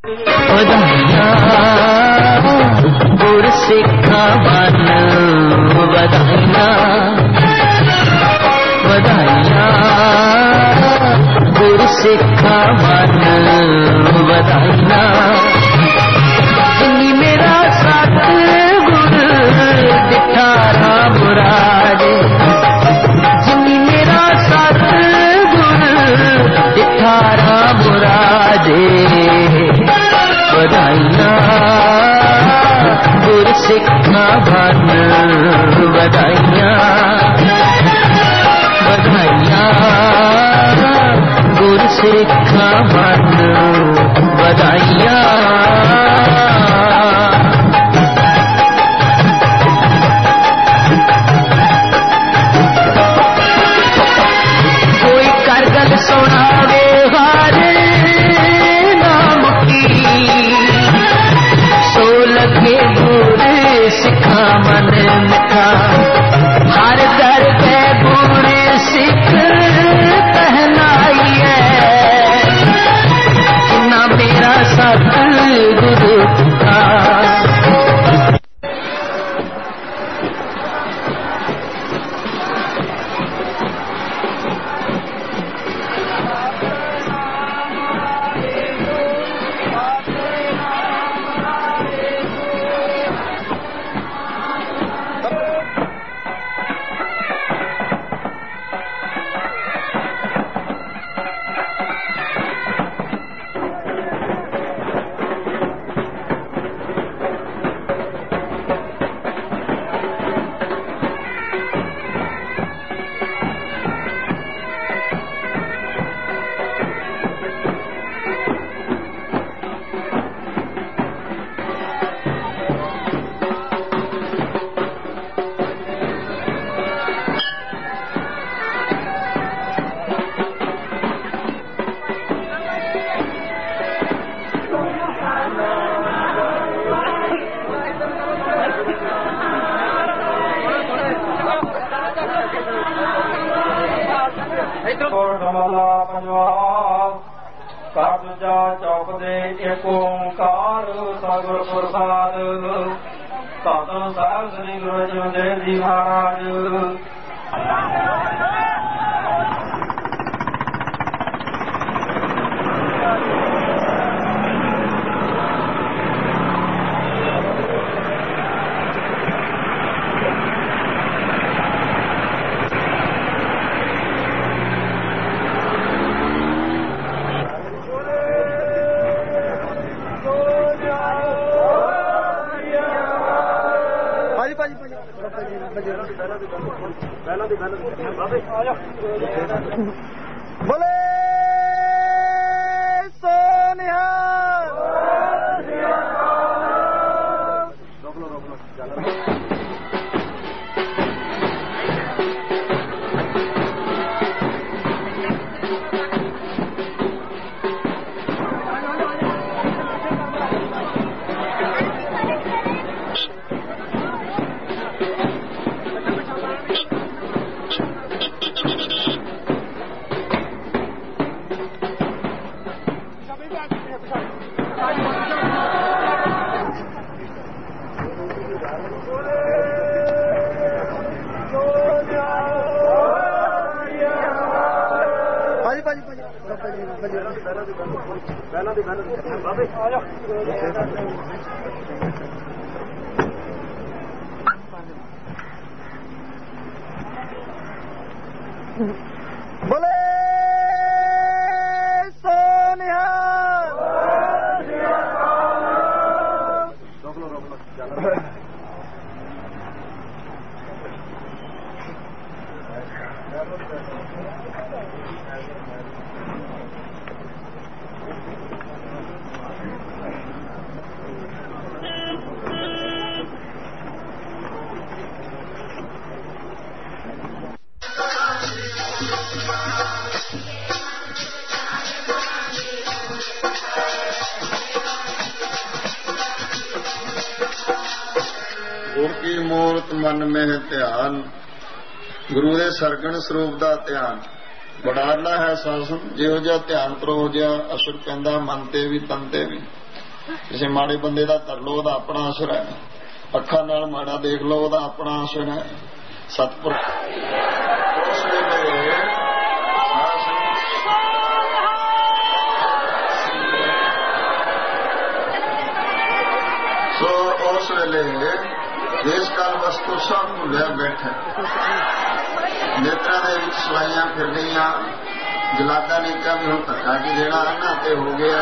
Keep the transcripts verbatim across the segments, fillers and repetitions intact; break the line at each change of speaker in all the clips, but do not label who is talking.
ਗੁਰ ਸਿੱਖਾਂ ਬਨ ਵਧਾਈਆਂ ਵਧਾਈਆਂ ਗੁਰ ਸਿੱਖਾਂ ਬਨ ਵਧਾਈਆਂ ਜਿਨੀ ਮੇਰਾ ਸਤ ਗੁਰ ਦਿੱਤਾ ਰਾਮ ਰਾਜੇ ਜਿਨੀ ਮੇਰਾ ਸਤ ਗੁਰ ਦਿੱਤਾ ਰਾਮ ਰਾਜੇ ਵਧਾਈਆਂ ਗੁਰ ਸਿੱਖਾਂ ਬਨ ਵਧਾਈਆਂ ਵਧਾਈਆਂ ਗੁਰ ਸਿੱਖਾਂ ਬਨ ਵਧਾਈਆਂ ਕੋਈ ਕਰ ਗੱਲ ਸੁਣਾਵੇ ਹਰ ਨਾਮ ਕੀ ਸੋ ਲਗੇ ਗੁਰ ਸਿੱਖਾਂ ਮਨ ਮਿਠਾ ਹਰ ਦਰ ਪੈ ਗੁਰ ਸਿੱਖ ਪਹਿਨਾਈ ਹੈ ਜਿਨਾ ਮੇਰਾ ਸਤ ਗੁਰੂ ਕਾ
बोले सोनिया रोक लो रोक लो बोले सोनिया रोक लो रोक लो
ਗੁਰ ਕੀ ਮੂਰਤ ਮਨ ਮਹਿ ਧਿਆਨ, ਗੁਰੂ ਦੇ ਸਰਗਣ ਸਰੂਪ ਦਾ ਧਿਆਨ ਬੜਾਲਾ ਹੈ ਸਾਸਨ। ਜਿਹੋ ਜਿਹਾ ਧਿਆਨ ਕਰੋ ਹੋ ਜਿਹਾ ਅਸਰ ਪੈਂਦਾ ਮਨ ਤੇ ਵੀ ਤਨ ਤੇ ਵੀ। ਕਿਸੇ ਮਾੜੇ ਬੰਦੇ ਦਾ ਕਰ ਲਓ, ਉਹਦਾ ਆਪਣਾ ਅਸਰ ਹੈ। ਅੱਖਾਂ ਨਾਲ ਮਾੜਾ ਦੇਖ ਲਓ, ਉਹਦਾ ਆਪਣਾ ਅਸਰ ਹੈ। ਸਤਿਪੁਰ ਉਸ ਵੇਲੇ ਸੋ ਉਸ ਵੇਲੇ ਦੇਸ਼ ਕਾਲ ਵਸਤੂ ਸਭ ਭੁੱਲਿਆ ਬੈਠਾ। ਨੇਤਰਾਂ ਦੇ ਵਿੱਚ ਸਲਾਈਆਂ ਫਿਰ ਗਈਆਂ। ਜਲਾਦਾ ਨੇ ਕਿਹਾ ਵੀ ਹੁਣ ਧੱਕਾ ਕੀ ਦੇਣਾ, ਇਹਨਾਂ ਤੇ ਹੋ ਗਿਆ।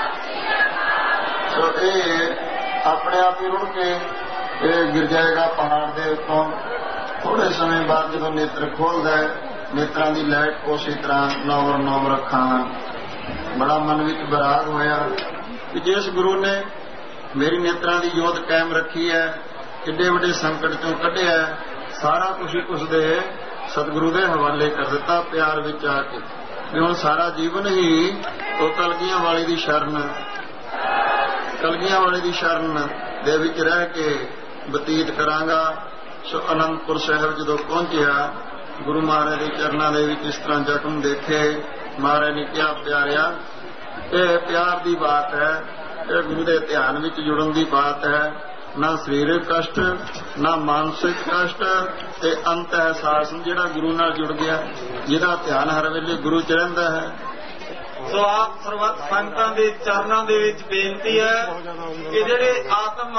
ਸੋ ਇਹ ਆਪਣੇ ਆਪ ਹੀ ਰੁੜ ਕੇ ਇਹ ਗਿਰ ਜਾਏਗਾ ਪਹਾੜ ਦੇ ਉੱਤੋਂ। ਥੋੜੇ ਸਮੇਂ ਬਾਅਦ ਜਦੋਂ ਨੇਤਰ ਖੋਲਦਾ ਹੈ, ਨੇਤਰਾਂ ਦੀ ਲਾਈਟ ਉਸੇ ਤਰ੍ਹਾਂ ਨੌਰ ਨੌਰ ਅੱਖਾਂ। ਬੜਾ ਮਨ ਵਿੱਚ ਬਰਾਗ ਹੋਇਆ ਕਿ ਜਿਸ ਗੁਰੂ ਨੇ ਮੇਰੀ ਨੇਤਰਾਂ ਦੀ ਜੋਤ ਕਾਇਮ ਰੱਖੀ ਹੈ, ਕਿੱਡੇ ਵੱਡੇ ਸੰਕਟ ਚੋਂ ਕੱਢਿਆ, ਸਾਰਾ ਕੁਝ ਹੀ ਉਸ ਦੇ ਸਤਿਗੁਰੂ ਦੇ ਹਵਾਲੇ ਕਰ ਦਿੱਤਾ ਪਿਆਰ ਵਿੱਚ ਆ ਕੇ। ਵੀ ਹੁਣ ਸਾਰਾ ਜੀਵਨ ਹੀ ਉਹ ਕਲਗੀਆਂ ਵਾਲੇ ਦੀ ਸ਼ਰਨ ਕਲਗੀਆਂ ਵਾਲੇ ਦੀ ਸ਼ਰਨ ਦੇ ਵਿੱਚ ਰਹਿ ਕੇ ਬਤੀਤ ਕਰਾਂਗਾ। ਸੋ ਅਨੰਦਪੁਰ ਸਾਹਿਬ ਜਦੋਂ ਪਹੁੰਚਿਆ, ਗੁਰੂ ਮਹਾਰਾਜ ਦੇ ਚਰਨਾਂ ਦੇ ਵਿੱਚ ਇਸ ਤਰ੍ਹਾਂ ਜ਼ਖਮ ਦੇਖੇ। ਮਹਾਰਾਜ ਨੇ ਕਿਹਾ, ਪਿਆਰਿਆ, ਇਹ ਪਿਆਰ ਦੀ ਬਾਤ ਹੈ, ਇਹ ਗੁਰੂ ਦੇ ਧਿਆਨ ਵਿੱਚ ਜੁੜਨ ਦੀ ਬਾਤ ਹੈ। ਨਾ ਸਰੀਰਕ ਕਸ਼ਟ, ਨਾ ਮਾਨਸਿਕ ਕਸ਼ਟ, ਤੇ ਅੰਤ ਅਹਿਸਾਸ ਜਿਹੜਾ ਗੁਰੂ ਨਾਲ ਜੁੜ ਗਿਆ, ਜਿਹਦਾ ਧਿਆਨ ਹਰ ਵੇਲੇ ਗੁਰੂ ਚ ਰਹਿੰਦਾ ਹੈ।
ਸੋ ਆਪ ਸਰਬੱਤ ਸੰਗਤਾਂ ਦੇ ਚਰਨਾਂ ਦੇ ਵਿੱਚ ਬੇਨਤੀ ਹੈ ਕਿ ਜਿਹੜੇ ਆਤਮ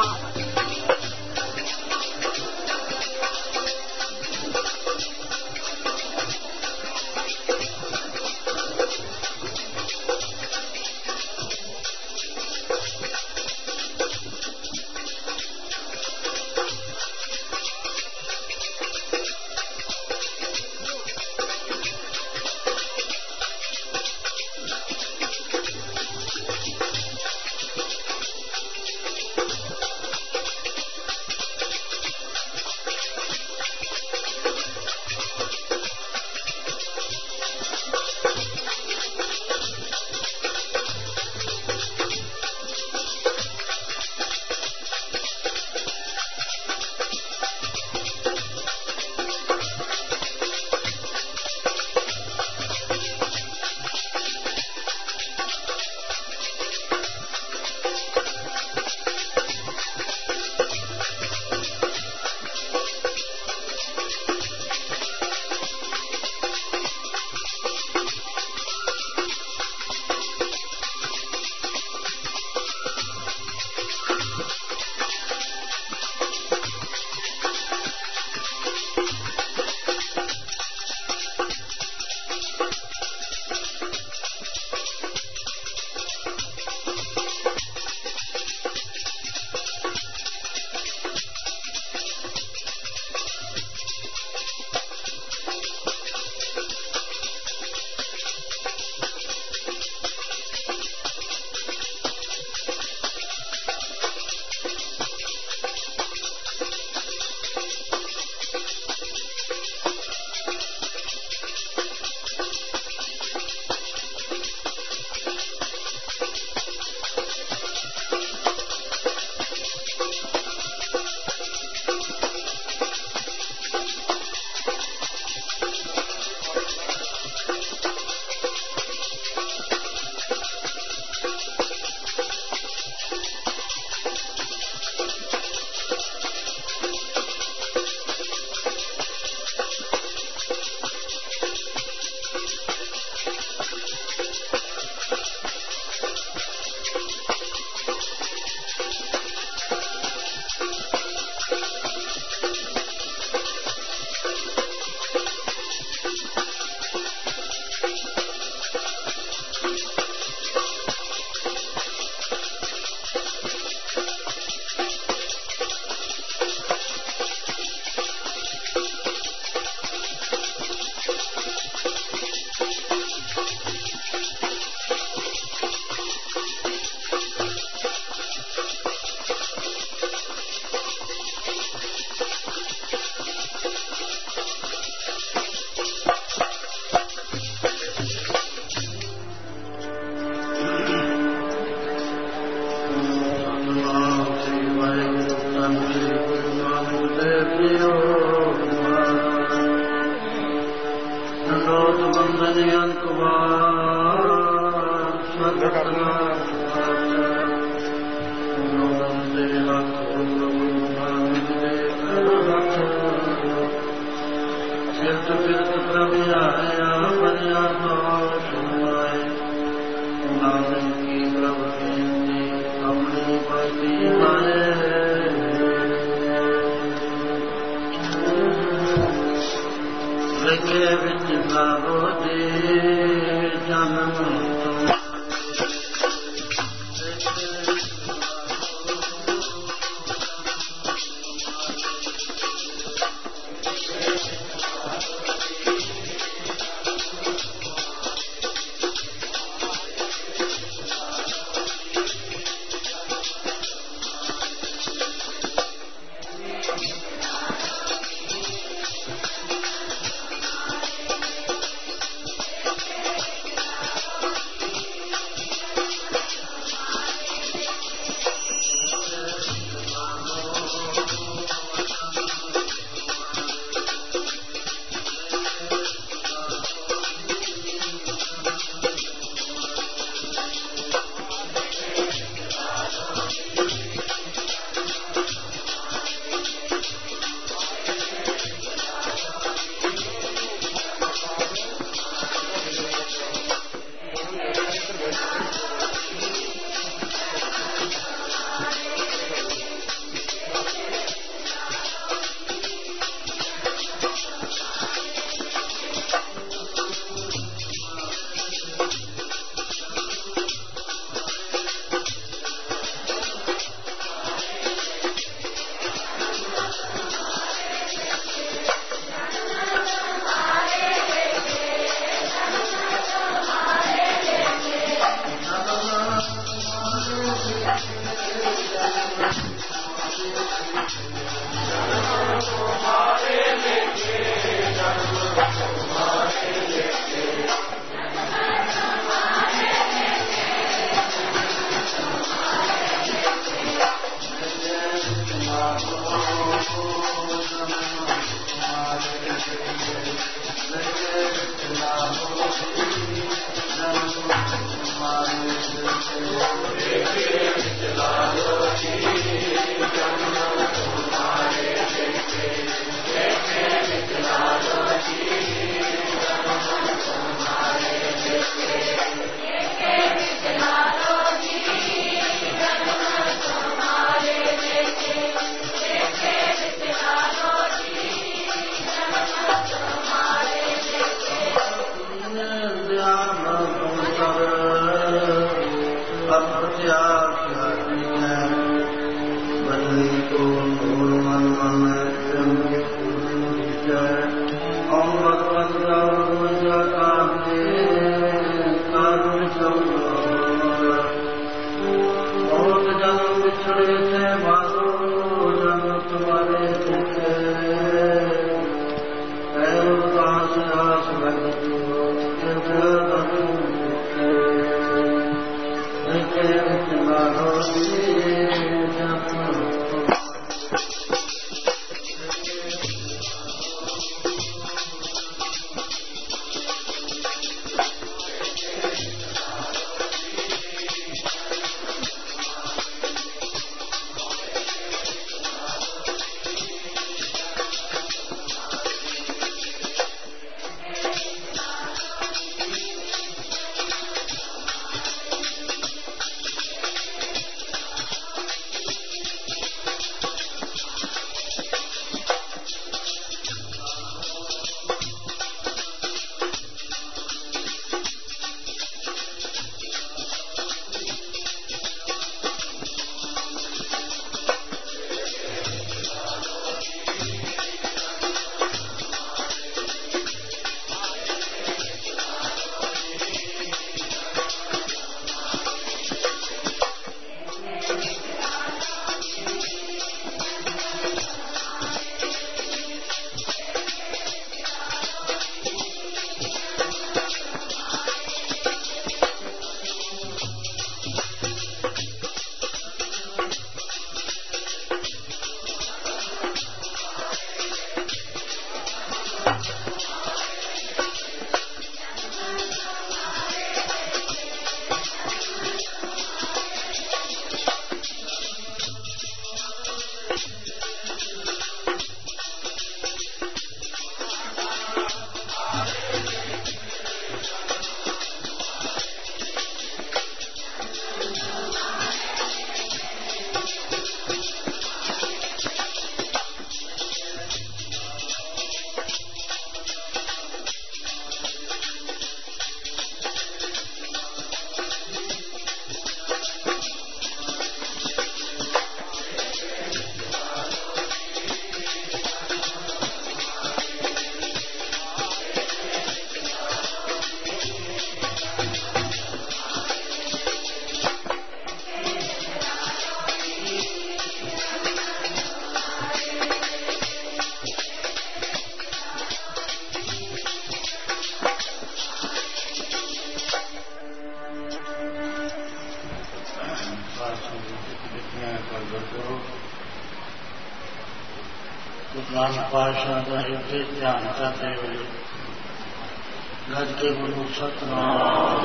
ਨਾਨਕ ਪਾਤਸ਼ਾਹ ਦਾ ਹਿਰਦੇ ਧਿਆਨ ਕਰਦੇ ਹੋਏ ਗੱਜ ਕੇ ਗੁਰੂ ਸਤਿਨਾਮ।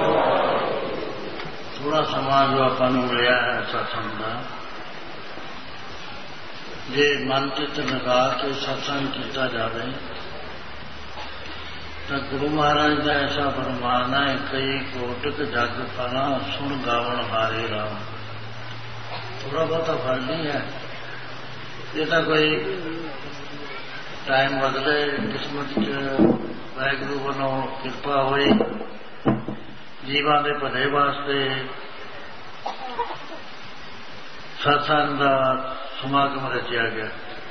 ਥੋੜਾ ਸਮਾਂ ਜੋ ਆਪਾਂ ਨੂੰ ਮਿਲਿਆ ਹੈ ਸਤਸੰਗ ਦਾ, ਜੇ ਮਨ ਚਿੱਤ ਲਗਾ ਕੇ ਸਤਸੰਗ ਕੀਤਾ ਜਾਵੇ ਤਾਂ ਗੁਰੂ ਮਹਾਰਾਜ ਦਾ ਐਸਾ ਫਰਮਾਨ ਹੈ, ਕਈ ਕੋਟਿਕ ਜਗ ਫਲਾਂ ਸੁਣ ਗਾਵਣ ਹਾਰੇ ਰਾਮ। ਥੋੜਾ ਬਹੁਤਾ ਫਲ ਨਹੀਂ ਹੈ, ਇਹ ਤਾਂ ਕੋਈ ਟਾਈਮ ਬਦਲੇ ਕਿਸਮਤ ਚ ਵਾਹਿਗੁਰੂ ਵੱਲੋਂ ਕਿਰਪਾ ਹੋਈ, ਜੀਵਾਂ ਦੇ ਭਲੇ ਵਾਸਤੇ ਸਤਸੰਗ ਦਾ ਸਮਾਗਮ ਰਚਿਆ ਗਿਆ।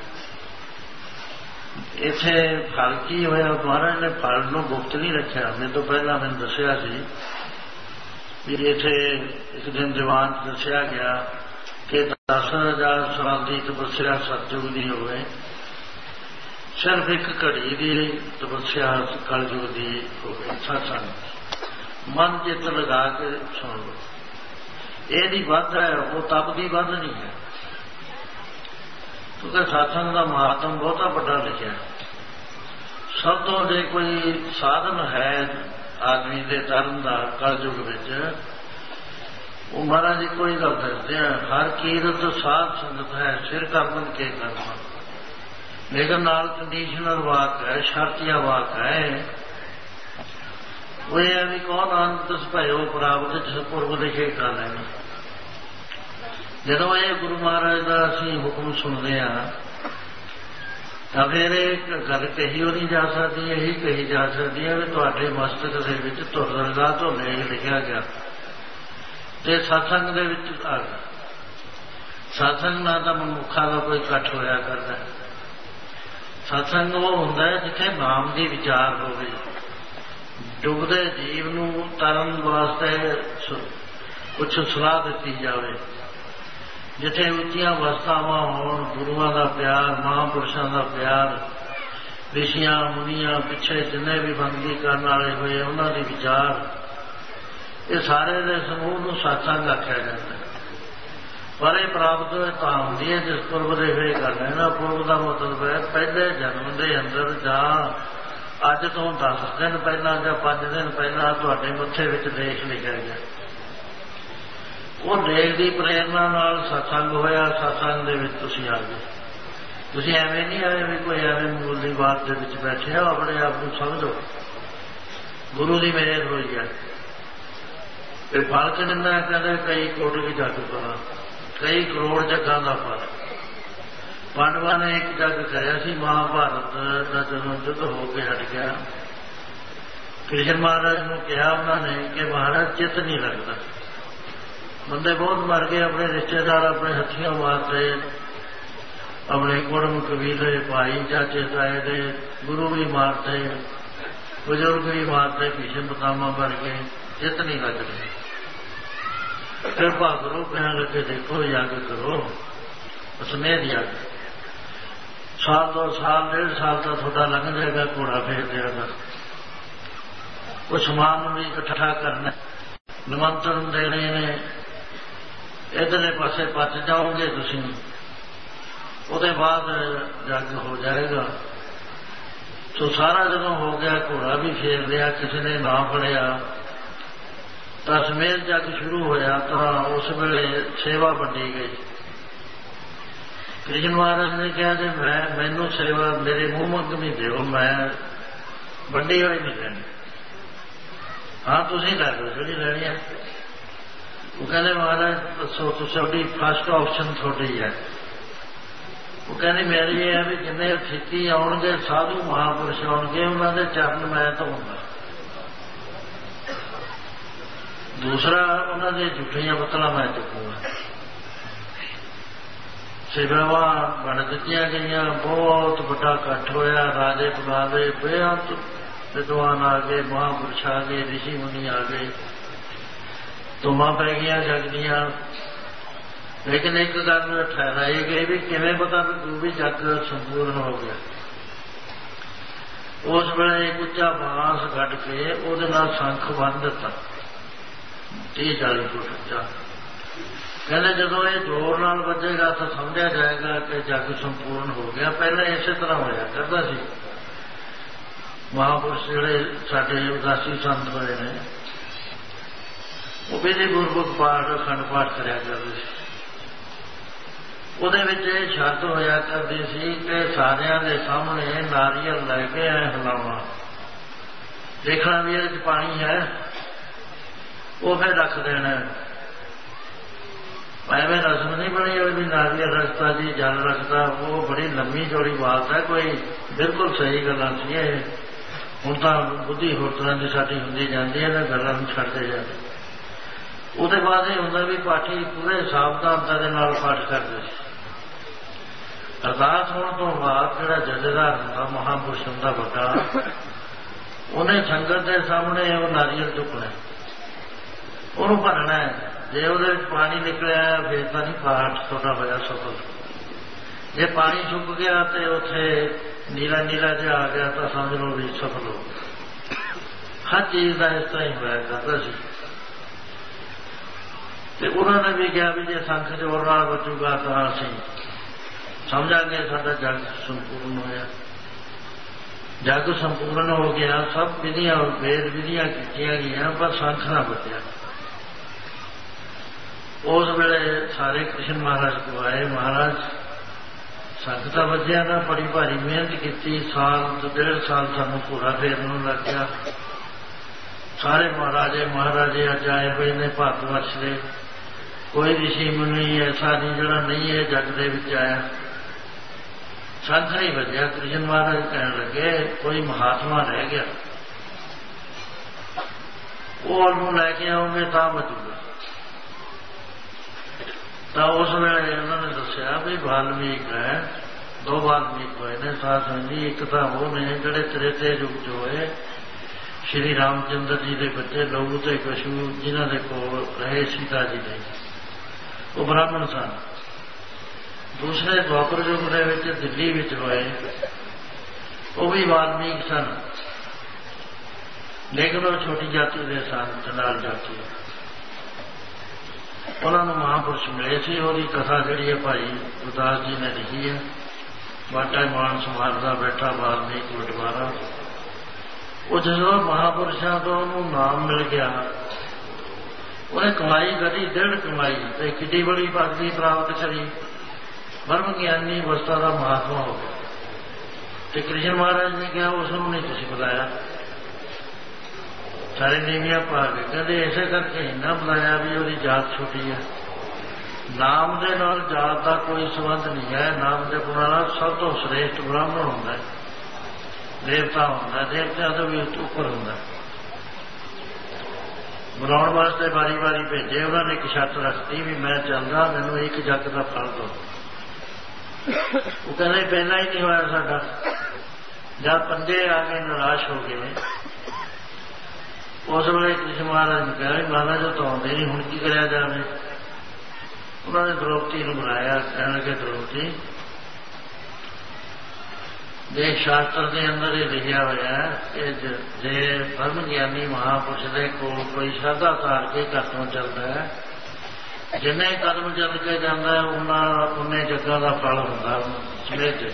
ਇੱਥੇ ਫਲ ਕੀ ਹੋਇਆ? ਮਹਾਰਾਜ ਨੇ ਫਲ ਨੂੰ ਗੁਪਤ ਨਹੀਂ ਰੱਖਿਆ। ਮੇਰੇ ਤੋਂ ਪਹਿਲਾਂ ਮੈਨੂੰ ਦੱਸਿਆ ਸੀ ਵੀ ਇੱਥੇ ਇੱਕ ਦਿਨ ਦੀਵਾਨ ਚ ਦੱਸਿਆ ਗਿਆ ਕਿ ਦਸ ਹਜ਼ਾਰ ਸਾਲ ਦੀ ਤਪੱਸਿਆ ਸਤਯੁਗ ਦੀ ਹੋਵੇ, ਸਿਰਫ ਇੱਕ ਘੜੀ ਦੀ ਤਪੱਸਿਆ ਕਲਯੁਗ ਦੀ ਹੋਵੇ। ਸਤਸੰਗ ਮਨ ਚਿੱਤ ਲਗਾ ਕੇ ਸੁਣ ਲਓ। ਇਹਦੀ ਵੱਧ ਹੈ, ਉਹ ਤਪ ਦੀ ਵੱਧ ਨਹੀਂ ਹੈ, ਕਿਉਂਕਿ ਸਤਸੰਗ ਦਾ ਮਹਾਤਮ ਬਹੁਤਾ ਵੱਡਾ ਲਿਖਿਆ। ਸਭ ਤੋਂ ਜੇ ਕੋਈ ਸਾਧਨ ਹੈ ਆਦਮੀ ਦੇ ਧਰਮ ਦਾ ਕਲਯੁਗ ਵਿੱਚ, ਉਹ ਮਹਾਰਾਜ ਜੀ ਕੋਈ ਗੱਲ ਦੱਸਦੇ ਆ, ਹਰ ਕੀਰਤ ਸਾਧ ਸੰਗਤ ਹੈ, ਸਿਰ ਕਰਮਨ ਕੇ ਕਰਮਾ। ਲੇਕਿਨ ਨਾਲ ਕੰਡੀਸ਼ਨਲ ਵਾਕ ਹੈ, ਸ਼ਰਤੀਆ ਵਾਕ ਹੈ। ਉਹ ਇਹ ਹੈ ਵੀ ਕੌਣ ਆਨੰਦ ਭਇਓ ਪ੍ਰਾਪਤ ਜਿਸ ਪੁਰਬ ਲਿਖੇ ਕਰ ਲੈਣਾ। ਜਦੋਂ ਇਹ ਗੁਰੂ ਮਹਾਰਾਜ ਦਾ ਅਸੀਂ ਹੁਕਮ ਸੁਣਦੇ ਹਾਂ ਤਾਂ ਫਿਰ ਇਹ ਗੱਲ ਕਹੀ ਹੋ ਨਹੀਂ ਜਾ ਸਕਦੀ, ਇਹੀ ਕਹੀ ਜਾ ਸਕਦੀ ਹੈ ਵੀ ਤੁਹਾਡੇ ਮਸਤਕ ਦੇ ਵਿੱਚ ਤੁਰਦਰਗਾਹ ਤੋਂ ਲੇਖ ਲਿਖਿਆ ਗਿਆ ਤੇ ਸਤਸੰਗ ਦੇ ਵਿੱਚ ਆ ਗਿਆ। ਸਤਸੰਗ ਨਾਲ ਤਾਂ ਮਨੁੱਖਾਂ ਦਾ ਕੋਈ ਇਕੱਠ ਹੋਇਆ ਕਰਦਾ। ਸਤਸੰਗ ਉਹ ਹੁੰਦਾ ਹੈ ਜਿੱਥੇ ਨਾਮ ਦੀ ਵਿਚਾਰ ਹੋਵੇ, ਡੁੱਬਦੇ ਜੀਵ ਨੂੰ ਤਰਨ ਵਾਸਤੇ ਕੁਛ ਸਲਾਹ ਦਿੱਤੀ ਜਾਵੇ, ਜਿੱਥੇ ਉੱਚੀਆਂ ਵਸਤਾਵਾਂ ਹੋਣ, ਗੁਰੂਆਂ ਦਾ ਪਿਆਰ, ਮਹਾਂਪੁਰਸ਼ਾਂ ਦਾ ਪਿਆਰ, ਰਿਸ਼ੀਆਂ ਮੁਨੀਆਂ ਪਿੱਛੇ ਜਿੰਨੇ ਵੀ ਬੰਦਗੀ ਕਰਨ ਵਾਲੇ ਹੋਏ ਉਹਨਾਂ ਦੀ ਵਿਚਾਰ, ਇਹ ਸਾਰੇ ਦੇ ਸਮੂਹ ਨੂੰ ਸਤਸੰਗ ਆਖਿਆ ਜਾਂਦਾ। ਪਰ ਇਹ ਪ੍ਰਾਪਤ ਹੋਏ ਤਾਂ ਹੁੰਦੀ ਹੈ ਜਿਸ ਪੁਰਬ ਦੇ ਵੇ ਕਰ ਲੈਣਾ। ਪੁਰਬ ਦਾ ਮਤਲਬ ਹੈ ਪਹਿਲੇ ਜਨਮ ਦੇ ਅੰਦਰ ਜਾਂ ਅੱਜ ਤੋਂ ਦਸ ਦਿਨ ਪਹਿਲਾਂ ਜਾਂ ਪੰਜ ਦਿਨ ਪਹਿਲਾਂ ਤੁਹਾਡੇ ਮੱਥੇ ਵਿੱਚ ਲੇਖ ਲਿਖਿਆ ਗਿਆ। ਉਹ ਲੇਖ ਦੀ ਪ੍ਰੇਰਨਾ ਨਾਲ ਸਤਸੰਗ ਹੋਇਆ, ਸਤਸੰਗ ਦੇ ਵਿੱਚ ਤੁਸੀਂ ਆ ਗਏ। ਤੁਸੀਂ ਐਵੇਂ ਨਹੀਂ ਆਏ ਵੀ ਕੋਈ ਐਵੇਂ ਮੂਲ ਦੀ ਬਾਤ ਦੇ ਵਿੱਚ ਬੈਠੇ ਹੋ। ਆਪਣੇ ਆਪ ਨੂੰ ਸਮਝੋ ਗੁਰੂ ਦੀ ਮਿਹਰ ਹੋਈ ਹੈ। ਇਹ ਫਲ ਕਿੰਨਾ ਕਹਿੰਦੇ ਕਈ ਕੋਟਿ ਜੱਗ ਫਲਾਂ, ਕਈ ਕਰੋੜ ਜੱਗਾਂ ਦਾ ਫਲ। ਪਾਂਡਵਾਂ ਨੇ ਇੱਕ ਜੱਗ ਕਰਿਆ ਸੀ ਮਹਾਭਾਰਤ ਦਾ, ਜਦੋਂ ਯੁੱਧ ਹੋ ਕੇ ਹਟ ਗਿਆ। ਕ੍ਰਿਸ਼ਨ ਮਹਾਰਾਜ ਨੂੰ ਕਿਹਾ ਉਹਨਾਂ ਨੇ ਕਿ ਮਹਾਰਾਜ ਚਿੱਤ ਨਹੀਂ ਲੱਗਦਾ, ਬੰਦੇ ਬਹੁਤ ਮਰ ਗਏ, ਆਪਣੇ ਰਿਸ਼ਤੇਦਾਰ ਆਪਣੇ ਹੱਥੀਆਂ ਮਾਰਦੇ, ਆਪਣੇ ਕੁੜਮ ਕਬੀਲੇ ਭਾਈ ਚਾਚੇ ਤਾਏ ਦੇ ਗੁਰੂ ਵੀ ਮਾਰਦੇ, ਬਜ਼ੁਰਗ ਵੀ ਮਾਰਦੇ, ਭੀਸ਼ਮ ਪਿਤਾਮਾ ਮਰ ਗਏ, ਚਿੱਤ ਨਹੀਂ ਲੱਗਦੇ। ਕਿਰਪਾ ਕਰੋ, ਕਹਿਣ ਲੱਗੇ ਦੇਖੋ ਯੱਗ ਕਰੋ, ਉਸਮੇਧ ਯੱਗ। ਸਾਲ ਦੋ ਸਾਲ ਡੇਢ ਸਾਲ ਤਾਂ ਤੁਹਾਡਾ ਲੰਘ ਜਾਏਗਾ ਘੋੜਾ ਫੇਰ ਦੇਗਾ। ਉਹ ਸਮਾਨ ਨੂੰ ਵੀ ਇਕੱਠਾ ਕਰਨਾ, ਨਿਮੰਤਰਣ ਦੇਣੇ ਨੇ, ਇੱਧਰਲੇ ਪਾਸੇ ਪਚ ਜਾਓਗੇ ਤੁਸੀਂ, ਉਹਦੇ ਬਾਅਦ ਜੱਗ ਹੋ ਜਾਏਗਾ। ਸੋ ਸਾਰਾ ਜਦੋਂ ਹੋ ਗਿਆ, ਘੋੜਾ ਵੀ ਫੇਰ ਲਿਆ, ਕਿਸੇ ਨੇ ਨਾ ਫੜਿਆ ਤਾਂ ਸਮੇਤ ਜੱਗ ਸ਼ੁਰੂ ਹੋਇਆ। ਤਾਂ ਉਸ ਵੇਲੇ ਸੇਵਾ ਵੰਡੀ ਗਈ। ਕ੍ਰਿਸ਼ਨ ਮਹਾਰਾਜ ਨੇ ਕਿਹਾ ਕਿ ਮੈਂ ਮੈਨੂੰ ਸੇਵਾ ਮੇਰੇ ਮੂੰਹ ਮੰਗਮੀ ਦਿਓ, ਮੈਂ ਵੰਡੀ ਹੋਈ ਨਹੀਂ ਲੈਣੀ। ਹਾਂ ਤੁਸੀਂ ਲੈ ਲਓ ਜਿਹੜੀ ਲੈਣੀ ਹੈ। ਉਹ ਕਹਿੰਦੇ ਮਹਾਰਾਜ ਦੱਸੋ, ਤੁਹਾਡੀ ਫਸਟ ਆਪਸ਼ਨ ਤੁਹਾਡੀ ਹੈ। ਉਹ ਕਹਿੰਦੇ ਮੇਰੀ ਇਹ ਹੈ ਵੀ ਜਿੰਨੇ ਅਤਿਥੀ ਆਉਣਗੇ, ਸਾਧੂ ਮਹਾਂਪੁਰਸ਼ ਆਉਣਗੇ, ਉਹਨਾਂ ਦੇ ਚਰਨ ਮੈਂ ਧੋਊਂਗਾ। ਦੂਸਰਾ ਉਹਨਾਂ ਦੇ ਝੂਠੀਆਂ ਬਤਲਾਂ ਮੈਂ ਚੁੱਕੂਗਾ। ਸੇਵਾਵਾਂ ਬਣ ਦਿੱਤੀਆਂ ਗਈਆਂ, ਬਹੁਤ ਵੱਡਾ ਇਕੱਠ ਹੋਇਆ, ਰਾਜੇ ਬੁਲਾਵੇ, ਬੇਅੰਤ ਵਿਦਵਾਨ ਆ ਗਏ, ਮਹਾਂਪੁਰਸ਼ ਆ ਗਏ, ਰਿਸ਼ੀ ਮੁਨੀ ਆ ਗਏ, ਧੂਮਾਂ ਪੈ ਗਈਆਂ ਜੱਗ ਦੀਆਂ। ਲੇਕਿਨ ਇੱਕ ਗੱਲ ਠਹਿਰਾਈ ਗਈ ਵੀ ਕਿਵੇਂ ਪਤਾ ਵੀ ਜੱਗ ਸੰਪੂਰਨ ਹੋ ਗਿਆ। ਉਸ ਵੇਲੇ ਇੱਕ ਉੱਚਾ ਬਾਂਸ ਕੱਢ ਕੇ ਉਹਦੇ ਨਾਲ ਸ਼ੰਖ ਬੰਨ੍ਹ ਦਿੱਤਾ, ਤੀਹ ਚਾਲੀ ਫੁੱਟ ਉੱਚਾ। ਕਹਿੰਦੇ ਜਦੋਂ ਇਹ ਜ਼ੋਰ ਨਾਲ ਵੱਜੇਗਾ ਤਾਂ ਸਮਝਿਆ ਜਾਏਗਾ ਕਿ ਜੱਗ ਸੰਪੂਰਨ ਹੋ ਗਿਆ। ਪਹਿਲਾਂ ਇਸੇ ਤਰ੍ਹਾਂ ਹੋਇਆ ਕਰਦਾ ਸੀ। ਮਹਾਂਪੁਰਸ਼ ਜਿਹੜੇ ਸਾਡੇ ਉਦਾਸੀ ਸੰਤ ਹੋਏ ਨੇ ਉਹ ਵਿਧੀ ਗੁਰਮੁਖ ਪਾਠ ਅਖੰਡ ਪਾਠ ਕਰਿਆ ਕਰਦੇ ਸੀ। ਉਹਦੇ ਵਿੱਚ ਇਹ ਸ਼ਰਤ ਹੋਇਆ ਕਰਦੀ ਸੀ ਕਿ ਸਾਰਿਆਂ ਦੇ ਸਾਹਮਣੇ ਨਾਰੀਅਲ ਲੈ ਕੇ ਐ ਹਿਲਾਉਣਾ, ਦੇਖਣਾ ਵੀ ਇਹਦੇ 'ਚ ਪਾਣੀ ਹੈ, ਉਹ ਫਿਰ ਰੱਖ ਦੇਣਾ। ਐਵੇਂ ਰਸਮ ਨਹੀਂ ਬਣੀ ਹੋਈ ਵੀ ਨਾਰੀਅਲ ਰਸਤਾ ਜੀ ਜਲ ਰੱਖਦਾ, ਉਹ ਬੜੀ ਲੰਮੀ ਚੌੜੀ ਬਾਤ ਹੈ। ਕੋਈ ਬਿਲਕੁਲ ਸਹੀ ਗੱਲਾਂ ਸੀ ਇਹ। ਹੁਣ ਤਾਂ ਬੁੱਧੀ ਹੋਰ ਤਰ੍ਹਾਂ ਦੀ ਸਾਡੀ ਹੁੰਦੀ ਜਾਂਦੀ ਹੈ, ਇਹਨਾਂ ਗੱਲਾਂ ਨੂੰ ਛੱਡਦੇ ਜਾਂਦੇ। ਉਹਦੇ ਬਾਅਦ ਇਹ ਹੁੰਦਾ ਵੀ ਪਾਠੀ ਪੂਰੇ ਸਾਵਧਾਨਤਾ ਦੇ ਨਾਲ ਪਾਠ ਕਰਦੇ ਸੀ। ਅਰਦਾਸ ਹੋਣ ਤੋਂ ਬਾਅਦ ਜਿਹੜਾ ਜਥੇਦਾਰ ਹੁੰਦਾ, ਮਹਾਂਪੁਰਸ਼ ਹੁੰਦਾ ਵੱਡਾ, ਉਹਨੇ ਸੰਗਤ ਦੇ ਸਾਹਮਣੇ ਉਹ ਨਾਰੀਅਲ ਚੁੱਕਣਾ, ਉਹਨੂੰ ਭਰਨਾ ਹੈ। ਜੇ ਉਹਦੇ ਵਿੱਚ ਪਾਣੀ ਨਿਕਲਿਆ ਫਿਰ ਤਾਂ ਨਹੀਂ ਪਾਠ ਤੁਹਾਡਾ ਹੋਇਆ ਸਫਲ। ਜੇ ਪਾਣੀ ਸੁੱਕ ਗਿਆ ਤੇ ਉੱਥੇ ਨੀਲਾ ਨੀਲਾ ਜਿਹਾ ਆ ਗਿਆ ਤਾਂ ਸਮਝ ਲਓ ਵੀ ਸਫਲ ਹੋ ਗਿਆ। ਹਰ ਚੀਜ਼ ਦਾ ਇਸ ਤਰ੍ਹਾਂ ਹੀ ਹੋਇਆ ਕਰਦਾ ਸੀ। ਤੇ ਉਹਨਾਂ ਨੇ ਵੀ ਕਿਹਾ ਵੀ ਜੇ ਸੰਖ ਜ਼ੋਰ ਨਾਲ ਵੱਜੂਗਾ ਤਾਂ ਅਸੀਂ ਸਮਝਾਂਗੇ ਸਾਡਾ ਜਗ ਸੰਪੂਰਨ ਹੋਇਆ। ਜਗ ਸੰਪੂਰਨ ਹੋ ਗਿਆ। ਸਭ ਵਿਧੀਆਂ ਵੇਦ ਵਿਧੀਆਂ ਕੀਤੀਆਂ ਗਈਆਂ ਪਰ ਸੰਖ ਨਾ ਵੱਜਿਆ। ਉਸ ਵੇਲੇ ਸਾਰੇ ਕ੍ਰਿਸ਼ਨ ਮਹਾਰਾਜ ਕੋਲ ਆਏ। ਮਹਾਰਾਜ ਸੰਖ ਤਾਂ ਵੱਜਿਆ ਨਾ, ਬੜੀ ਭਾਰੀ ਮਿਹਨਤ ਕੀਤੀ, ਸਾਲ ਤੋਂ ਡੇਢ ਸਾਲ ਸਾਨੂੰ ਪੂਰਾ ਫੇਰਨ ਨੂੰ ਲੱਗ ਗਿਆ। ਸਾਰੇ ਮਹਾਰਾਜੇ ਮਹਾਰਾਜੇ ਅੱਜ ਆਏ ਹੋਏ ਨੇ ਭਾਰਤ ਵਰਸ਼ ਦੇ। ਕੋਈ ਰਿਸ਼ੀ ਮੁਨੀ ਐਸਾ ਨਹੀਂ ਜਿਹੜਾ ਨਹੀਂ ਇਹ ਜੱਗ ਦੇ ਵਿੱਚ ਆਇਆ। ਸੰਖ ਨਹੀਂ ਵੱਜਿਆ। ਕ੍ਰਿਸ਼ਨ ਮਹਾਰਾਜ ਕਹਿਣ ਲੱਗੇ ਕੋਈ ਮਹਾਤਮਾ ਰਹਿ ਗਿਆ, ਉਹ ਉਹਨੂੰ ਲੈ ਕੇ ਆਉਂਗੇ ਤਾਂ ਵੱਜੂਗਾ। ਤਾਂ ਉਸ ਵੇਲੇ ਉਹਨਾਂ ਨੇ ਦੱਸਿਆ ਵੀ ਵਾਲਮੀਕ ਹੈ, ਦੋ ਵਾਲਮੀਕ ਹੋਏ ਨੇ ਸਾਧ ਸੰਗਤ ਜੀ। ਇੱਕ ਤਾਂ ਉਹ ਨੇ ਜਿਹੜੇ ਤ੍ਰੇਤੇ ਯੁੱਗ 'ਚ ਹੋਏ, ਸ਼੍ਰੀ ਰਾਮ ਚੰਦਰ ਜੀ ਦੇ ਬੱਚੇ ਲਹੂ ਤੇ ਕਸ਼ੂ, ਜਿਨ੍ਹਾਂ ਦੇ ਕੋਲ ਰਹੇ ਸੀਤਾ ਜੀ ਦੇ, ਉਹ ਬ੍ਰਾਹਮਣ ਸਨ। ਦੂਸਰੇ ਦੁਆਪਰ ਯੁੱਗ ਦੇ ਵਿੱਚ ਦਿੱਲੀ ਵਿੱਚ ਹੋਏ, ਉਹ ਵੀ ਵਾਲਮੀਕ ਸਨ, ਲੇਕਿਨ ਉਹ ਛੋਟੀ ਜਾਤੀ ਦੇ ਸਨ, ਚੰਡਾਲ ਜਾਤੀ। ਉਹਨਾਂ ਨੂੰ ਮਹਾਂਪੁਰਸ਼ ਮਿਲੇ ਸੀ। ਉਹਦੀ ਕਥਾ ਜਿਹੜੀ ਹੈ ਭਾਈ ਗੁਰਦਾਸ ਜੀ ਨੇ ਲਿਖੀ ਹੈ। ਬਾਟਾ ਮਾਨ ਸੰਭਾਲਦਾ ਬੈਠਾ ਵਾਲਮੀਕ ਬਟਵਾਰਾ। ਉਹ ਜਦੋਂ ਮਹਾਂਪੁਰਸ਼ਾਂ ਤੋਂ ਉਹਨੂੰ ਨਾਮ ਮਿਲ ਗਿਆ, ਉਹਨੇ ਕਮਾਈ ਕਰੀ, ਦਿਨ ਕਮਾਈ ਤੇ ਕਿੱਡੀ ਬੜੀ ਪਦਵੀ ਪ੍ਰਾਪਤ ਕਰੀ। ਬ੍ਰਹਮ ਗਿਆਨੀ ਅਵਸਥਾ ਦਾ ਮਹਾਤਮਾ ਹੋ ਗਿਆ। ਤੇ ਕ੍ਰਿਸ਼ਨ ਮਹਾਰਾਜ ਨੇ ਕਿਹਾ ਉਸ ਨੂੰ ਨਹੀਂ ਤੁਸੀਂ ਬੁਲਾਇਆ। ਸਾਰੇ ਨੀਵੀਆਂ ਪਾ ਕੇ ਕਹਿੰਦੇ ਇਸੇ ਕਰਕੇ ਇੰਨਾ ਬੁਲਾਇਆ ਵੀ ਉਹਦੀ ਜਾਤ ਛੋਟੀ ਹੈ। ਨਾਮ ਦੇ ਨਾਲ ਜਾਤ ਦਾ ਕੋਈ ਸੰਬੰਧ ਨਹੀਂ ਹੈ। ਨਾਮ ਦੇ ਨਾਲ ਸਭ ਤੋਂ ਸ੍ਰੇਸ਼ਟ ਬ੍ਰਾਹਮਣ ਹੁੰਦਾ ਹੈ, ਦੇਵਤਾ ਹੁੰਦਾ, ਦੇਵਤਿਆਂ ਤੋਂ ਵੀ ਉੱਪਰ ਹੁੰਦਾ। ਬੁਲਾਉਣ ਵਾਸਤੇ ਵਾਰੀ ਵਾਰੀ ਭੇਜੇ। ਉਹਨਾਂ ਨੇ ਇੱਕ ਸ਼ਰਤ ਰੱਖਤੀ ਵੀ ਮੈਂ ਚੱਲਦਾ, ਮੈਨੂੰ ਇੱਕ ਜੱਗ ਦਾ ਫਲ ਦਿਓ। ਉਹ ਕਹਿੰਦੇ ਪਹਿਲਾਂ ਹੀ ਨਹੀਂ ਹੋਇਆ ਸਾਡਾ। ਜਦ ਪੰਜੇ ਆ ਕੇ ਨਿਰਾਸ਼ ਹੋ ਗਏ, ਉਸ ਵੇਲੇ ਕ੍ਰਿਸ਼ਨ ਮਹਾਰਾਜ ਨੇ ਕਿਹਾ ਮਹਾਰਾਜ ਤਾਂ ਆਉਂਦੇ ਨਹੀਂ, ਹੁਣ ਕੀ ਕਰਿਆ ਜਾਵੇ। ਉਹਨਾਂ ਨੇ ਦ੍ਰੋਪਦੀ ਨੂੰ ਬੁਲਾਇਆ। ਕਹਿਣ ਲੱਗੇ ਦ੍ਰੋਪਦੀ, ਜੇ ਸ਼ਾਸਤਰ ਦੇ ਅੰਦਰ ਇਹ ਲਿਖਿਆ ਹੋਇਆ ਕਿ ਜੇ ਬ੍ਰਹਮ ਗਿਆਨੀ ਮਹਾਂਪੁਰਸ਼ ਦੇ ਕੋਲ ਕੋਈ ਸ਼ਰਧਾ ਧਾਰ ਕੇ ਘਰ ਤੋਂ ਚੱਲਦਾ ਹੈ, ਜਿੰਨੇ ਕਦਮ ਚੱਲ ਕੇ ਜਾਂਦਾ ਉਹਨਾਂ ਉਹਨੇ ਜੱਗਾਂ ਦਾ ਫਲ ਹੁੰਦਾ। ਸਵੇਰੇ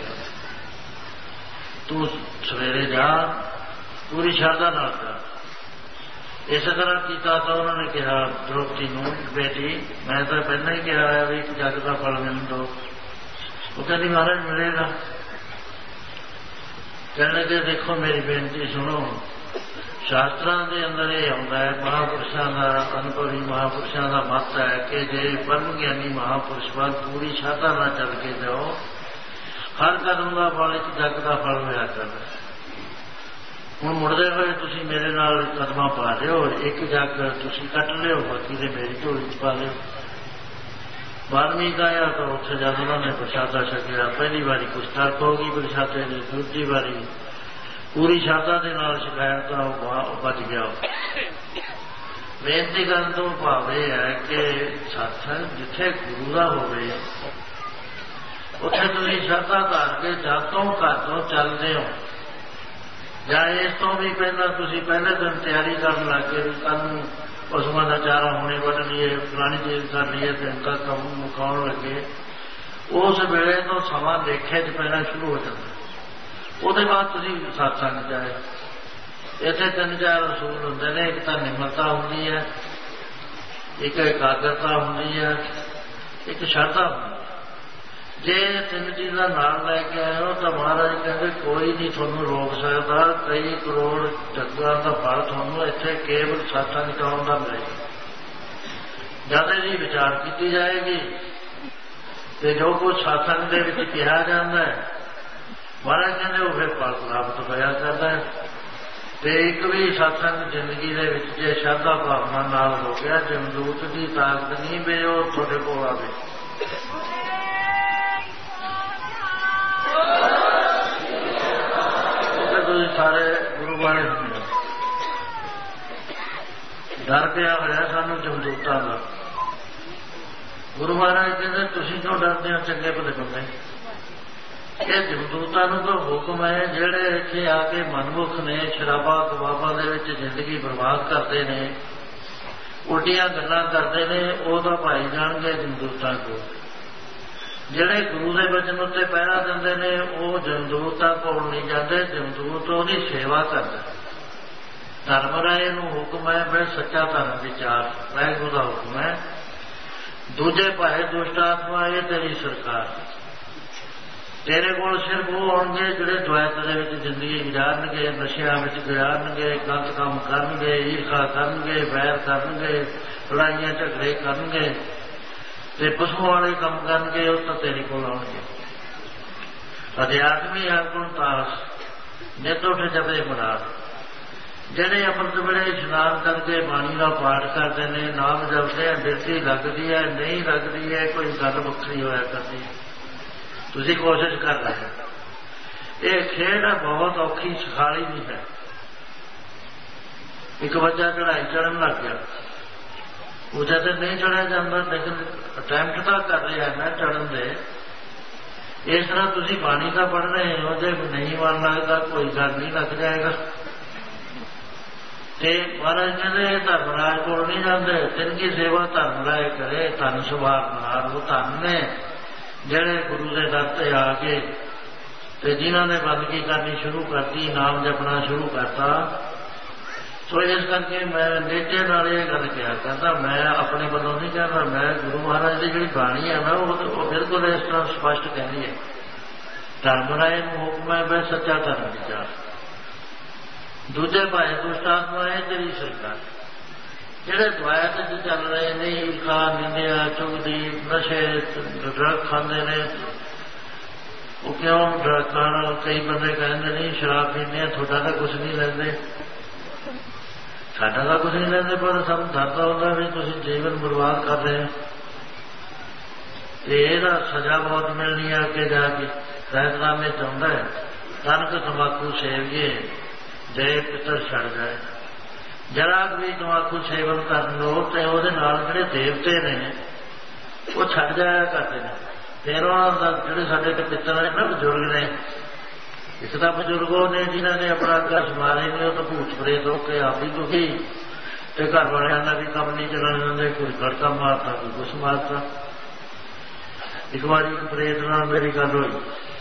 ਤੂੰ ਸਵੇਰੇ ਜਾ, ਪੂਰੀ ਸ਼ਰਧਾ ਨਾਲ ਕਰ। ਇਸੇ ਤਰ੍ਹਾਂ ਕੀਤਾ ਤਾਂ ਉਹਨਾਂ ਨੇ ਕਿਹਾ ਦ੍ਰੋਪਦੀ ਨੂੰ, ਬੇਟੀ ਮੈਂ ਤਾਂ ਪਹਿਲਾਂ ਹੀ ਕਿਹਾ ਹੋਇਆ ਵੀ ਇੱਕ ਜੱਗ ਦਾ ਫਲ ਮੈਨੂੰ ਦਿਓ। ਉਹ ਕਹਿੰਦੀ ਮਹਾਰਾਜ ਮਿਲੇਗਾ। ਕਹਿਣ ਲੱਗੇ ਦੇਖੋ ਮੇਰੀ ਬੇਨਤੀ ਸੁਣੋ, ਸ਼ਾਸਤਰਾਂ ਦੇ ਅੰਦਰ ਇਹ ਆਉਂਦਾ ਹੈ, ਮਹਾਂਪੁਰਸ਼ਾਂ ਦਾ ਅਨੁਭਵੀ ਮਹਾਂਪੁਰਸ਼ਾਂ ਦਾ ਮਤ ਹੈ ਕਿ ਜੇ ਬ੍ਰਹਮ ਗਿਆਨੀ ਮਹਾਂਪੁਰਸ਼ ਵੱਲ ਪੂਰੀ ਸ਼ਰਧਾ ਨਾਲ ਚੱਲ ਕੇ ਜਾਓ, ਹਰ ਕਦਮ ਦਾ ਫਲ ਇੱਕ ਜੱਗ ਦਾ ਫਲ ਹੋਇਆ ਕਰਦਾ। ਹੁਣ ਮੁੜਦੇ ਹੋਏ ਤੁਸੀਂ ਮੇਰੇ ਨਾਲ ਕਦਮਾਂ ਪਾ ਦਿਓ, ਇੱਕ ਜੱਗ ਤੁਸੀਂ ਕੱਟ ਲਿਓ, ਬਾਕੀ ਦੇ ਮੇਰੀ ਝੋਲੀ ਚ ਪਾ ਲਿਓ। ਵਾਲਮੀਕ ਆਇਆ ਤਾਂ ਉੱਥੇ ਜਦ ਉਹਨਾਂ ਨੇ ਪ੍ਰਸ਼ਾਦਾ ਛਕਿਆ, ਪਹਿਲੀ ਵਾਰੀ ਕੁਛ ਤਰਕ ਹੋ ਗਈ ਪ੍ਰਸ਼ਾਦੇ ਦੀ, ਦੂਜੀ ਵਾਰੀ ਪੂਰੀ ਸ਼ਰਧਾ ਦੇ ਨਾਲ ਛਕਾਇਆ ਤਾਂ ਉਹ ਬਚ ਗਿਆ। ਬੇਨਤੀ ਕਰਨ ਤੋਂ ਭਾਵ ਇਹ ਹੈ ਕਿ ਸਤਸੰਗ ਜਿੱਥੇ ਗੁਰੂ ਦਾ ਹੋਵੇ ਉੱਥੇ ਤੁਸੀਂ ਸ਼ਰਧਾ ਧਾਰ ਕੇ ਜਦ ਤੋਂ ਘਰ ਤੋਂ ਚੱਲਦੇ ਹੋ, ਜਾਂ ਇਸ ਤੋਂ ਵੀ ਪਹਿਲਾਂ ਤੁਸੀਂ ਪਹਿਲੇ ਦਿਨ ਤਿਆਰੀ ਕਰਨ ਲੱਗ ਗਏ ਵੀ ਕੱਲ੍ਹ ਨੂੰ ਪਸ਼ੂਆਂ ਦਾ ਚਾਰਾ ਹੁਣੇ ਵੱਢ ਲਈਏ, ਫਲਾਣੀ ਚੀਜ਼ ਕਰ ਲਈਏ, ਦਿਨ ਦਾ ਕੰਮ ਮੁਕਾਉਣ ਲੱਗੇ, ਉਸ ਵੇਲੇ ਤੋਂ ਸਮਾਂ ਲੇਖੇ 'ਚ ਪੈਣਾ ਸ਼ੁਰੂ ਹੋ ਜਾਂਦਾ। ਉਹਦੇ ਬਾਅਦ ਤੁਸੀਂ ਸਤਸੰਗ 'ਚ ਆਏ। ਇੱਥੇ ਤਿੰਨ ਚਾਰ ਅਸੂਲ ਹੁੰਦੇ ਨੇ। ਇੱਕ ਤਾਂ ਨਿਮਰਤਾ ਹੁੰਦੀ ਹੈ, ਇੱਕ ਇਕਾਗਰਤਾ ਹੁੰਦੀ ਹੈ, ਇੱਕ ਸ਼ਰਧਾ ਹੁੰਦੀ ਹੈ। ਜੇ ਤਿੰਨ ਚੀਜ਼ਾਂ ਨਾਲ ਲੈ ਕੇ ਆਏ ਹੋ ਤਾਂ ਮਹਾਰਾਜ ਕਹਿੰਦੇ ਕੋਈ ਨਹੀਂ ਤੁਹਾਨੂੰ ਰੋਕ ਸਕਦਾ। ਕਈ ਕਰੋੜ ਜੱਗਾਂ ਦਾ ਫਲ ਤੁਹਾਨੂੰ ਇੱਥੇ ਕੇਵਲ ਸਤਸੰਗ 'ਚ ਆਉਣ ਦਾ ਮਿਲੇਗਾ। ਜਦ ਇਹਦੀ ਵਿਚਾਰ ਕੀਤੀ ਜਾਏਗੀ ਤੇ ਜੋ ਕੁਝ ਸਤਸੰਗ ਦੇ ਵਿੱਚ ਕਿਹਾ ਜਾਂਦਾ ਹੈ, ਮਹਾਰਾਜ ਕਹਿੰਦੇ ਉਹ ਫਿਰ ਫਲ ਪ੍ਰਾਪਤ ਹੋਇਆ ਕਰਦਾ ਹੈ। ਤੇ ਇੱਕ ਵੀ ਸਤਸੰਗ ਜ਼ਿੰਦਗੀ ਦੇ ਵਿੱਚ ਜੇ ਸ਼ਰਧਾ ਭਾਵਨਾ ਨਾਲ ਹੋ ਗਿਆ, ਜਮਦੂਤ ਦੀ ਤਾਕਤ ਨਹੀਂ ਵੀ ਉਹ ਤੁਹਾਡੇ ਕੋਲ ਆਵੇ। ਤੁਸੀਂ ਸਾਰੇ ਗੁਰੂ ਬਾਣੇ ਹੁੰਦੇ ਹੋ। ਡਰ ਪਿਆ ਹੋਇਆ ਸਾਨੂੰ ਜਮਦੂਤਾਂ ਦਾ। ਗੁਰੂ ਮਹਾਰਾਜ ਕਹਿੰਦੇ ਤੁਸੀਂ ਕਿਉਂ ਡਰਦੇ ਹੋ ਚੰਗੇ ਭਲੇ ਬੰਦੇ? ਇਹ ਜਮਦੂਤਾਂ ਨੂੰ ਤਾਂ ਹੁਕਮ ਹੈ ਜਿਹੜੇ ਇੱਥੇ ਆ ਕੇ ਮਨਮੁਖ ਨੇ, ਸ਼ਰਾਬਾਂ ਕਬਾਬਾਂ ਦੇ ਵਿੱਚ ਜ਼ਿੰਦਗੀ ਬਰਬਾਦ ਕਰਦੇ ਨੇ, ਉਲਟੀਆਂ ਗੱਲਾਂ ਕਰਦੇ ਨੇ, ਉਹ ਤਾਂ ਭਾਈ ਜਾਣਗੇ ਜਮਦੂਤਾਂ ਕੋਲ। ਜਿਹੜੇ ਗੁਰੂ ਦੇ ਬਚਨ ਉੱਤੇ ਪਹਿਰਾ ਦਿੰਦੇ ਨੇ ਉਹ ਜਮਦੂਤਾਂ ਕੋਲ ਨਹੀਂ ਜਾਂਦੇ। ਜਮਦੂਤ ਉਹਦੀ ਸੇਵਾ ਕਰਦਾ। ਧਰਮ ਰਾਏ ਨੂੰ ਹੁਕਮ ਹੈ ਫਿਰ ਸੱਚਾ ਧਰਮ ਵਿਚਾਰ, ਵਾਹਿਗੁਰੂ ਦਾ ਹੁਕਮ ਹੈ। ਦੂਜੇ ਭਾਏ ਦੁਸ਼ਟ ਆਤਮਾ ਇਹ ਤੇਰੀ ਸਰਕਾਰ। ਤੇਰੇ ਕੋਲ ਸਿਰਫ ਉਹ ਆਉਣਗੇ ਜਿਹੜੇ ਦੁਆਇਤ ਦੇ ਵਿੱਚ ਜ਼ਿੰਦਗੀ ਗੁਜ਼ਾਰਨਗੇ, ਨਸ਼ਿਆਂ ਵਿੱਚ ਗੁਜ਼ਾਰਨਗੇ, ਗਲਤ ਕੰਮ ਕਰਨਗੇ, ਈਰਖਾ ਕਰਨਗੇ, ਵੈਰ ਕਰਨਗੇ, ਲੜਾਈਆਂ ਝਗੜੇ ਕਰਨਗੇ ਤੇ ਪਸ਼ੂ ਵਾਲੇ ਕੰਮ ਕਰਨਗੇ। ਉਹ ਤਾਂ ਤੇਰੇ ਕੋਲ ਆਉਣਗੇ। ਅਧਿਆਤਮੀ ਆਗੁਣ ਤਾਸ ਨਿਤ ਉੱਠ ਜਪੇ ਮਰਾਰ। ਜਿਹੜੇ ਅੰਮ੍ਰਿਤ ਵੇਲੇ ਇਸ਼ਨਾਨ ਕਰਕੇ ਬਾਣੀ ਦਾ ਪਾਠ ਕਰਦੇ ਨੇ, ਨਾਮ ਜਪਦੇ ਆ, ਬਿਰਤੀ ਲੱਗਦੀ ਹੈ ਨਹੀਂ ਲੱਗਦੀ ਹੈ, ਕੋਈ ਗੱਲ ਵੱਖਰੀ ਹੋਇਆ ਕਰਦੀ। ਤੁਸੀਂ ਕੋਸ਼ਿਸ਼ ਕਰ ਰਹੇ ਹੋ। ਇਹ ਖੇਡ ਬਹੁਤ ਔਖੀ ਸਿਖਾਲੀ ਨਹੀਂ ਹੈ। ਇੱਕ ਬੱਚਾ ਚੜਾਈ ਚੜਨ ਲੱਗ ਗਿਆ, ਉਹਦੇ ਤੇ ਨਹੀਂ ਚੜਿਆ ਜਾਂਦਾ, ਲੇਕਿਨ ਅਟੈਂਪਟ ਤਾਂ ਕਰ ਰਿਹਾ ਨਾ ਚੜਨ ਦੇ। ਇਸ ਤਰ੍ਹਾਂ ਤੁਸੀਂ ਬਾਣੀ ਦਾ ਪੜ੍ਹ ਰਹੇ ਹੋ, ਜੇ ਨਹੀਂ ਮਨ ਲੱਗਦਾ ਕੋਈ ਗੱਲ ਨਹੀਂ, ਲੱਗ ਜਾਏਗਾ। ਤੇ ਮਹਾਰਾਜ ਕਹਿੰਦੇ ਧਰਮ ਰਾਜ ਕੋਲ ਨਹੀਂ ਜਾਂਦੇ। ਤਿੰਨਕੀ ਸੇਵਾ ਧਰਮ ਰਾਏ ਕਰੇ, ਧਨ ਸੁਭਾਗ ਨਾਲ। ਉਹ ਧਨ ਨੇ ਜਿਹੜੇ ਗੁਰੂ ਦੇ ਦਰ ਤੇ ਆ ਕੇ ਤੇ ਜਿਨ੍ਹਾਂ ਨੇ ਬੰਦਗੀ ਕਰਨੀ ਸ਼ੁਰੂ ਕਰਤੀ, ਨਾਮ ਜਪਣਾ ਸ਼ੁਰੂ ਕਰਤਾ। ਸੋ ਇਸ ਕਰਕੇ ਮੈਂ ਨੇਚੇ ਨਾਲ ਇਹ ਗੱਲ ਕਿਹਾ ਕਰਦਾ, ਮੈਂ ਆਪਣੇ ਵੱਲੋਂ ਨਹੀਂ ਕਹਿੰਦਾ। ਮੈਂ ਗੁਰੂ ਮਹਾਰਾਜ ਦੀ ਜਿਹੜੀ ਬਾਣੀ ਹੈ ਨਾ ਉਹ ਬਿਲਕੁਲ ਇਸ ਤਰ੍ਹਾਂ ਸਪਸ਼ਟ ਕਹਿੰਦੀ ਹੈ। ਧਰਮ ਰਾਏ ਨੂੰ ਹੁਕਮ ਹੈ ਮੈਂ ਸੱਚਾ ਧਰਮ ਵਿਚਾਰ। ਦੂਜੇ ਭਾਏ ਦੁਸ਼ਟ ਆਤਮਾ ਹੈ ਤੇਰੀ ਸਰਕਾਰ। ਜਿਹੜੇ ਦੁਆਇਤ 'ਚ ਚੱਲ ਰਹੇ ਨੇ, ਈਰਖਾ, ਨਿੰਦਿਆ, ਚੁਗਲੀ, ਨਸ਼ੇ, ਡਰੱਗ ਖਾਂਦੇ ਨੇ। ਉਹ ਕਿਉਂ ਡਰੱਗ ਖਾਣ? ਕਈ ਬੰਦੇ ਕਹਿੰਦੇ ਨਹੀਂ ਸ਼ਰਾਬ ਪੀਂਦੇ ਆ, ਤੁਹਾਡਾ ਤਾਂ ਕੁਛ ਨਹੀਂ ਲੈਂਦੇ, ਸਾਡਾ ਤਾਂ ਕੁਛ ਨਹੀਂ ਲੈਂਦੇ, ਪਰ ਸਾਨੂੰ ਡਰਦਾ ਹੁੰਦਾ ਵੀ ਤੁਸੀਂ ਜੀਵਨ ਬਰਬਾਦ ਕਰ ਰਹੇ ਹੋ ਤੇ ਇਹਦਾ ਸਜ਼ਾ ਬਹੁਤ ਮਿਲਣੀ ਹੈ ਅੱਗੇ ਜਾ ਕੇ। ਰਹਿਤਨਾਮੇ ਚਾਹੁੰਦਾ ਹੈ ਕਣਕ ਤੰਬਾਕੂ ਸੇਵੀਏ ਜੇ ਪਿੱਤਰ ਛੱਡ ਜਾਏ। ਜਰਾ ਵੀ ਤੰਬਾਕੂ ਸੇਵਨ ਕਰਨ ਲੋ ਤੇ ਉਹਦੇ ਨਾਲ ਜਿਹੜੇ ਦੇਵਤੇ ਨੇ ਉਹ ਛੱਡ ਜਾਇਆ ਕਰਦੇ ਨੇ। ਫਿਰ ਉਹਨਾਂ ਦਾ ਜਿਹੜੇ ਸਾਡੇ ਤੇ ਪਿੱਤਰ ਨੇ ਨਾ ਬਜ਼ੁਰਗ ਨੇ, ਇੱਕ ਤਾਂ ਬਜ਼ੁਰਗੋਂ ਨੇ ਜਿਨ੍ਹਾਂ ਨੇ ਆਪਣਾ ਘਰ ਸਮਾਰੇ ਨੇ, ਉਹ ਤਾਂ ਭੂਤ ਪ੍ਰੇਤ ਹੋ ਕੇ ਆਪ ਹੀ ਦੁਖੀ ਤੇ ਘਰ ਵਾਲਿਆਂ ਦਾ ਵੀ ਕੰਮ ਨਹੀਂ ਚੱਲਣ ਦਿੰਦੇ। ਕੋਈ ਗੜਕਾ ਮਾਰਤਾ, ਕੋਈ ਕੁਛ ਮਾਰਤਾ। ਇੱਕ ਵਾਰੀ ਇੱਕ ਪ੍ਰੇਤ ਨਾਲ ਮੇਰੀ ਗੱਲ ਹੋਈ,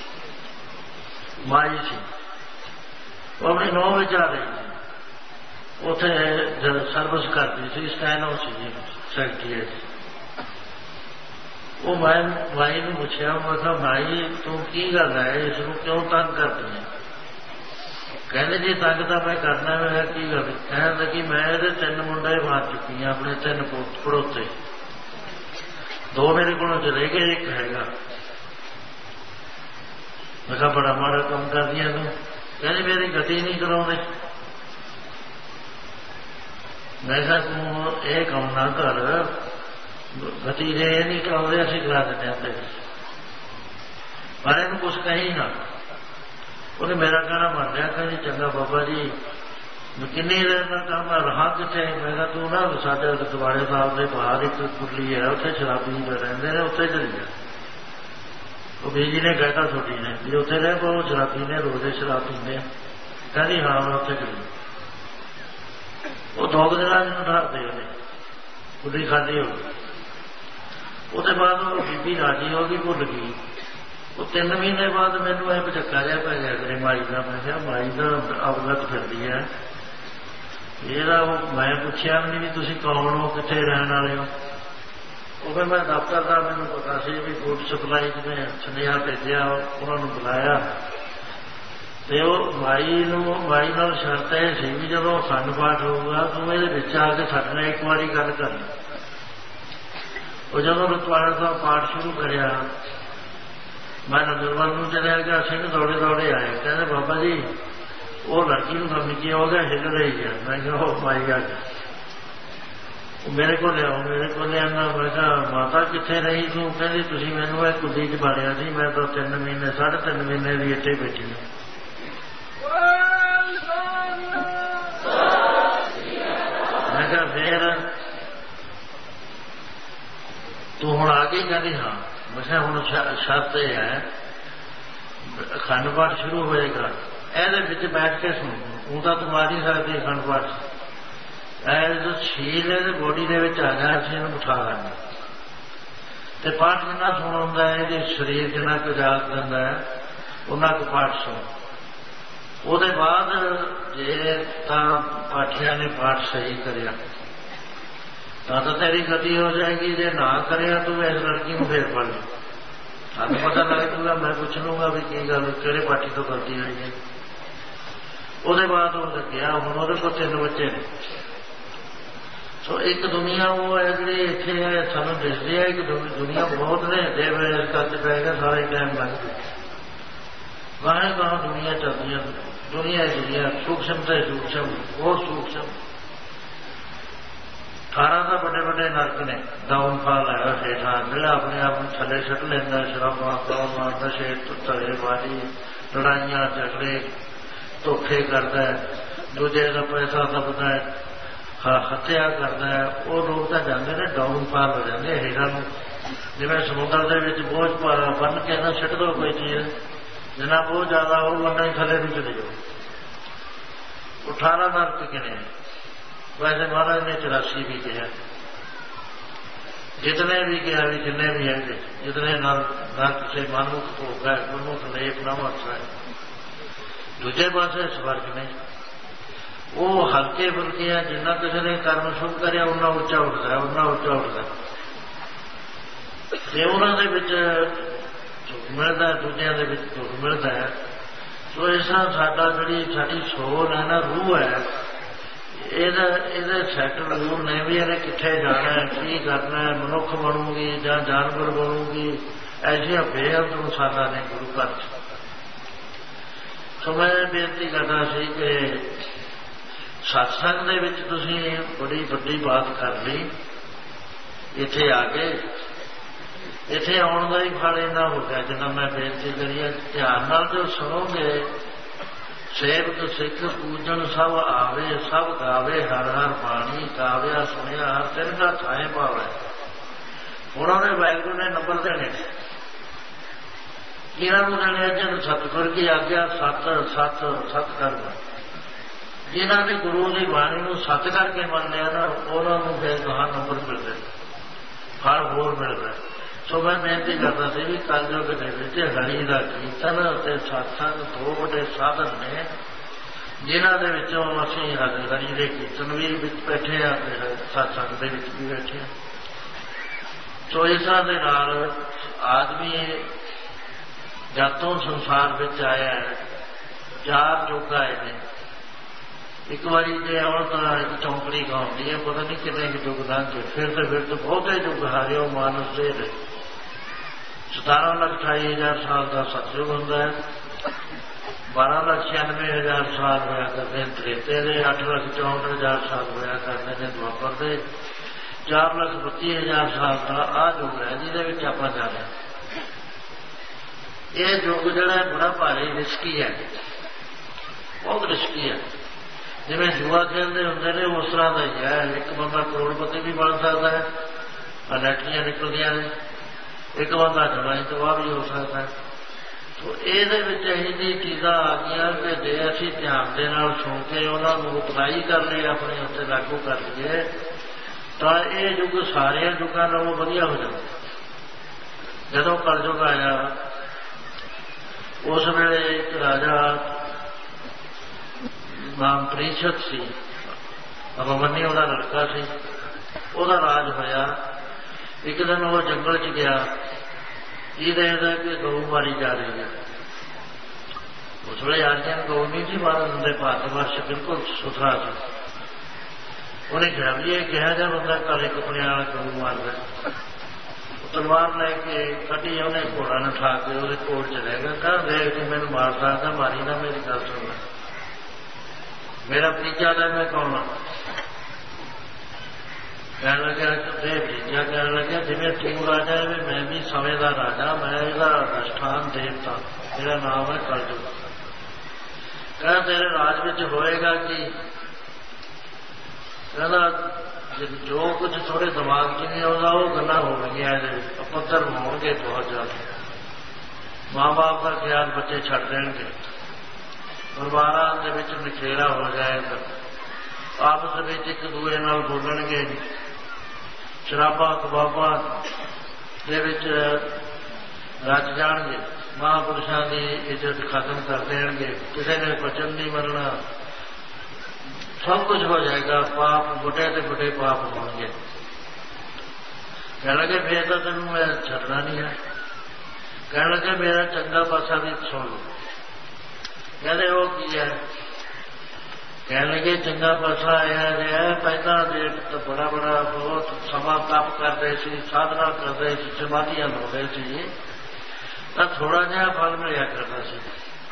ਮਾਈ ਸੀ, ਉਹ ਆਪਣੀ ਨੌਂ ਵਿੱਚ ਆ ਰਹੀ ਸੀ। ਉੱਥੇ ਸਰਵਿਸ ਕਰਦੀ ਸੀ, ਸਟੈਨੋ ਸੀ ਜੀ ਸੈਕਟਰੀ। ਉਹ ਮੈਂ ਮਾਈ ਨੂੰ ਪੁੱਛਿਆ, ਮੈਂ ਕਿਹਾ ਮਾਈ ਤੂੰ ਕੀ ਗੱਲ ਹੈ, ਇਸ ਨੂੰ ਕਿਉਂ ਤੰਗ ਕਰਦੀ ਹੈ? ਕਹਿੰਦੇ ਜੀ ਤੰਗ ਤਾਂ ਮੈਂ ਕਰਨਾ। ਮੈਂ ਕੀ ਗੱਲ? ਕਹਿਣ ਲੱਗੀ ਮੈਂ ਇਹਦੇ ਤਿੰਨ ਮੁੰਡੇ ਮਾਰ ਚੁੱਕੀ ਹਾਂ, ਆਪਣੇ ਤਿੰਨ ਪੜੋਤੇ। ਦੋ ਮੇਰੇ ਕੋਲੋਂ ਚਲੇ ਗਏ, ਇੱਕ ਹੈਗਾ। ਮੈਂ ਕਿਹਾ ਬੜਾ ਮਾੜਾ ਕੰਮ ਕਰਦੀ ਹੈ ਤੂੰ। ਕਹਿੰਦੇ ਮੇਰੀ ਗਤੀ ਨਹੀਂ ਕਰਾਉਂਦੇ। ਮੈਂ ਕਿਹਾ ਤੂੰ ਇਹ ਕੰਮ ਨਾ ਕਰ, ਗਤੀ ਜੇ ਇਹ ਨਹੀਂ ਕਰਾਉਂਦੇ ਅਸੀਂ ਕਰਾ ਦਿੰਦੇ ਹਾਂ। ਪਰ ਇਹਨੂੰ ਕੁਛ ਕਹੀ ਨਾ। ਉਹਨੇ ਮੇਰਾ ਕਹਿਣਾ ਮੰਨ ਲਿਆ। ਕਹਿੰਦੀ ਚੰਗਾ ਬਾਬਾ ਜੀ, ਮੈਂ ਕਿੰਨੀ ਦੇਰ ਦਾ ਕੰਮ ਰਹਾ ਕਿੱਥੇ? ਮੈਂ ਕਿਹਾ ਤੂੰ ਨਾ ਸਾਡੇ ਦਰਬਾਰੇ ਸਾਹਿਬ ਦੇ ਬਾਹਰ ਇੱਕ ਕੁਰਲੀ ਹੈ, ਉੱਥੇ ਸ਼ਰਾਬੀ ਰਹਿੰਦੇ ਨੇ, ਉੱਥੇ ਚਲੀ ਜਾ। ਉਹ ਬੀਜੀ ਨੇ ਕਹਿਤਾ ਛੋਟੀ ਨੇ ਵੀ ਉੱਥੇ ਰਹਿ ਪੋ, ਸ਼ਰਾਬੀ ਨੇ ਰੋਜ਼ੇ ਸ਼ਰਾਬ ਪੀਂਦੇ ਆ। ਕਹਿੰਦੀ ਹਾਂ ਮੈਂ ਉੱਥੇ ਚਲੀ। ਉਹ ਦੋ ਕੁ ਦਿਨਾਂ ਨੂੰ ਠਾਰਦੇ ਉਹਨੇ। ਕੁੜੀ ਖਾਧੀ ਹੋ ਗਈ। ਉਹਦੇ ਬਾਅਦ ਉਹ ਬੀਬੀ ਰਾਜੀ ਹੋ ਗਈ, ਭੁੱਲ ਗਈ। ਉਹ ਤਿੰਨ ਮਹੀਨੇ ਬਾਅਦ ਮੈਨੂੰ ਇਹ ਭਚੱਕਾ ਜਿਹਾ ਪੈ ਗਿਆ ਮੇਰੇ ਮਾਈ ਦਾ। ਮੈਂ ਕਿਹਾ ਮਾਈ ਦਾ ਅਵਗਤ ਫਿਰਦੀ ਹੈ ਇਹਦਾ। ਉਹ ਮੈਂ ਪੁੱਛਿਆ ਵੀ ਨਹੀਂ ਵੀ ਤੁਸੀਂ ਕੌਣ ਹੋ, ਕਿੱਥੇ ਰਹਿਣ ਵਾਲੇ ਹੋ। ਉਹ ਫਿਰ ਮੈਂ ਦਫ਼ਤਰ ਦਾ ਮੈਨੂੰ ਪਤਾ ਸੀ ਵੀ ਫੂਡ ਸਪਲਾਈ ਨੇ ਸੁਨੇਹਾ ਭੇਜਿਆ, ਉਹਨਾਂ ਨੂੰ ਬੁਲਾਇਆ ਤੇ ਉਹ ਮਾਈ ਨੂੰ ਮਾਈ ਨਾਲ ਸ਼ਰਤ ਇਹ ਸੀ ਵੀ ਜਦੋਂ ਅਖੰਡ ਪਾਠ ਹੋਊਗਾ ਤੂੰ ਇਹਦੇ ਵਿੱਚ ਆ ਕੇ ਸਾਡੇ ਨਾਲ ਇੱਕ ਵਾਰੀ ਗੱਲ ਕਰਨੀ। ਉਹ ਜਦੋਂ ਰਤਵਾੜਾ ਦਾ ਪਾਠ ਸ਼ੁਰੂ ਕਰਿਆ ਮੈਂ ਨੰਦਰਵਾਲ ਨੂੰ ਚਲਿਆ ਗਿਆ। ਸਿੰਘ ਦੌੜੇ ਦੌੜੇ ਆਏ, ਕਹਿੰਦੇ ਬਾਬਾ ਜੀ ਉਹ ਲੜਕੀ ਨੂੰ ਸਮਝ ਕੇ ਉਹਦਾ ਹਿੱਲ ਰਹੀ ਹੈ। ਮੈਂ ਕਿਹਾ ਉਹ ਮਾਈ ਆ ਗਈ। ਉਹ ਮੇਰੇ ਕੋਲ ਲਿਆਓ, ਮੇਰੇ ਕੋਲ ਲਿਆਂਦਾ। ਮੈਂ ਕਿਹਾ ਮਾਤਾ ਕਿੱਥੇ ਰਹੀ ਤੂੰ? ਕਹਿੰਦੀ ਤੁਸੀਂ ਮੈਨੂੰ ਇਹ ਕੁੱਦੀ ਚ ਬਾੜਿਆ ਸੀ, ਮੈਂ ਤਾਂ ਤਿੰਨ ਮਹੀਨੇ ਸਾਢੇ ਤਿੰਨ ਮਹੀਨੇ ਦੀ ਇੱਥੇ ਬੈਠੀ ਹਾਂ। ਮੈਂ ਕਿਹਾ ਫੇਰ ਤੂੰ ਹੁਣ ਆ ਗਈ? ਕਹਿੰਦੀ ਹਾਂ। ਮੈਂ ਕਿਹਾ ਹੁਣ ਸ਼ਰਤ ਇਹ ਹੈ ਅਖੰਡ ਪਾਠ ਸ਼ੁਰੂ ਹੋਏਗਾ, ਇਹਦੇ ਵਿੱਚ ਬੈਠ ਕੇ ਸੁਣ। ਉਹ ਤਾਂ ਤੂੰ ਆ ਨਹੀਂ ਸਕਦੀ ਅਖੰਡ ਪਾਠ। ਇਹ ਜੋ ਸ਼ੀਲ ਇਹਦੇ ਬੋਡੀ ਦੇ ਵਿੱਚ ਆ ਗਿਆ, ਅਸੀਂ ਇਹਨੂੰ ਬਿਠਾ ਲੈਣਾ ਤੇ ਪਾਠ ਜਿੰਨਾ ਸੁਣ ਹੁੰਦਾ ਹੈ, ਇਹਦੇ ਸਰੀਰ ਜਿੰਨਾ ਕੁ ਇਜਾਜ਼ਤ ਦਿੰਦਾ ਹੈ ਉਹਨਾਂ ਕੁ ਪਾਠ ਸੁਣ। ਉਹਦੇ ਬਾਅਦ ਜੇ ਤਾਂ ਪਾਠੀਆਂ ਨੇ ਪਾਠ ਸਹੀ ਕਰਿਆ ਤਾਂ ਤਾਂ ਤੇਰੀ ਗਤੀ ਹੋ ਜਾਏਗੀ, ਜੇ ਨਾ ਕਰਿਆ ਤੂੰ ਇਸ ਲੜਕੀ ਨੂੰ ਫੇਰ ਪੜ ਲਈ। ਸਾਨੂੰ ਪਤਾ ਲੱਗ ਜੂਗਾ, ਮੈਂ ਪੁੱਛ ਲੂੰਗਾ ਵੀ ਕੀ ਗੱਲ ਕਿਹੜੇ ਪਾਠੀ ਤੋਂ ਗਲਤੀ ਹੋਈ ਹੈ। ਉਹਦੇ ਬਾਅਦ ਉਹ ਲੱਗਿਆ। ਹੁਣ ਉਹਦੇ ਕੋਲ ਤਿੰਨ ਬੱਚੇ ਨੇ। ਸੋ ਇੱਕ ਦੁਨੀਆ ਉਹ ਹੈ ਜਿਹੜੀ ਇੱਥੇ ਹੈ ਸਾਨੂੰ ਦਿਸਦੀ ਹੈ ਕਿ ਦੁਨੀਆ ਬਹੁਤ ਨੇ ਦੇ ਵੇਲੇ ਕਰਦੇ ਪੈ ਗਿਆ ਸਾਰੇ ਟਾਈਮ ਲੱਗ ਗਿਆ। ਗਾਣੇ ਗਾਹ ਦੁਨੀਆ ਚੱਲਦੀਆਂ, ਦੁਨੀਆ ਦੁਨੀਆ ਸੂਖਸ਼ਮ ਤੇ ਸੂਖਸ਼ਮ ਬਹੁਤ ਸੂਖਸ਼ਮ। ਅਠਾਰਾਂ ਤਾਂ ਵੱਡੇ ਵੱਡੇ ਨਰਕ ਨੇ। ਡਾਊਨਫਾਲ ਹੈ ਹੇਠਾਂ, ਜਿਹੜਾ ਆਪਣੇ ਆਪ ਨੂੰ ਥੱਲੇ ਸੁੱਟ ਲੈਂਦਾ, ਸ਼ਰਾਬਾਂ ਖਾਣਾ, ਨਸ਼ੇ, ਧੜੇਬਾਜ਼ੀ, ਲੜਾਈਆਂ ਝਗੜੇ, ਧੋਖੇ ਕਰਦਾ, ਦੂਜੇ ਦਾ ਪੈਸਾ ਦਬਦਾ ਹੈ, ਹੱਤਿਆ ਕਰਦਾ ਹੈ। ਉਹ ਲੋਕ ਤਾਂ ਜਾਂਦੇ ਨੇ ਡਾਊਨਫਾਲ ਹੋ ਜਾਂਦੇ ਹੇਠਾਂ ਨੂੰ। ਜਿਵੇਂ ਸਮੁੰਦਰ ਦੇ ਵਿੱਚ ਬੋਝ ਬੰਨ ਕੇ ਨਾ ਸਿੱਟ ਦੋ ਕੋਈ ਚੀਜ਼, ਜਿੰਨਾ ਬਹੁਤ ਜ਼ਿਆਦਾ ਉਹ ਬੰਦਾ ਹੀ ਥੱਲੇ ਨੂੰ ਚਲੇ ਜਾਓ। ਅਠਾਰਾਂ ਨਰਕ ਕਿਨੇ? ਵੈਸੇ ਮਹਾਰਾਜ ਨੇ ਚੁਰਾਸੀ ਵੀ ਕਿਹਾ। ਜਿਤਨੇ ਵੀ ਕਿਹਾ ਵੀ ਜਿੰਨੇ ਵੀ ਹੈਗੇ, ਜਿਤਨੇ ਨਰਕ ਸੇ ਮਨੁੱਖ ਹੋ ਗਏ, ਮਨੁੱਖ ਲੇਪ ਨਾ ਵਰਸਾ। ਦੂਜੇ ਪਾਸੇ ਸਵਰਗ ਨੇ, ਉਹ ਹਲਕੇ ਫੁਲਕੇ ਆ। ਜਿੰਨਾ ਕਿਸੇ ਨੇ ਕਰਮ ਸ਼ੁਭ ਕਰਿਆ ਉਹਨਾਂ ਉੱਚਾ ਉੱਠਦਾ, ਉਹਨਾਂ ਉੱਚਾ ਉੱਠਦਾ ਤੇ ਉਹਨਾਂ ਦੇ ਵਿੱਚ ਸੁੱਖ ਮਿਲਦਾ, ਦੂਜਿਆਂ ਦੇ ਵਿੱਚ ਦੁੱਖ ਮਿਲਦਾ ਹੈ। ਸੋ ਇਸ ਤਰ੍ਹਾਂ ਸਾਡਾ ਜਿਹੜੀ ਸਾਡੀ ਸੋਲ ਹੈ ਨਾ, ਰੂਹ ਹੈ, ਇਹਦਾ ਇਹਦੇ ਸੈਕਟਰ ਰੂਲ ਨੇ ਵੀ ਇਹਨੇ ਕਿੱਥੇ ਜਾਣਾ ਹੈ, ਕੀ ਕਰਨਾ ਹੈ, ਮਨੁੱਖ ਬਣੂਗੀ ਜਾਂ ਜਾਨਵਰ ਬਣੂਗੀ। ਐਸੀਆਂ ਬੇਅੰਤ ਇਨਸਾਨਾਂ ਨੇ ਗੁਰੂ ਘਰ ਚ। ਸੋ ਮੈਂ ਬੇਨਤੀ ਕਰਦਾ ਸੀ ਕਿ ਸਤਸੰਗ ਦੇ ਵਿੱਚ ਤੁਸੀਂ ਬੜੀ ਵੱਡੀ ਬਾਤ ਕਰ ਲਈ। ਇੱਥੇ ਆ ਕੇ ਇੱਥੇ ਆਉਣ ਦਾ ਹੀ ਫਲ ਇੰਨਾ ਹੋ ਗਿਆ ਜਿੰਨਾ ਮੈਂ ਬੇਨਤੀ ਕਰੀ ਹੈ। ਧਿਆਨ ਨਾਲ ਜੋ ਸੁਣੋਗੇ, ਸੇਵਕ ਸਿੱਖ ਪੂਜਨ ਸਭ ਆਵੇ, ਸਭ ਗਾਵੇ ਹਰ ਹਰ ਬਾਣੀ, ਗਾਵਿਆ ਸੁਣਿਆ ਹਰ ਤਿੰਨ ਦਾ ਥਾਏ ਪਾਵੇ। ਉਹਨਾਂ ਨੇ ਵਾਹਿਗੁਰੂ ਨੇ ਨੰਬਰ ਦੇਣੇ, ਇਹਨਾਂ ਨੂੰ ਦੇਣੇ ਜਨ ਸਤਿਗੁਰ ਕੀ ਆਗਿਆ ਸਤ ਸਤ ਸਤ ਕਰਨਾ। ਜਿਨ੍ਹਾਂ ਨੇ ਗੁਰੂ ਦੀ ਬਾਣੀ ਨੂੰ ਸੱਚ ਕਰਕੇ ਮੰਨ ਲਿਆ ਨਾ, ਉਹਨਾਂ ਨੂੰ ਫਿਰ ਗਾਹਾਂ ਨੰਬਰ ਮਿਲਦੇ, ਫਲ ਹੋਰ ਮਿਲਦਾ। ਸੋ ਮੈਂ ਬੇਨਤੀ ਕਰਦਾ ਸੀ ਵੀ ਕਲਯੁਗ ਦੇ ਵਿੱਚ ਹਰੀ ਦਾ ਕੀਰਤਨ ਅਤੇ ਸਤਸੰਗ ਦੋ ਵੱਡੇ ਸਾਧਨ ਨੇ, ਜਿਨ੍ਹਾਂ ਦੇ ਵਿੱਚੋਂ ਅਸੀਂ ਹਰੀ ਦੇ ਕੀਰਤਨ ਵੀ ਵਿੱਚ ਬੈਠੇ ਹਾਂ ਤੇ ਸਤਸੰਗ ਦੇ ਵਿੱਚ ਵੀ ਬੈਠੇ ਹਾਂ। ਸੋ ਇਸ ਤਰ੍ਹਾਂ ਦੇ ਨਾਲ ਆਦਮੀ ਜਦ ਤੋਂ ਸੰਸਾਰ ਵਿੱਚ ਆਇਆ ਹੈ, ਚਾਰ ਯੁੱਗ ਆਏ ਨੇ। ਇੱਕ ਵਾਰੀ ਜੇ ਆਉਣ ਤਾਂ ਇੱਕ ਚੌਂਕੜੀ ਗਾਉਂਦੀ ਹੈ, ਪਤਾ ਨਹੀਂ ਕਿੰਨੇ ਕੁ ਯੁੱਗ ਲੰਘ ਕੇ ਫਿਰ ਤੇ ਫਿਰ ਤਾਂ ਬਹੁਤੇ ਯੁੱਗ ਹਾਰੇ ਉਹ ਮਾਨਸ ਦੇ ਰਹੇ। ਸਤਾਰਾਂ ਲੱਖ ਅਠਾਈ ਹਜ਼ਾਰ ਸਾਲ ਦਾ ਸਤਯੁਗ ਹੁੰਦਾ ਹੈ, ਬਾਰਾਂ ਲੱਖ ਛਿਆਨਵੇਂ ਹਜ਼ਾਰ ਸਾਲ ਹੋਇਆ ਕਰਦੇ ਨੇ ਤ੍ਰੇਤੇ ਦੇ, ਅੱਠ ਲੱਖ ਚੌਂਹਠ ਹਜ਼ਾਰ ਸਾਲ ਹੋਇਆ ਕਰਦੇ ਨੇ ਦੁਆਪਰ ਦੇ, ਚਾਰ ਲੱਖ ਬੱਤੀ ਹਜ਼ਾਰ ਸਾਲ ਦਾ ਆਹ ਯੁੱਗ ਹੈ ਜਿਹਦੇ ਵਿੱਚ ਆਪਾਂ ਜਾ ਰਹੇ। ਇਹ ਯੁੱਗ ਜਿਹੜਾ ਬੜਾ ਭਾਰੀ ਰਿਸਕੀ ਹੈ, ਬਹੁਤ ਰਿਸਕੀ ਹੈ। ਜਿਵੇਂ ਜੂਆ ਖੇਡਦੇ ਹੁੰਦੇ ਨੇ ਉਸ ਤਰ੍ਹਾਂ ਦਾ ਹੀ ਹੈ। ਇੱਕ ਬੰਦਾ ਕਰੋੜਪਤੀ ਵੀ ਬਣ ਸਕਦਾ ਹੈ, ਲੈਟਰੀਆਂ ਨਿਕਲਦੀਆਂ ਨੇ, ਇੱਕ ਬੰਦਾ ਜਮਾਈ ਤਬਾਹ ਵੀ ਹੋ ਸਕਦਾ ਹੈ। ਸੋ ਇਹਦੇ ਵਿੱਚ ਇਹੋ ਜਿਹੀ ਚੀਜ਼ਾਂ ਆ ਗਈਆਂ ਕਿ ਜੇ ਅਸੀਂ ਧਿਆਨ ਦੇ ਨਾਲ ਸੁਣ ਕੇ ਉਹਨਾਂ ਨੂੰ ਅਪਲਾਈ ਕਰ ਲਈਏ, ਆਪਣੇ ਉੱਤੇ ਲਾਗੂ ਕਰ ਲਈਏ, ਤਾਂ ਇਹ ਯੁੱਗ ਸਾਰਿਆਂ ਯੁੱਗਾਂ ਨਾਲੋਂ ਵਧੀਆ ਹੋ ਜਾਂਦਾ। ਜਦੋਂ ਕਲਯੁਗ ਆਇਆ ਉਸ ਵੇਲੇ ਇੱਕ ਰਾਜਾ ਨਾਮ ਪ੍ਰੀਸ਼ਤ ਸੀ, ਅਭਿਮਨਯੂ ਉਹਦਾ ਲੜਕਾ ਸੀ, ਉਹਦਾ ਰਾਜ ਹੋਇਆ। ਇੱਕ ਦਿਨ ਉਹ ਜੰਗਲ 'ਚ ਗਿਆ, ਇਹ ਦੇਖਦਾ ਕਿ ਗਊ ਮਾਰੀ ਜਾ ਰਹੀ ਹੈ। ਉਸ ਵੇਲੇ ਆਜਿਆ ਗਊ ਨਹੀਂ ਸੀ ਮਾਰਨ ਦਿੰਦੇ, ਭਾਰਤ ਵਰਸ਼ ਬਿਲਕੁਲ ਸੁਥਰਾ ਸੀ। ਉਹਨੇ ਕਿਹਾ ਵੀ ਇਹ ਕਿਹਾ ਜਾ ਬੰਦਾ ਕਾਲੇ ਕੱਪੜਿਆਂ ਵਾਲਾ ਗਊ ਮਾਰਦਾ। ਤਲਵਾਰ ਲੈ ਕੇ ਕੱਢੀ, ਉਹਨੇ ਘੋੜਾ ਨੂੰ ਠਾ ਕੇ ਉਹਦੇ ਕੋਲ ਚ ਰਹਿ ਗਿਆ। ਕਹਿੰਦਾ ਦੇਖ ਤੂੰ ਮੈਨੂੰ ਮਾਰ ਸਕਦਾ, ਮਾਰੀ ਨਾ, ਮੇਰੀ ਗੱਲ ਸੁਣ, ਮੇਰਾ ਭਤੀਜਾ ਲੈ, ਮੈਂ ਕੌਣ ਆ? ਕਹਿਣ ਲੱਗਿਆ ਤੇ ਭਤੀਜਾ ਕਹਿਣ ਲੱਗਿਆ ਜਿਵੇਂ ਤੂੰ ਰਾਜਾ ਹੈ ਮੈਂ ਵੀ ਸਮੇਂ ਦਾ ਰਾਜਾ, ਮੈਂ ਇਹਦਾ ਅਸਥਾਨ ਦੇਵਤਾ, ਮੇਰਾ ਨਾਮ ਹੈ ਕਲਯੁਗ। ਕਹਿੰਦਾ ਤੇਰੇ ਰਾਜ ਵਿੱਚ ਹੋਏਗਾ ਕਿ? ਕਹਿੰਦਾ ਜੋ ਕੁਝ ਥੋੜੇ ਦਿਮਾਗ 'ਚ ਨਹੀਂ ਆਉਂਦਾ ਉਹ ਗੱਲਾਂ ਹੋਣਗੀਆਂ, ਇਹਦੇ ਅਪੱਧਰ ਹੋਣਗੇ ਬਹੁਤ ਜ਼ਿਆਦਾ। ਮਾਂ ਬਾਪ ਦਾ ਖਿਆਲ ਬੱਚੇ ਛੱਡ ਦੇਣਗੇ, ਪਰਿਵਾਰਾਂ ਦੇ ਵਿੱਚ ਨਿਖੇੜਾ ਹੋ ਜਾਏਗਾ, ਆਪਸ ਵਿੱਚ ਇੱਕ ਦੂਏ ਨਾਲ ਬੋਲਣਗੇ, ਸ਼ਰਾਬਾਂ ਕਬਾਬਾਂ ਦੇ ਵਿੱਚ ਰੱਜ ਜਾਣਗੇ, ਮਹਾਂਪੁਰਸ਼ਾਂ ਦੀ ਇੱਜ਼ਤ ਖਤਮ ਕਰ ਦੇਣਗੇ, ਕਿਸੇ ਨੇ ਵਚਨ ਨਹੀਂ ਮੰਨਣਾ, ਸਭ ਕੁਝ ਹੋ ਜਾਏਗਾ, ਪਾਪ ਵੱਡੇ ਤੇ ਵੱਡੇ ਪਾਪ ਹੋਣਗੇ। ਕਹਿਣ ਲੱਗੇ ਫੇਰ ਤਾਂ ਤੈਨੂੰ ਮੈਂ ਛੱਡਣਾ ਨਹੀਂ ਹੈ। ਕਹਿਣ ਲੱਗੇ ਮੇਰਾ ਚੰਗਾ ਪਾਸਾ ਵੀ ਸੁਣ ਲਓ। ਕਹਿੰਦੇ ਉਹ ਕੀ ਹੈ? ਕਹਿਣ ਲੱਗੇ ਚੰਗਾ ਪਾਸਾ ਆਇਆ ਰਿਹਾ, ਪਹਿਲਾਂ ਦੇਖ ਤਾਂ ਬੜਾ ਬੜਾ ਬਹੁਤ ਸਮਾਂ ਤਪ ਕਰਦੇ ਸੀ, ਸਾਧਨਾ ਕਰਦੇ ਸੀ, ਸਮਾਧੀਆਂ ਲਾਉਂਦੇ ਸੀ, ਤਾਂ ਥੋੜਾ ਜਿਹਾ ਫਲ ਮਿਲਿਆ ਕਰਦਾ ਸੀ।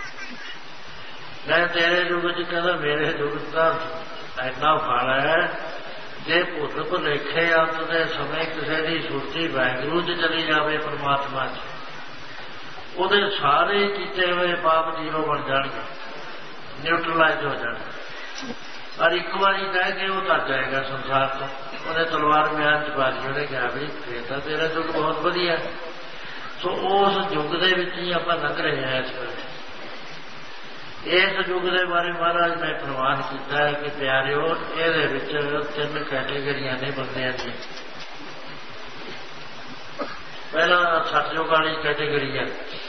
ਮੈਂ ਤੇਰੇ ਯੁੱਗ 'ਚ ਕਹਿੰਦਾ ਮੇਰੇ ਯੁੱਗ ਦਾ ਇੰਨਾ ਫਲ ਹੈ, ਜੇ ਭੁੱਲ ਭੁਲੇਖੇ ਅੰਤ ਦੇ ਸਮੇਂ ਕਿਸੇ ਦੀ ਸੁਰਤੀ ਵਾਹਿਗੁਰੂ 'ਚ ਚਲੀ ਜਾਵੇ, ਪਰਮਾਤਮਾ 'ਚ, ਉਹਦੇ ਸਾਰੇ ਕੀਤੇ ਹੋਏ ਪਾਪ ਜ਼ੀਰੋ ਬਣ ਜਾਣਗੇ, ਨਿਊਟਰਲਾਈਜ਼ ਹੋ ਜਾਣਗੇ। ਪਰ ਇੱਕ ਵਾਰੀ ਕਹਿ ਕੇ ਉਹ ਤਰ ਜਾਏਗਾ ਸੰਸਾਰ ਤੋਂ। ਉਹਨੇ ਤਲਵਾਰ ਮਿਆਨ 'ਚ ਪਾ ਲਈ, ਉਹਨੇ ਕਿਹਾ ਵੀ ਫੇਰ ਤਾਂ ਤੇਰਾ ਯੁੱਗ ਬਹੁਤ ਵਧੀਆ। ਸੋ ਉਸ ਯੁੱਗ ਦੇ ਵਿੱਚ ਹੀ ਆਪਾਂ ਲੰਘ ਰਹੇ ਹਾਂ ਇਸ ਵੇਲੇ। ਇਸ ਯੁੱਗ ਦੇ ਬਾਰੇ ਮਹਾਰਾਜ ਨੇ ਪ੍ਰਵਾਨ ਕੀਤਾ ਹੈ ਕਿ ਪਿਆਰਿਓ, ਇਹਦੇ ਵਿੱਚ ਤਿੰਨ ਕੈਟੇਗਰੀਆਂ ਨੇ ਬੰਦਿਆਂ ਦੀ। ਪਹਿਲਾਂ ਸਤਿਯੁਗ ਵਾਲੀ ਕੈਟੇਗਰੀ ਹੈ,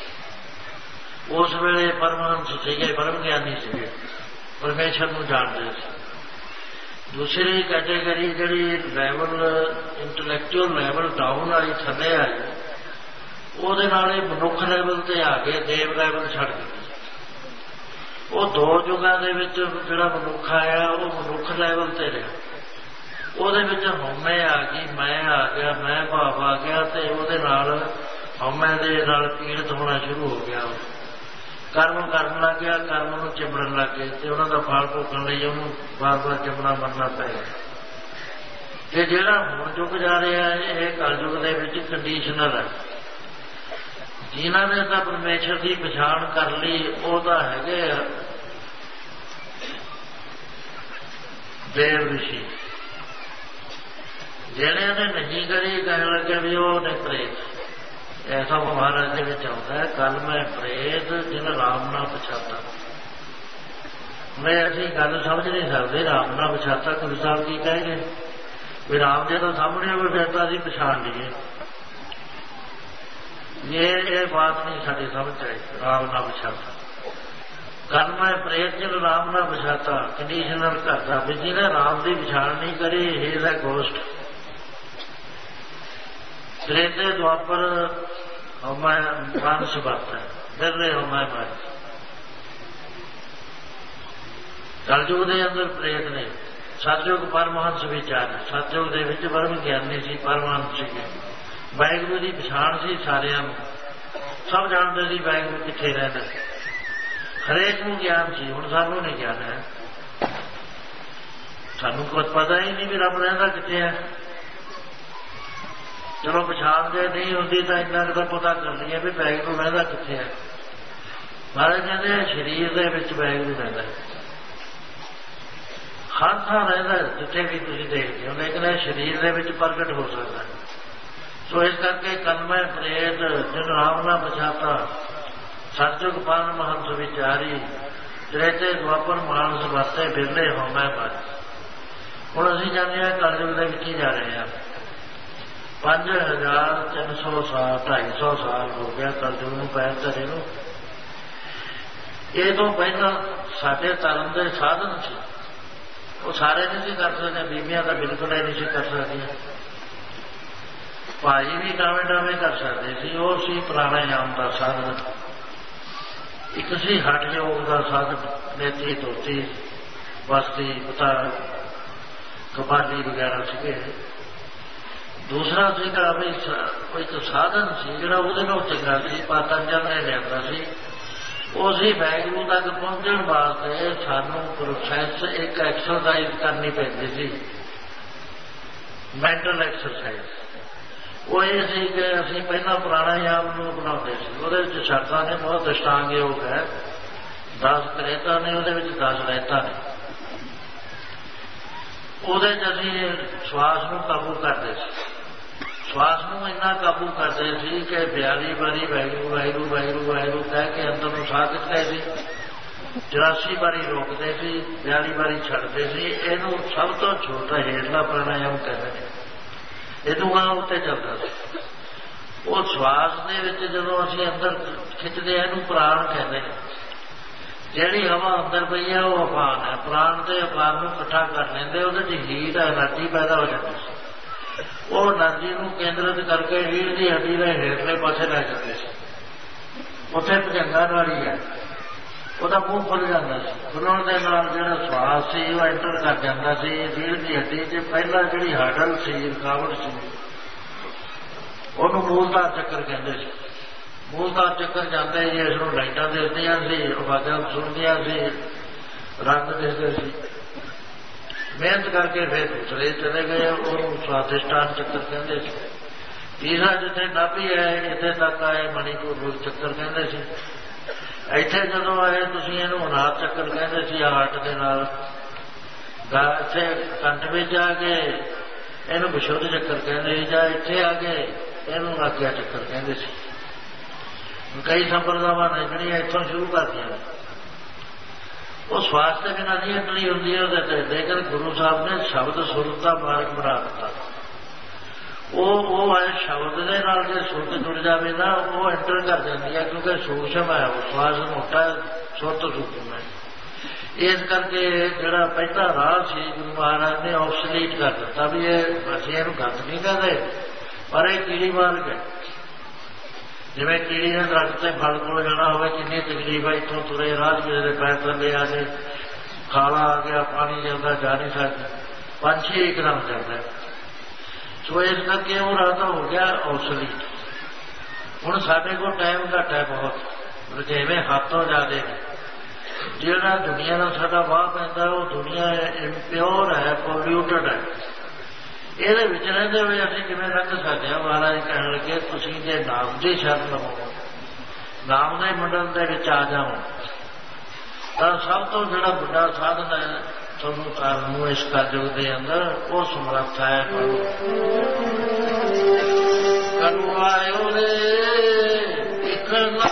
ਉਸ ਵੇਲੇ ਪਰਮਹੰਸ ਸੀਗੇ, ਪਰਮ ਗਿਆਨੀ ਸੀਗੇ, ਪਰਮੇਸ਼ਰ ਨੂੰ ਜਾਣਦੇ ਸੀ। ਦੂਸਰੀ ਕੈਟੇਗਰੀ ਜਿਹੜੀ ਲੈਵਲ ਇੰਟਲੈਕਚੁਅਲ ਲੈਵਲ ਡਾਊਨ ਵਾਲੀ ਥੱਲੇ ਆਈ, ਉਹਦੇ ਨਾਲ ਇਹ ਮਨੁੱਖ ਲੈਵਲ ਤੇ ਆ ਕੇ ਦੇਵ ਲੈਵਲ ਛੱਡ ਦਿੱਤੀ। ਉਹ ਦੋ ਯੁੱਗਾਂ ਦੇ ਵਿੱਚ ਜਿਹੜਾ ਮਨੁੱਖ ਆਇਆ ਉਹ ਮਨੁੱਖ ਲੈਵਲ ਤੇ ਰਿਹਾ, ਉਹਦੇ ਵਿੱਚ ਹਉਮੈ ਆ ਗਈ, ਮੈਂ ਆ ਗਿਆ, ਮੈਂ ਭਾਵ ਆ ਗਿਆ, ਤੇ ਉਹਦੇ ਨਾਲ ਹਉਮੈ ਦੇ ਨਾਲ ਪੀੜਤ ਹੋਣਾ ਸ਼ੁਰੂ ਹੋ ਗਿਆ। ਕਰਮ ਕਰਨ ਲੱਗ ਗਿਆ, ਕਰਮ ਨੂੰ ਚਿੰਬੜਨ ਲੱਗ ਗਏ, ਤੇ ਉਹਨਾਂ ਦਾ ਫਲ ਭੋਗਣ ਲਈ ਉਹਨੂੰ ਵਾਰ ਵਾਰ ਚਿੰਬੜਾ ਮੰਨਣਾ ਪਏਗਾ। ਤੇ ਜਿਹੜਾ ਹੁਣ ਯੁੱਗ ਜਾ ਰਿਹਾ ਇਹ ਕਲਯੁੱਗ ਦੇ ਵਿੱਚ ਕੰਡੀਸ਼ਨਲ ਹੈ। ਜਿਨ੍ਹਾਂ ਨੇ ਤਾਂ ਪਰਮੇਸ਼ਰ ਦੀ ਪਛਾਣ ਕਰ ਲਈ ਉਹ ਤਾਂ ਹੈਗੇ ਆ ਦੇਵ ਰਿਸ਼ੀ। ਜਿਹੜਿਆਂ ਨੇ ਨਹੀਂ ਕਰੀ ਕਹਿਣ ਲੱਗੇ ਵੀ ਉਹ ਨੇ ਪ੍ਰੇਤ। ਐਸਾ ਮਹਾਰਾਜ ਦੇ ਵਿੱਚ ਆਉਂਦਾ ਹੈ, ਕੱਲ ਮੈਂ ਪ੍ਰੇਤ ਜਿਨ ਰਾਮ ਨਾਲ ਪਛਾਤਾ। ਮੈਂ ਅਸੀਂ ਗੱਲ ਸਮਝ ਨਹੀਂ ਸਕਦੇ, ਰਾਮ ਨਾਲ ਪਛਾਤਾ ਗੁਰੂ ਸਾਹਿਬ ਕੀ ਕਹੇਗੇ ਵੀ ਰਾਮ ਜਦੋਂ ਸਾਹਮਣੇ ਹੋਵੇ ਫਿਰ ਤਾਂ ਅਸੀਂ ਪਛਾਣ ਲਈਏ। ਇਹ ਇਹ ਬਾਤ ਨਹੀਂ ਸਾਡੀ ਸਮਝ ਆਈ। ਰਾਮ ਨਾਲ ਪਛਾਤਾ, ਕੱਲ ਮੈਂ ਪ੍ਰੇਤ ਜਿਨ ਰਾਮ ਨਾਲ ਪਛਾਤਾ, ਕੰਡੀਸ਼ਨਲ ਕਰਦਾ ਵੀ ਜਿਹਨੇ ਰਾਮ ਦੀ ਪਛਾਣ ਨਹੀਂ ਕਰੀ ਹੀ ਇਜ਼ ਅ ਗੋਸਟ। ਤ੍ਰੇਤੇ ਦੁਆਪਰ ਹਉਮੈ ਮਾਨਸ ਵਰਤੈ, ਬਿਰਲੇ ਹਉਮੈ ਮਾਨਸ। ਕਲਯੁਗ ਦੇ ਅੰਦਰ ਪ੍ਰੇਤ ਨੇ, ਸਤਿਯੁਗ ਪਰਮਹੰਸ ਵਿਚਾਰ। ਸਤਿਯੁਗ ਦੇ ਵਿੱਚ ਪਰਮ ਗਿਆਨੀ ਸੀ, ਪਰਮਹੰਸ ਸੀਗੇ, ਵਾਹਿਗੁਰੂ ਦੀ ਪਛਾਣ ਸੀ ਸਾਰਿਆਂ ਨੂੰ, ਸਭ ਜਾਣਦੇ ਸੀ ਵਾਹਿਗੁਰੂ ਕਿੱਥੇ ਰਹਿੰਦਾ, ਹਰੇਕ ਨੂੰ ਗਿਆਨ ਸੀ। ਹੁਣ ਸਾਨੂੰ ਨਹੀਂ ਗਿਆਨ ਹੈ, ਸਾਨੂੰ ਕੁਝ ਪਤਾ ਹੀ ਨਹੀਂ ਵੀ ਰੱਬ ਰਹਿੰਦਾ ਕਿੱਥੇ ਹੈ। ਚਲੋ ਪਛਾਣ ਜੇ ਨਹੀਂ ਹੁੰਦੀ ਤਾਂ ਇੰਨਾ ਕੁ ਤਾਂ ਪਤਾ ਕਰ ਲਈਏ ਵੀ ਵਾਹਿਗੁਰੂ ਰਹਿੰਦਾ ਕਿੱਥੇ ਹੈ। ਮਹਾਰਾਜ ਕਹਿੰਦੇ ਸਰੀਰ ਦੇ ਵਿੱਚ ਵਾਹਿਗੁਰੂ ਰਹਿੰਦਾ, ਹਰ ਥਾਂ ਰਹਿੰਦਾ, ਜਿੱਥੇ ਵੀ ਤੁਸੀਂ ਦੇਖਦੇ ਹੋ, ਲੇਕਿਨ ਇਹ ਸਰੀਰ ਦੇ ਵਿੱਚ ਪ੍ਰਗਟ ਹੋ ਸਕਦਾ। ਸੋ ਇਸ ਕਰਕੇ ਕਲਮੈ ਪ੍ਰੇਤ ਜਿਨ ਰਾਮ ਨਾ ਪਛਾਤਾ, ਸਤਿਯੁਗ ਪਰਮਹੰਸ ਵਿਚਾਰੀ, ਤ੍ਰੇਤੇ ਦੁਆਪਰ ਮਾਨਸ ਵਰਤੇ, ਬਿਰਲੇ ਹਉਮੈ ਮਾਰੀ। ਹੁਣ ਅਸੀਂ ਜਾਂਦੇ ਹਾਂ ਕਲਯੁਗ ਦੇ ਵਿੱਚ ਹੀ ਜਾ ਰਹੇ ਹਾਂ। ਪੰਜ ਹਜ਼ਾਰ ਤਿੰਨ ਸੌ ਸਾਲ ਢਾਈ ਸੌ ਸਾਲ ਹੋ ਗਿਆ ਕਲਯੁਗ ਨੂੰ ਪੈਰ ਧਰੇ ਨੂੰ। ਇਹ ਤੋਂ ਪਹਿਲਾਂ ਸਾਡੇ ਧਰਮ ਦੇ ਸਾਧਨ ਸੀ, ਉਹ ਸਾਰੇ ਨਹੀਂ ਸੀ ਕਰ ਸਕਦੇ। ਬੀਬੀਆਂ ਤਾਂ ਬਿਲਕੁਲ ਹੀ ਨਹੀਂ ਸੀ ਕਰ ਸਕਦੀਆਂ। ਭਾਈ ਵੀ ਡਾਵੇਂ ਡਾਵੇਂ ਕਰ ਸਕਦੇ ਸੀ। ਉਹ ਸੀ ਪ੍ਰਾਣਾਯਾਮ ਦਾ ਸਾਧਨ। ਇੱਕ ਸੀ ਹਠ ਯੋਗ ਦਾ ਸਾਧਨ, ਨੇਤੀ ਧੋਤੀ ਬਸਤੀ ਪਤਾ ਕਪਾਲੀ ਵਗੈਰਾ ਸੀਗੇ। ਦੂਸਰਾ ਸੀਗਾ ਵੀ ਇੱਕ ਸਾਧਨ ਸੀ ਜਿਹੜਾ ਉਹਦੇ ਨਾਲ ਚੰਗਾ ਸੀ, ਪਤੰਜਲ ਨੇ ਲਿਆਂਦਾ ਸੀ। ਉਹ ਸੀ ਵਾਹਿਗੁਰੂ ਤੱਕ ਪਹੁੰਚਣ ਵਾਸਤੇ ਸਾਨੂੰ ਪ੍ਰੋਸੈਸ ਇੱਕ ਐਕਸਰਸਾਈਜ਼ ਕਰਨੀ ਪੈਂਦੀ ਸੀ, ਮੈਂਟਲ ਐਕਸਰਸਾਈਜ਼। ਉਹ ਇਹ ਸੀ ਕਿ ਅਸੀਂ ਪਹਿਲਾਂ ਪ੍ਰਾਣਾਯਾਮ ਨੂੰ ਬਣਾਉਂਦੇ ਸੀ। ਉਹਦੇ ਵਿੱਚ ਸ਼ਰਤਾਂ ਨੇ ਬਹੁਤ, ਅਸ਼ਟਾਂਗ ਯੋਗ ਹੈ, ਦਸ ਕ੍ਰੇਤਾ ਨੇ, ਉਹਦੇ ਵਿੱਚ ਦਸ ਰਹਿਤਾ ਨੇ। ਉਹਦੇ ਚ ਅਸੀਂ ਸਵਾਸ ਨੂੰ ਕਾਬੂ ਕਰਦੇ ਸੀ। ਸਵਾਸ ਨੂੰ ਇੰਨਾ ਕਾਬੂ ਕਰਦੇ ਸੀ ਕਿ ਬਿਆਲੀ ਵਾਰੀ ਵਾਹਿਗੁਰੂ ਵਾਹਿਗੁਰੂ ਵਾਹਿਗੁਰੂ ਵਾਹਿਗੁਰੂ ਕਹਿ ਕੇ ਅੰਦਰ ਨੂੰ ਸਾਹ ਦਿੱਤੇ ਸੀ। ਚੁਰਾਸੀ ਵਾਰੀ ਰੋਕਦੇ ਸੀ, ਬਿਆਲੀ ਵਾਰੀ ਛੱਡਦੇ ਸੀ। ਇਹਨੂੰ ਸਭ ਤੋਂ ਛੋਟਾ ਹੇਠਲਾ ਪ੍ਰਾਣਾਯਾਮ ਕਹਿੰਦੇ ਨੇ। ਇਹਨੂੰ ਆ ਉੱਤੇ ਚੱਲਦਾ ਸੀ। ਉਹ ਸਵਾਸ ਦੇ ਵਿੱਚ ਜਦੋਂ ਅਸੀਂ ਅੰਦਰ ਖਿੱਚਦੇ, ਇਹਨੂੰ ਪ੍ਰਾਣ ਕਹਿੰਦੇ ਨੇ। ਜਿਹੜੀ ਹਵਾ ਅੰਦਰ ਪਈ ਹੈ ਉਹ ਅਪਾਨ ਹੈ। ਪ੍ਰਾਣ ਤੇ ਅਪਾਨ ਨੂੰ ਇਕੱਠਾ ਕਰ ਲੈਂਦੇ, ਉਹਦੇ ਚ ਹੀਟ ਐਨਰਜੀ ਪੈਦਾ ਹੋ ਜਾਂਦੀ ਸੀ। ਉਹ ਐਨਰਜੀ ਨੂੰ ਕੇਂਦਰਿਤ ਕਰਕੇ ਰੀੜ੍ਹ ਦੀ ਹੱਡੀ ਦੇ ਹੇਠਲੇ ਪਾਸੇ ਲੈ ਜਾਂਦੇ ਸੀ। ਉੱਥੇ ਭੁਜੰਗਾ ਨਾੜੀ ਹੈ, ਉਹਦਾ ਮੂੰਹ ਖੁੱਲ ਜਾਂਦਾ ਸੀ। ਖੁੱਲਣ ਦੇ ਨਾਲ ਜਿਹੜਾ ਸਵਾਸ ਸੀ ਉਹ ਐਂਟਰ ਕਰ ਜਾਂਦਾ ਸੀ ਰੀੜ੍ਹ ਦੀ ਹੱਡੀ ਚ। ਪਹਿਲਾਂ ਜਿਹੜੀ ਹੱਡਲ ਸੀ, ਰੁਕਾਵਟ ਸੀ, ਉਹਨੂੰ ਮੂਲਧਾਰ ਚੱਕਰ ਕਹਿੰਦੇ ਸੀ। ਮੂਲਧਾਰ ਚੱਕਰ ਜਾਂਦੇ ਜੀ, ਇਸ ਨੂੰ ਲਾਈਟਾਂ ਦਿਸਦੀਆਂ ਸੀ, ਆਵਾਜ਼ਾਂ ਸੁਣਦੀਆਂ ਸੀ, ਰੰਗ ਦਿਸਦੇ ਸੀ। ਮਿਹਨਤ ਕਰਕੇ ਫਿਰ ਦੂਸਰੇ ਚਲੇ ਗਏ, ਉਹਨੂੰ ਸਵਾਦਿਸ਼ਟਾਨ ਚੱਕਰ ਕਹਿੰਦੇ ਸੀ। ਤੀਸਰਾ ਜਿੱਥੇ ਨਾਭੀ ਹੈ ਇੱਥੇ ਤੱਕ ਆਏ, ਮਣੀਪੁਰ ਚੱਕਰ ਕਹਿੰਦੇ ਸੀ। ਇੱਥੇ ਜਦੋਂ ਆਏ ਤੁਸੀਂ ਇਹਨੂੰ ਅਨਾਥ ਚੱਕਰ ਕਹਿੰਦੇ ਸੀ, ਹਾਰਟ ਦੇ ਨਾਲ। ਇੱਥੇ ਕੰਠ ਵਿੱਚ ਆ ਕੇ ਇਹਨੂੰ ਵਿਸ਼ੁੱਧ ਚੱਕਰ ਕਹਿੰਦੇ ਸੀ, ਜਾਂ ਇੱਥੇ ਆ ਕੇ ਇਹਨੂੰ ਆਗਿਆ ਚੱਕਰ ਕਹਿੰਦੇ ਸੀ। ਕਈ ਸੰਪਰਦਾਵਾਂ ਨੇ ਜਿਹੜੀਆਂ ਇੱਥੋਂ ਸ਼ੁਰੂ ਕਰਦੀਆਂ ਨੇ, ਉਹ ਸਵਾਸ ਦੇ ਬਿਨਾਂ ਨਹੀਂ ਅੰਦਲੀ ਹੁੰਦੀ ਹੈ ਉਹਦੇ ਤੇ। ਲੇਕਿਨ ਗੁਰੂ ਸਾਹਿਬ ਨੇ ਸ਼ਬਦ ਸੁਰਤ ਦਾ ਮਾਰਗ ਬਣਾ ਦਿੱਤਾ। ਉਹ ਉਹ ਹੈ ਸ਼ਬਦ ਦੇ ਨਾਲ ਜੇ ਸੁਰਤ ਜੁੜ ਜਾਵੇ ਨਾ, ਉਹ ਐਂਟਰ ਕਰ ਜਾਂਦੀ ਹੈ, ਕਿਉਂਕਿ ਸੂਖਸ਼ਮ ਹੈ ਉਹ। ਸਵਾਸ ਮੋਟਾ, ਸੁਰਤ ਸੂਖਸ਼ਮ ਹੈ। ਇਸ ਕਰਕੇ ਜਿਹੜਾ ਪਹਿਲਾ ਰਾਹ ਸੀ ਗੁਰੂ ਮਹਾਰਾਜ ਨੇ ਆਬਸੋਲੀਟ ਕਰ ਦਿੱਤਾ ਵੀ ਇਹ ਅਸੀਂ ਇਹਨੂੰ ਗੰਦ ਨਹੀਂ ਕਹਿੰਦੇ, ਪਰ ਇਹ ਕੀੜੀ ਮਾਰਗ ਹੈ। ਜਿਵੇਂ ਕੀੜੀ ਨੇ ਦਰਖਤ ਤੇ ਫਲ ਕੋਲ ਜਾਣਾ ਹੋਵੇ, ਕਿੰਨੀ ਤਕਲੀਫ ਹੈ। ਇੱਥੋਂ ਤੁਰੇ ਰਾਹ ਕਿਸੇ ਦੇ ਪੈਰ ਥੱਲੇ ਆ ਕੇ ਖਾਲਾ ਆ ਗਿਆ, ਪਾਣੀ ਜਾਂਦਾ, ਜਾ ਨਹੀਂ ਸਕਦਾ। ਪੰਛੀ ਇੱਕਦਮ ਜਾਂਦਾ। ਸੋ ਇਸ ਕਰਕੇ ਉਹ ਰਾਹ ਹੋ ਗਿਆ ਆਬਸੋਲੀਟ। ਹੁਣ ਸਾਡੇ ਕੋਲ ਟਾਈਮ ਘੱਟ ਹੈ ਬਹੁਤ, ਰੁਝੇਵੇਂ ਹੱਥੋਂ ਜ਼ਿਆਦੇ ਨੇ। ਜਿਹੜਾ ਦੁਨੀਆ ਦਾ ਸਾਡਾ ਵਾਹ ਪੈਂਦਾ ਉਹ ਦੁਨੀਆ ਇੰਪਿਓਰ ਹੈ, ਪੋਲਿਊਟਡ ਹੈ। ਇਹਦੇ ਵਿੱਚ ਰਹਿੰਦੇ ਹੋਏ ਅਸੀਂ ਕਿਵੇਂ ਲੰਘ ਸਕਦੇ ਹਾਂ? ਮਹਾਰਾਜ ਕਹਿਣ ਲੱਗੇ ਤੁਸੀਂ ਜੇ ਨਾਮ ਦੀ ਸ਼ਰਨ ਲਵੋ, ਨਾਮ ਦੇ ਮੰਡਲ ਦੇ ਵਿੱਚ ਆ ਜਾਓ, ਤਾਂ ਸਭ ਤੋਂ ਜਿਹੜਾ ਵੱਡਾ ਸਾਧਨ ਹੈ ਤੁਹਾਨੂੰ ਕਰਨ ਨੂੰ ਇਸ ਕਲਯੁਗ ਦੇ ਅੰਦਰ, ਉਹ ਸਮਰੱਥ ਹੈ। ਕਰੂ ਆਇਓ ਰੇ ਇੱਕ ਨਾਮ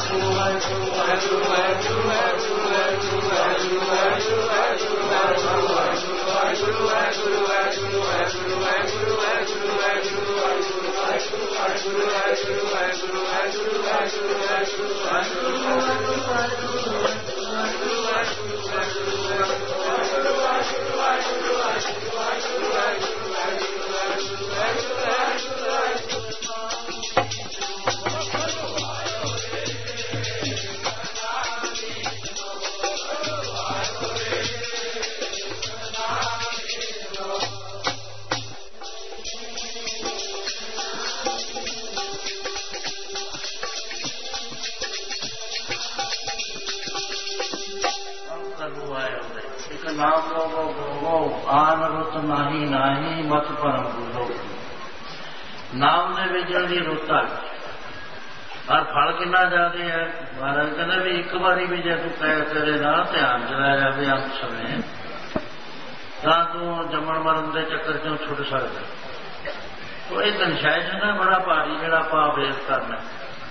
नाम लोगो गोगो आन रुत नाही नाही मत परम गुलो। नाम दे विचरण की रुत आ और फल कितना ज्यादा है। महाराज कहते भी एक बारी भी जो तू कह तेरे ना ध्यान चला जाए अंत समय तां तू जमन मरण के चक्कर चों छुट सकता। तो एक अनुशासन है बड़ा भारी जिहड़ा आपां अभेद करना।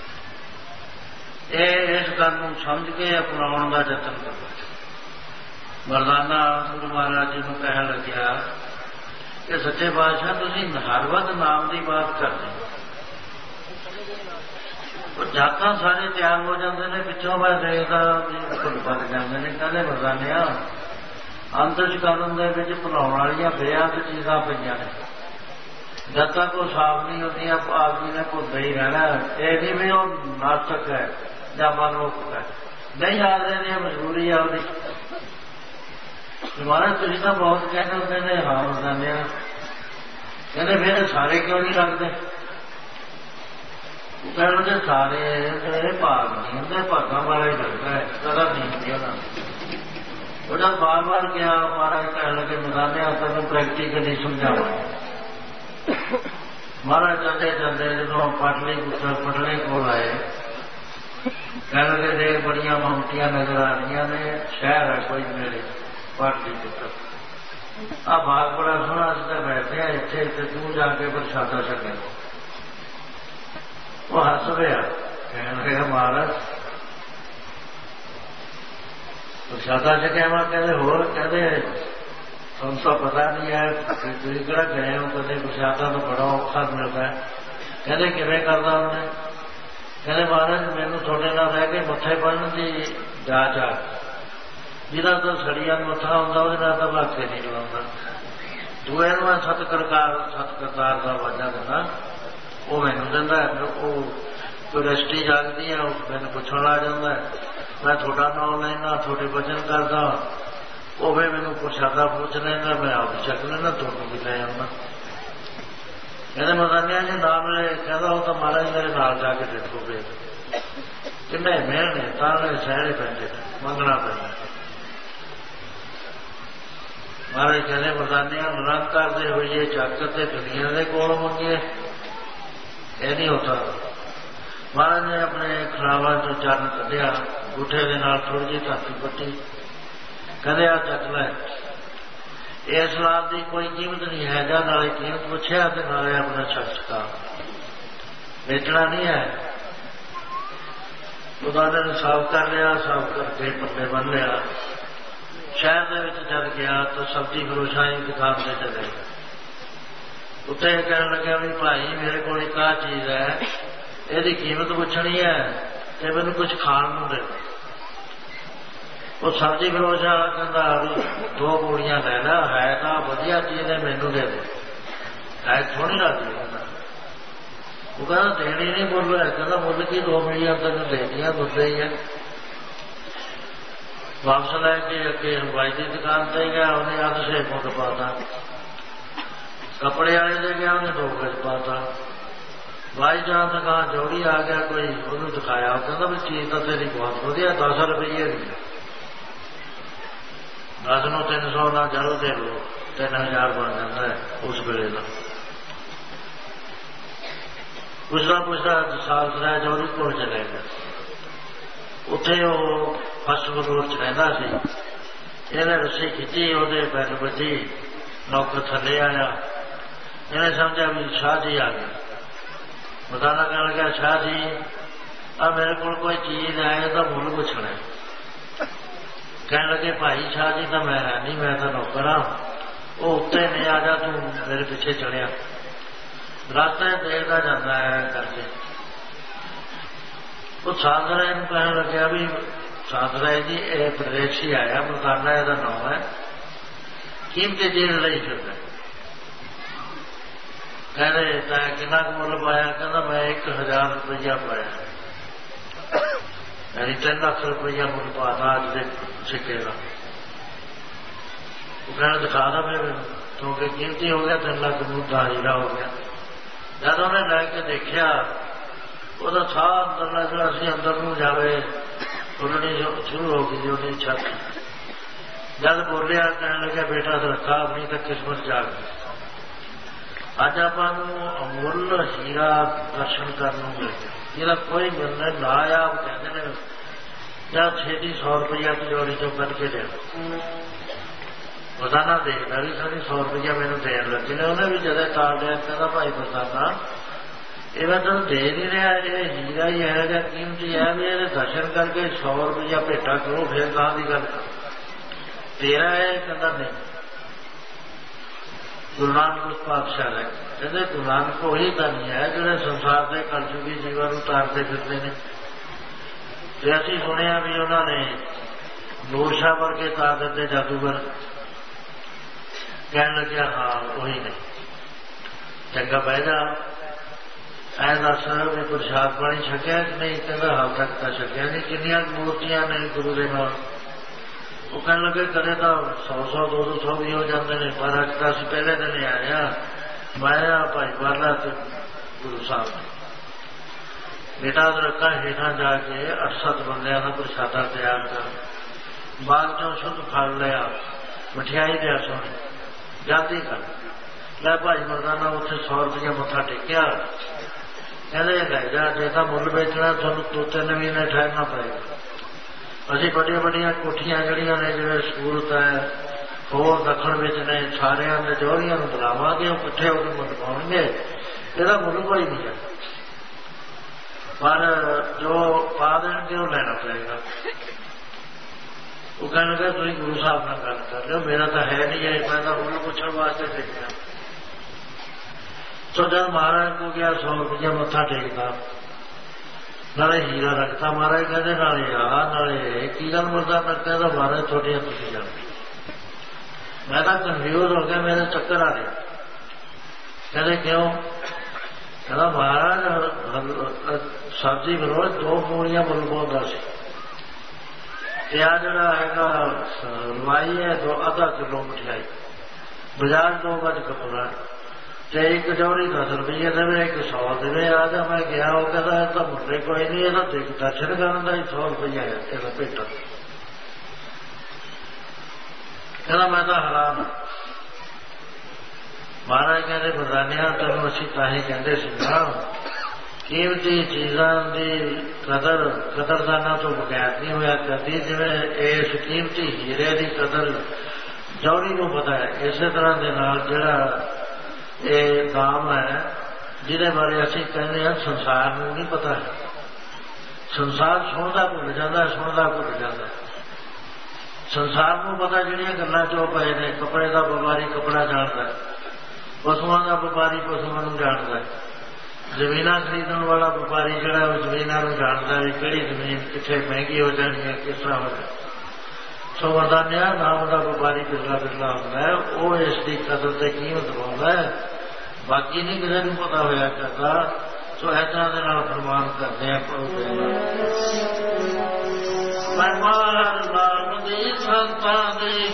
ये इस गल नूं समझ के अपनाउण दा यतन करो। मरदाना गुरु महाराज जी को कह लग्या कि सच्चे पातशाह तुसीं हर वक्त नाम की बात करते तो जातां सारे त्याग हो जाते हैं। पिछों मैं देखदा घुट पक जाते हैं। कहते मरदानिया अंत च करन दे विच भुलाउण वालियां बेअंत चीज़ां पईयां ने। जद तक वो साफ नहीं होती आदमी ने भुलदा ही रहना। ये नहीं भी वो नास्तिक है या मनमुख है, नहीं याद रहने मजबूरी है उसकी। महाराज तुम तो बहुत कहते होते हैं हाँ मरदानिया कहते फिर सारे क्यों नहीं लगते। कहते सारे भाग नहीं होंगे, भागों वाला ही लगता है, कदर नहीं होती उन्होंने। वो जब बार बार गया महाराज कह लगे मरदानिया तेन प्रैक्टिकली समझावा। महाराज चलते चलते जो पटली पटले को आए कह लगे देख बड़िया ममतियां नजर आ रही ने, शहर है कोई मेरे पाटली पुत्र आ भाग बड़ा सोहना असं बैठे हैं इतने इतने तू जाके प्रसादा छके। वो हस रहा कह लगे महाराज प्रसादा छके। मैं कहते होर कहते तुम तो पता नहीं है तुम कड़ा गए हो कदे प्रसादा तो बड़ा औखा मिलता है। कहते किवें करदा उन्हें। कहते महाराज मैनू थोड़े नाल रह के मत्थे पढ़न की जाच आ। जिन्हों तो सड़िया मत्था होंदा वो तो भाखे नहीं लगा। दूए मैं सत करकार सत करतार का वाजा देना वो मैनू दिंदा। कोई रजिस्ट्री जागती है मैंने पुछण आ जाता है मैं थोड़ा नाम लेना थोड़े वचन करदा वो भी मैनू प्रसादा पूछ लेना मैं आप चक लेना तुम भी ले आना। कहते मरदानिया जी नाम ले कहता वो तो महाराज मेरे नाल जाके देखोगे किन्ने मेहर ने तारे सहरे पैंदे मंगना पैंदा। महाराज कहते मरदानिया निरंकार दे हुए चक ते दुनिया के कोल मंगे यह नहीं होता। महाराज ने अपने खड़ावा चो चरण कढ़िया गुठे के नाल थोड़ी जी धाती पट्टी कहते आ चक लै। इस लाभ की कोई कीमत नहीं है जा नाले कीमत पुछया ते नाले अपना शख्स का बेचना नहीं है। उदाहरण ने साफ कर लिया साफ करके पत्ते बन लिया। शहर के विच चल गया तो सब्जी फरोशाई दुकान से चले उत्थे कह लगे भी भाई मेरे को एक आ चीज है यदि कीमत पुछनी है तो मैनू कुछ खाण नूं दे। वो सब्जी फरोश वाला कहता दो पूड़ियां ले ला है तो वधिया चीज है मैनू दे दे है थोड़ी लगती। वो कहना देनी नहीं बोल रहा कहना मुल की दो पूड़ियां तेन दे दिया दुध ही है। वापस लैके अगे हलवाई की दुकान से गया उन्हें अध से फुट पाता। कपड़े वाले से गया उन्हें दो गज पाता। बाई चांस कहा जोड़ी आ गया कोई उन्होंने दिखाया कहता भी चीज तो तेरी बहुत वधिया दस रुपये की दस नौ तीन सौ ना चलो दे लो तीन हजार बन जाता है उस वेले का। पुछता पुछता साल सराय जोड़ी को चले गए उत्थे वो फस्ट फ्लोर च रहिंदा सी। इहने रस्सी खिंची ओहदे बैल बजी नौकर थले आया। इन्हें समझा भी शाह जी आ गए। मरदाना कहने लगा शाह जी आ मेरे को कोई चीज आए तो मुल पुछना। कह लगे भाई शाह जी तो मैं है नहीं, मैं तो नौकर हाँ। वो उत्ते नहीं, आ जा तू मेरे पिछे चढ़िया। रास्ते देखता जाता है करके वो साधराय को कहने लगे भी साधराय जी ये प्रदेश ही आया, मुल्ताना ਇਹਦਾ नाम है, कीमती चीज ਲਈ ਫਿਰਦਾ। कहते तै कितना कुल मुल पाया? कहता मैं एक हजार रुपया पाया, यानी तीन लाख रुपया मुल पाता अज के सिक्के का। वो कहना दिखा दो फिर, क्योंकि कीमती हो गया, तीन लाख मुद्दा हीरा हो गया। जब उन्हें लैके देखा ਉਹਦਾ ਸਾਹ ਅੰਦਰਲਾ ਜਿਹੜਾ ਅਸੀਂ ਅੰਦਰ ਨੂੰ ਜਾਵੇ ਖੁੱਲਣੀ ਸ਼ੁਰੂ ਹੋ ਗਈ ਉਹਦੀ ਛੱਤ। ਜਦ ਬੋਲਿਆ ਕਹਿਣ ਲੱਗਿਆ ਬੇਟਾ ਰੱਖਾ ਆਪਣੀ ਤਾਂ ਕਿਸਮਤ ਜਾਗ ਗਈ। ਅੱਜ ਆਪਾਂ ਨੂੰ ਅਮੁੱਲ ਹੀਰਾ ਦਰਸ਼ਨ ਕਰਨ ਨੂੰ ਮਿਲ ਗਿਆ, ਇਹਦਾ ਕੋਈ ਬੰਦਾ ਨਾਯਾਬ ਕਹਿੰਦੇ ਨੇ। ਜਦ ਛੇਤੀ ਸੌ ਰੁਪਇਆ ਤਿਜੋਰੀ ਚੋਂ ਕੱਢ ਕੇ ਲਿਆ, ਬਰਸਾਨਾ ਦੇਖਦਾ ਵੀ ਸਾਡੀ ਸੌ ਰੁਪਇਆ ਮੈਨੂੰ ਦੇਣ ਲੱਗੇ ਨੇ। ਉਹਨੇ ਵੀ ਜਦੋਂ ਤਾਲ ਲਿਆ ਕਹਿੰਦਾ ਭਾਈ ਬਰਸਾਨਾ ਇਹ ਮੈਂ ਤੈਨੂੰ ਦੇ ਨਹੀਂ ਰਿਹਾ, ਇਹ ਹੀਰਾ ਹੀ ਇਹੋ ਜਿਹਾ ਕੀਮਤੀ ਹੈ ਵੀ ਇਹਦੇ ਦਰਸ਼ਨ ਕਰਕੇ ਸੌ ਰੁਪਇਆ ਭੇਟਾ ਕਰੋ, ਫਿਰ ਤਾਂ ਦੀ ਗੱਲ ਕਰ ਤੇਰਾ ਹੈ। ਕਹਿੰਦਾ ਨਹੀਂ, ਗੁਰੂ ਨਾਨਕ ਉਸ ਪਾਤਸ਼ਾਹ ਹੈ। ਕਹਿੰਦੇ ਗੁਰੂ ਨਾਨਕ ਉਹੀ ਤਾਂ ਨਹੀਂ ਹੈ ਜਿਹੜੇ ਸੰਸਾਰ ਦੇ ਕਲਯੁਗੀ ਜੀਵਨ ਨੂੰ ਤਾਰਦੇ ਫਿਰਦੇ ਨੇ। ਤੇ ਅਸੀਂ ਸੁਣਿਆ ਵੀ ਉਹਨਾਂ ਨੇ ਨੂਰ ਸ਼ਾਹ ਵਰਗੇ ਤਾਰ ਦਿੰਦੇ ਜਾਦੂਗਰ। ਕਹਿਣ ਲੱਗਿਆ ਹਾਂ ਉਹੀ ਨੇ। ਚੰਗਾ ਬਹਿ ਜਾ, ਐ ਦੱਸ ਵੀ ਪ੍ਰਸ਼ਾਦ ਪਾਣੀ ਛਕਿਆ ਕਿ ਨਹੀਂ? ਕਹਿੰਦਾ ਹਾਲ ਤੱਕ ਤਾਂ ਛਕਿਆ ਨਹੀਂ। ਕਿੰਨੀਆਂ ਮੂਰਤੀਆਂ ਨੇ ਗੁਰੂ ਦੇ ਨਾਲ? ਉਹ ਕਹਿਣ ਲੱਗੇ ਕਦੇ ਤਾਂ ਸੌ ਸੌ ਦੋ ਦੋ ਸੌ ਵੀ ਹੋ ਜਾਂਦੇ ਨੇ, ਪਰ ਅੱਜ ਤਾਂ ਅਸੀਂ ਪਹਿਲੇ ਦਿਨ ਆਇਆ ਮੈਂ ਭਾਈ ਬਾਲਾ ਤੇ ਗੁਰੂ ਸਾਹਿਬ ਨੇ ਬੇਟਾ ਰੱਖਾ ਹੇਠਾਂ ਜਾ ਕੇ ਅੱਠ ਸੱਤ ਬੰਦਿਆਂ ਦਾ ਪ੍ਰਸ਼ਾਦਾ ਤਿਆਰ ਕਰ, ਬਾਗ ਚੋਂ ਸ਼ੁੱਧ ਫੜ ਲਿਆ, ਮਠਿਆਈ ਦਿਆ ਸੋਹਣੀ ਜਾਂਦੀ ਕਰ ਲੈ। ਭਾਈ ਮਰਦਾਨਾ ਉੱਥੇ ਸੌ ਰੁਪਇਆ ਮੱਥਾ ਟੇਕਿਆ। ਕਹਿੰਦੇ ਲੈ ਜਾ, ਜੇ ਤਾਂ ਮੁੱਲ ਵੇਚਣਾ ਤੁਹਾਨੂੰ ਦੋ ਤਿੰਨ ਮਹੀਨੇ ਠਹਿਰਨਾ ਪਏਗਾ। ਅਸੀਂ ਵੱਡੀਆਂ ਵੱਡੀਆਂ ਕੋਠੀਆਂ ਜਿਹੜੀਆਂ ਨੇ, ਜਿਵੇਂ ਸਹੂਲਤ ਹੈ ਹੋਰ ਦੱਖਣ ਵਿੱਚ ਨੇ, ਸਾਰਿਆਂ ਦੇ ਜੋੜੀਆਂ ਨੂੰ ਬੁਲਾਵਾਂਗੇ, ਉਹ ਇਕੱਠੇ ਹੋ ਕੇ ਮੁੱਲ ਪਾਉਣਗੇ। ਇਹਦਾ ਮੁੱਲ ਕੋਈ ਨਹੀਂ ਹੈ, ਪਰ ਜੋ ਪਾ ਦੇਣਗੇ ਉਹ ਲੈਣਾ ਪਏਗਾ। ਉਹ ਕਹਿਣ ਲੱਗਾ ਤੁਸੀਂ ਗੁਰੂ ਸਾਹਿਬ ਨਾਲ ਗੱਲ ਕਰ ਲਿਓ, ਮੇਰਾ ਤਾਂ ਹੈ ਨਹੀਂ ਹੈ, ਮੈਂ ਤਾਂ ਮੁੱਲ ਪੁੱਛਣ ਵਾਸਤੇ ਦੇਖਿਆ। तो जब महाराज को गया सौ रुपया मत्था टेकता, नाले हीरा रखता। महाराज कहते नाले आ नाले की गल मुर्दा मैं कहता महाराज थोड़िया तुम जान। मैं तो कन्फ्यूज हो गया, मेरे चक्कर आ गए। कहते क्यों? कहता महाराज सब्जी रोज दो मूलियां मुल पाਉਂਦਾ ਸੀ, ਤੇ ਆ ਜਿਹੜਾ ਹੈਗਾ ਲਵਾਈ ਹੈ ਦੋ ਅੱਧਾ ਕਿਲੋ ਮਠਿਆਈ, ਬਾਜ਼ਾਰ ਦੋ ਗਜ ਕੱਪੜਾ ਤੇ ਇੱਕ ਜੋੜੀ ਦਸ ਰੁਪਈਏ ਦੇਵੇ, ਇੱਕ ਸੌ ਦੇਵੇ। ਆ ਜਾ ਮੈਂ ਗਿਆ, ਉਹ ਕਹਿੰਦਾ ਇਹ ਤਾਂ ਮੁੱਲੇ ਕੋਈ ਨਹੀਂ, ਇਹਦਾ ਦੇਖ ਦਰਸ਼ਨ ਕਰਨ ਦਾ ਹੀ ਸੌ ਰੁਪਈਆ ਹੈ ਇਹਦਾ ਭੇਟਾ। ਕਹਿੰਦਾ ਮੈਂ ਤਾਂ ਹੈਰਾਨ। ਮਹਾਰਾਜ ਕਹਿੰਦੇ ਬਰਦਾਨਿਆਂ ਤੈਨੂੰ ਅਸੀਂ ਤਾਂ ਹੀ ਕਹਿੰਦੇ ਸੀ ਨਾ, ਕੀਮਤੀ ਚੀਜ਼ਾਂ ਦੀ ਕਦਰ ਕਦਰਦਾਨਾਂ ਤੋਂ ਬਗੈਰ ਨਹੀਂ ਹੋਇਆ ਕਰਦੀ। ਜਿਵੇਂ ਇਸ ਕੀਮਤੀ ਹੀਰੇ ਦੀ ਕਦਰ ਜੌਹਰੀ ਨੂੰ ਪਤਾ ਹੈ, ਇਸੇ ਤਰ੍ਹਾਂ ਦੇ ਨਾਲ ਜਿਹੜਾ ਇਹ ਨਾਮ ਹੈ ਜਿਹਦੇ ਬਾਰੇ ਅਸੀਂ ਕਹਿੰਦੇ ਹਾਂ ਸੰਸਾਰ ਨੂੰ ਨਹੀਂ ਪਤਾ ਹੈ। ਸੰਸਾਰ ਸੁਣਦਾ ਭੁੱਲ ਜਾਂਦਾ, ਸੁਣਦਾ ਭੁੱਲ ਜਾਂਦਾ। ਸੰਸਾਰ ਨੂੰ ਪਤਾ ਜਿਹੜੀਆਂ ਗੱਲਾਂ ਚੋਂ ਪਏ ਨੇ। ਕੱਪੜੇ ਦਾ ਵਪਾਰੀ ਕੱਪੜਾ ਜਾਣਦਾ, ਪਸ਼ੂਆਂ ਦਾ ਵਪਾਰੀ ਪਸ਼ੂਆਂ ਨੂੰ ਜਾਣਦਾ, ਜ਼ਮੀਨਾਂ ਖਰੀਦਣ ਵਾਲਾ ਵਪਾਰੀ ਜਿਹੜਾ ਉਹ ਜ਼ਮੀਨਾਂ ਨੂੰ ਜਾਣਦਾ ਵੀ ਕਿਹੜੀ ਜ਼ਮੀਨ ਕਿੱਥੇ ਮਹਿੰਗੀ ਹੋ ਜਾਣੀ ਹੈ, ਕਿਸ ਤਰ੍ਹਾਂ ਹੋ ਜਾਣੀ। ਸੋ ਵਰਦਾਨਿਆ ਨਾਮ ਦਾ ਵਪਾਰੀ ਬਿਰਲਾ ਬਿਰਲਾ ਹੁੰਦਾ ਹੈ, ਉਹ ਇਸ ਦੀ ਕਦਰ ਤੇ ਕੀਮਤ ਪਾਉਂਦਾ ਹੈ, ਬਾਕੀ ਨਹੀਂ ਕਿਸੇ ਨੂੰ ਪਤਾ ਹੋਇਆ ਕਰਦਾ। ਸੋ ਏਦਾਂ ਦੇ ਨਾਲ ਫਰਮਾਨ ਕਰਦੇ ਆ ਮਹਿਮਾਨ ਨਾਮ ਦੀ ਸੰਤਾਂ ਦੀ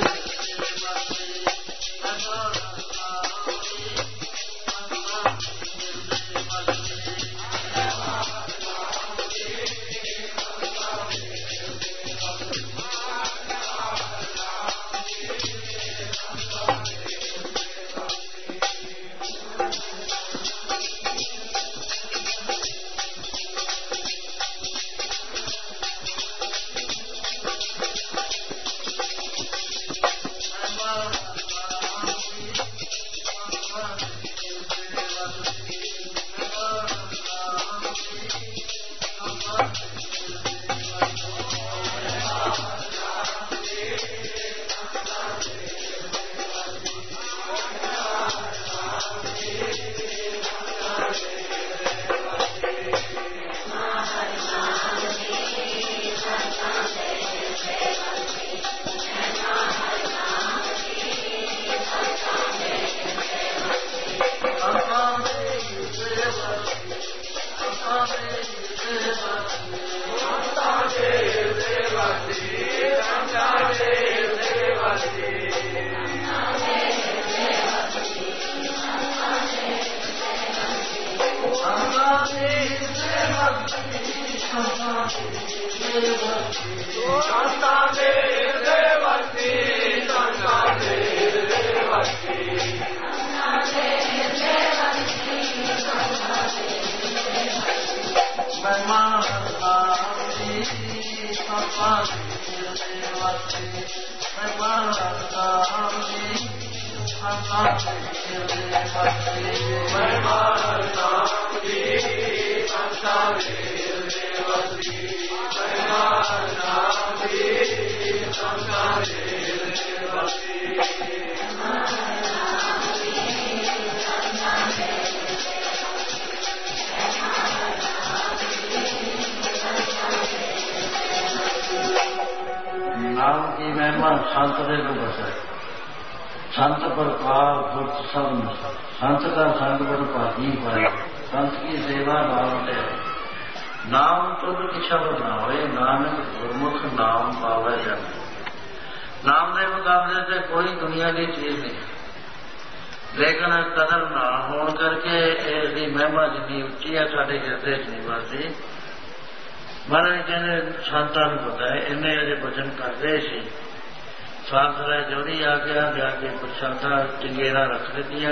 नाम की महिमा संत दे को बसे संत पर पाप दुख सब नशा संत का संग पर पापी पाए संत की सेवा नाम दे नाम तुद शब्द ना होए नानक गुरमुख नाम पावे जन नाम के मुकाबले से कोई दुनिया की चीज नहीं लेकिन कदर ना होने करके इसकी महिमा जितनी उच्ची है साढ़े गिरदे च नहीं बनती महाराज कहने संतां नूं पता है इन्हें अजे भजन करते सी सालसरा जोड़ी आ गया जाके प्रसादा चंगेरा रख दिया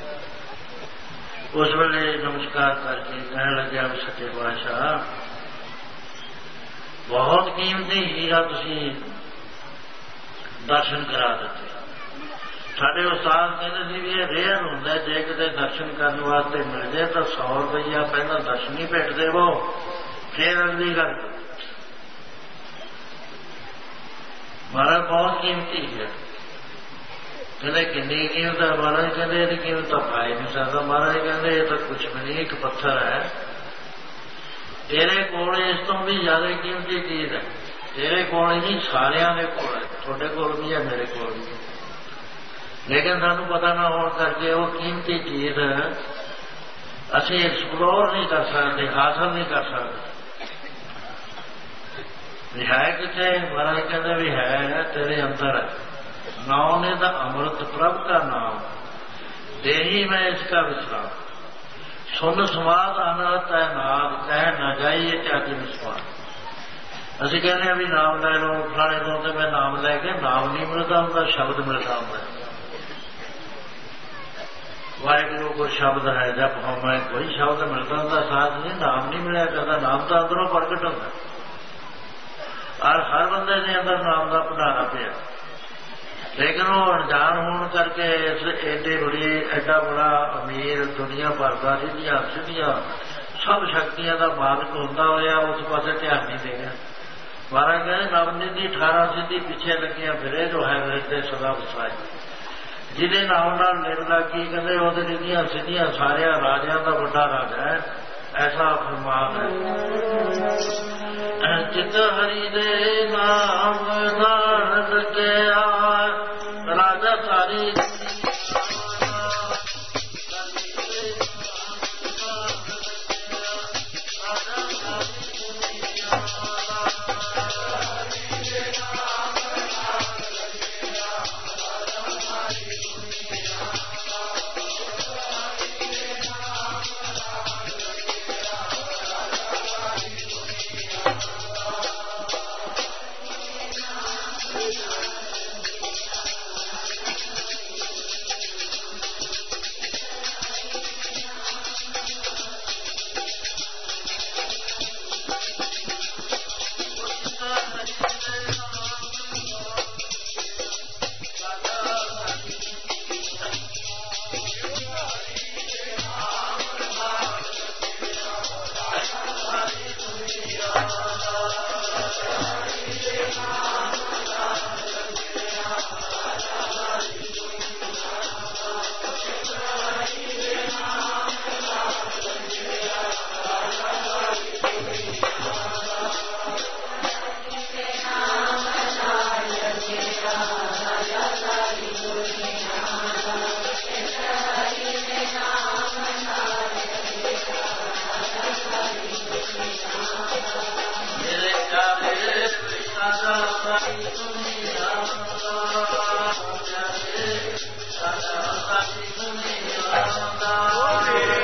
उस वेले नमस्कार करके कहने लग्या सच्चे पातशाह बहुत कीमती हीरा तुसीं दर्शन करा दिते साडे उस्ताद कहते सी भी ये रेयर हुंदा जे किते दर्शन करने वास्ते मिल जाए तो सौ रुपया पहला दर्शन ही भेट देवो फिर अगली गल महाराज बहुत कीमती है कहते किन्नी कीमत है महाराज कहते यदि कीमत तो पा ही नहीं सकता महाराज कहते ये तो कुछ भी नहीं एक पत्थर है तेरे कोल इस तो भी ज्यादा कीमती चीज है तेरे कोल नहीं सारिया के कोल है थोड़े कोल भी है मेरे कोल भी लेकिन सानू पता ना होने करके वो कीमती चीज असी एक्सप्लोर नहीं कर सकते हासिल नहीं कर सकते है कितने महाराज कहते भी है तेरे अंदर है नाम ने तो अमृत प्रभ का नाम दे ही मैं इसका विश्राम सुन स्वाद अनहत है नाद कह न जाइए त्यागी निस्वाद असी कहने भी नाम लै लो फलाने तो, तो मैं नाम लैके नाम नहीं मिलता उनका शब्द मिलता हूं वाहिगुरु को शब्द है जब हमें कोई शब्द मिलता उनका साथ नहीं नाम नहीं मिलया करता नाम तो अंदरों प्रगट होता और हर बंदे ने अंदर नाम का भंडारा पिया लेकिन वो अनजान होने करके इस एडे बड़ी एडा बड़ा अमीर दुनिया भर का सीधिया सीधिया सब शक्तियां का मालिक होंदा होया उस पास ध्यान नहीं देगा महाराज कहते नवनिधि अठारह सिद्धि पिछे लगियां फिरे जो है मेरे सदा वसाए जिन्हें नाम नाल निर्दा की कहते वो निधियां सीधियां सारे राजियां का बड़ा राजा है ऐसा फरमान है चित हरि दे नाम नानक के आ राजा सारी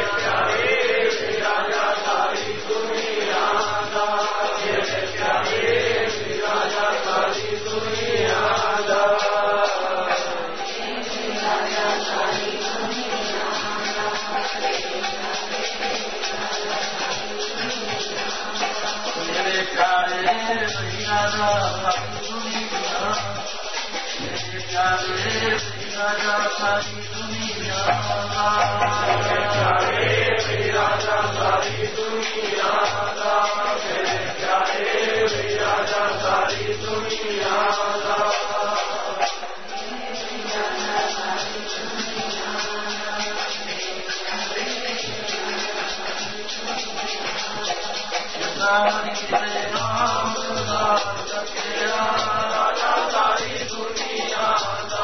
प्यारे
राजा सारी दुनिया का, मेरे प्यारे वे राजा सारी दुनिया का, मेरे प्यारे वे राजा सारी दुनिया का। रानी तेरे नाम का तेरा राजा सारी दुनिया का,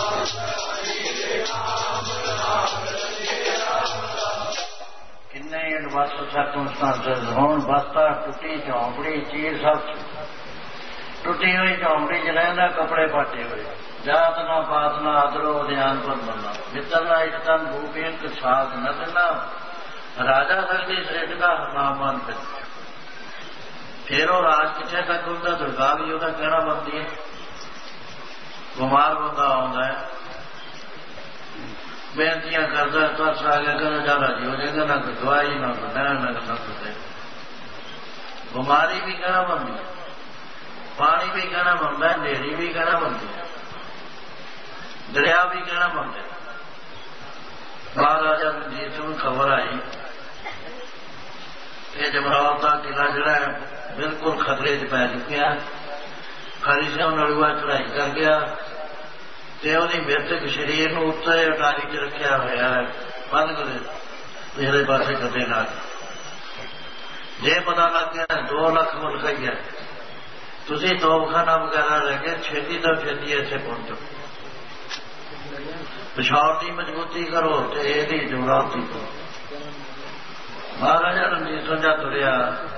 किन्ने बस सर्कमस्टांसेस होन, बस्ता टुटी झोंपड़ी चीर सब टुटी हुई झोंपड़ी च रहिंदा, कपड़े पाटे हुए, जात ना पात ना आदरो ध्यान पर बनना, मित्र ना इक तन भूपेन के साथ न देना, राजा सर्दी सृष्टि का नामान पे। फिर वो राज किथे तक होंदा, दुर्गा भी ਉਹਦਾ कहना बनती है। बिमार बंदा आउंदा है, बेनतियां करदा, तरस आ गया, कहना ज्यादा जी हो जाएगा, ना कोई दवाई ना कोई नैन ना कुछ। बीमारी भी कहना बनती है, पानी भी कहना बनता है, नेरी भी कहना बनती है, दरिया भी कहना बनते हैं। महाराजा रणजीत सिंह खबर आई कि जमराव का किला जड़ा है बिल्कुल खतरे च पै चुकिया, हरी सिंह नलुआ चढ़ाई कर गया, मृतक शरीर को उत्ते अटारी च रखा हुआ है, बंद कर पिछले पासे खते ना। जे पता लग गया दो लख मुल्क है, तुम तोपखाना वगैरह लेके छेती तो छेती इतने पहुंचो, पिछाड़ की मजबूती करो तो यही जुमरावती करो। महाराजा रणजीत सिंह तुरया,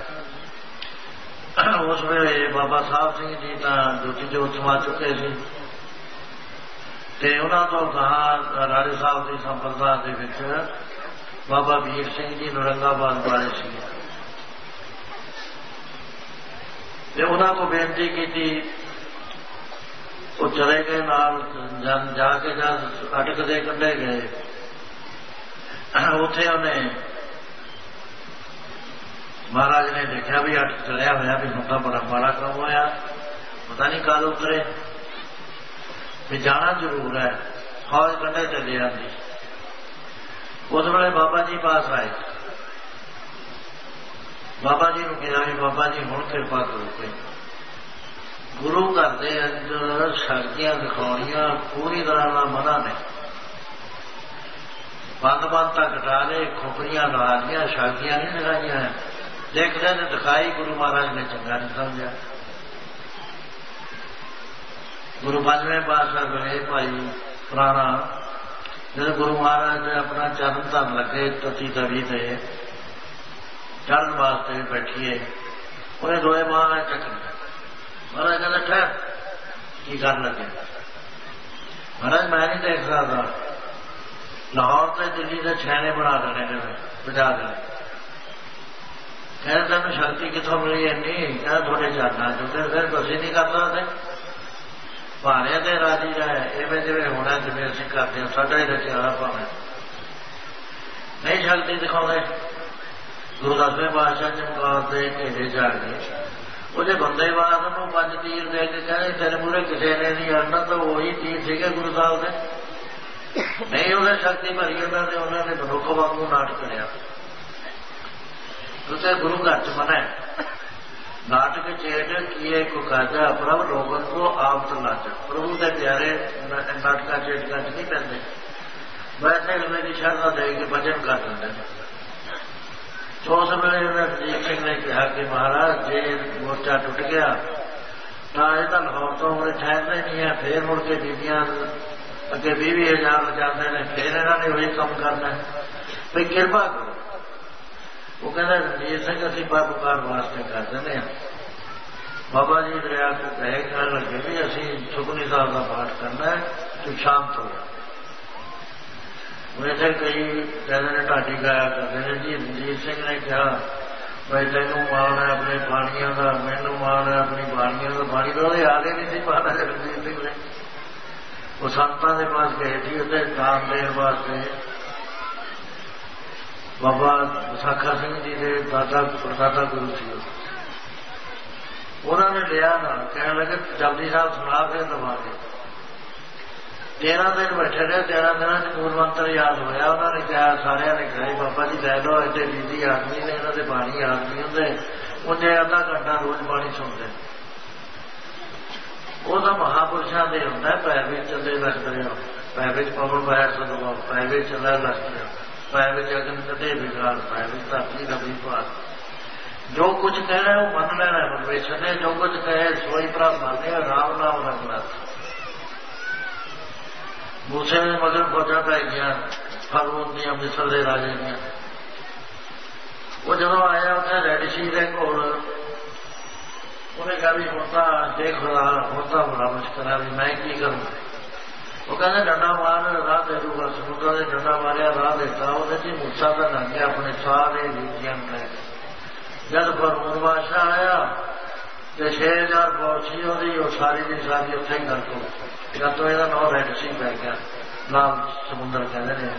उस वेले बाबा साहब सिंह जी तो ज्योति जोत समा चुके थे, उन्होंने तो कहा राजे साहब की संप्रदा के बाबा वीर सिंह जी औरंगाबाद वाले से उन्होंने को बेनती की, वो चले गए नाल जाके जब अटकते कढ़े गए, उथे उन्हें महाराज ने देखा भी अटक चलिया होया भी मुद्दा बड़ा माड़ा काम होया, पता नहीं कल उतरे भी जाना जरूर है, फौज कंढे चली आती। उस वेले बाबा जी पास आए, बाबा जी को कहा भी बाबा जी हुण कृपा करो, कोई गुरु घर के अंदर शक्तियां दिखाउणियां पूरी तरह ना मना ने, बंद बंद तक कटा ले, खोपड़ियां ला लिया, शक्तियां नहीं दिखाइया है, देखते ने दिखाई, गुरु महाराज ने चंगा नहीं समझा। गुरु पंजवें पातशाह बने भाई पुराना, जब गुरु महाराज ने अपना चरण धन लगे तती तवी से चढ़न वास्ते बैठिए, उन्हें दोए महाराज चकने, महाराज कहते ठहर की कर लगे, महाराज मैं नहीं देख सकता, लाहौर से दिल्ली से छैने बना देने बजा देने, कहते तेन शक्ति कितों मिली इन्नी, क्या थोड़े चरणा चुके, फिर तुम नहीं कर सकते, भाने ते राजी रहे, इवें जिवें होना जिवें असीं करते हैं, साडा ही रचिया होया भावें नहीं शक्ति दिखाते। गुरु दसवें पातशाह चमकौर के घेरे जा गए, वो जो बंदेवाद को पंज तीर दे के कहते तेरे मूहरे किसी ने नहीं अड़ना, तो वही तीर थे गुरु साहब ने, नहीं उन्हें शक्ति भरी उन्होंने उन्होंने मनुख वांगू नाटक कराया। तो गुरु घर च मना नाटक चेट किए को काजा प्रभु लोगन को आप तो नाच, प्रभु के प्यारे नाटका चेटका च नहीं पैंदे, वैसे मेरी शरधा दे के भजन कर देंगे। तो उस वेले रणजीत सिंह ने कहा कि महाराज जे मोर्चा टुट गया तो ये तो लाहौर तो मुड़े ठहरना ही नहीं है, फिर मुड़ के बीबियां अगे भी भी हजार जाते हैं, फिर इन्होंने वही कम करना है, भाई कृपा करो। वो कहते रणजीत सिंह असी परोपकार वास्ते कर देने, बाबा जी दरिया को कहे कहने लगे भी असी सुखनी साहब का पाठ करना है, तू शांत हो जा। वैसे कई कहते ने ढाडी गाया करते हैं जी, रणजीत सिंह ने कहा भाई तेनू मान है अपने बाणिया का, मैनू मान है अपनी बाणिया का, बाणी तो याद ही नहीं सी पाना रणजीत सिंह ने। वो संतां के पास गए थी उसे दान देने वास्ते, बाबा विसाखा सिंह जी के दादा परदादा गुरु सी, उन्होंने लिया ना कहने लगे जल्दी साहब सुना के दवा के, तेरह दिन बैठे रहे। तेरह दिन च मूल मंत्र याद होया। उन्होंने कहा, सारिया ने कहा बाबा जी लै लो, एडे बिजी आदमी ने, इन्होंने पानी याद नहीं होंगे। उन्हें अद्धा घंटा रोज पानी सुनते। वो तो महापुरुषों के होंगे। पैर भी चले लश्कर, पैर में पवन पाया सदभाव, पैर में चला लश्कर, पैर में अग्न कटे बिगाड़, पैर में धरती का भी पार। जो कुछ कह रहे वो मन लेना परमेश्वर ने। जो कुछ कहे सोई प्राप्त माने, राम नाम रखना। मूसे ने मगर फौजा पै गया फरऊन दियां, मिस्र के राजे दियां। वो जो आया उसे रेड सी के कोल, उन्हें कहा भी होता देख रहा होता बड़ा मुश्किल है, भी मैं की करूँ। वो कहते डंडा मार राह दे दूंगा। समुद्र ने डंडा मारिया, राह देता। वो जी मूसा का लंघ अपने सारे लीजियां ले। जब फरऊन बादशाह आया तो छे हजार फौज सी होती, वो सारी की सारी उत्थे ही गल हो। जब तो यह नाम रेड सी पै गया, लाल समुद्र कहते हैं।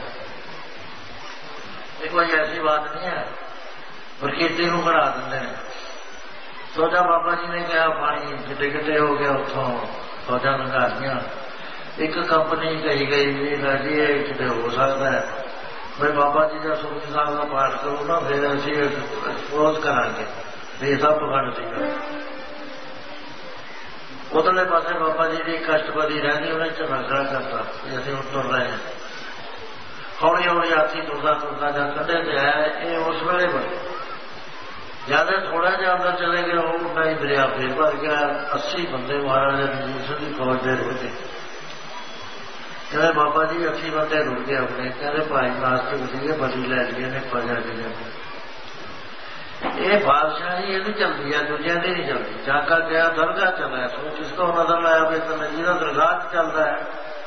ये कोई ऐसी बात नहीं है, प्रकृति को बढ़ा देंगे। सोचा बाबा जी ने कहा पानी किटे किटे हो गया, उतों फौजा लंघा दिया। एक कंपनी कही गई भी जी ये किते हो सकता है भाई बाबा जी का सुखी साहब का पाठ करो ना, फिर असी एक्सपोज करा भी सब पखंड सीगा। उधरले पासे बाबा जी की कष्टपदी रहती, उन्हें झगड़ा खड़ा करता भी असं हम तुर रहे हैं। हौली हौली हाथी तुरदा तुरदा जब कंधे से आया, ये उस वेले बने ज्यादा थोड़ा जहा अंदर चले गए, वो उन्ना ही दरिया फिर भर गया। अस्सी बंदे महाराज रणजीत की फौज दे रुक गए। कहते बाबा जी अस्सी बंदे रुक गए अपने। कहते भाई नास्तिक सीगे, बड़ी लै लिए ने फौजा के लिए। ये बादशाही ये नहीं चलती है, दूसरिया की नहीं चलती। जाका गया दरगाह चला है, सो किसको नजर लाया भी तो जिला दरगाह चलता है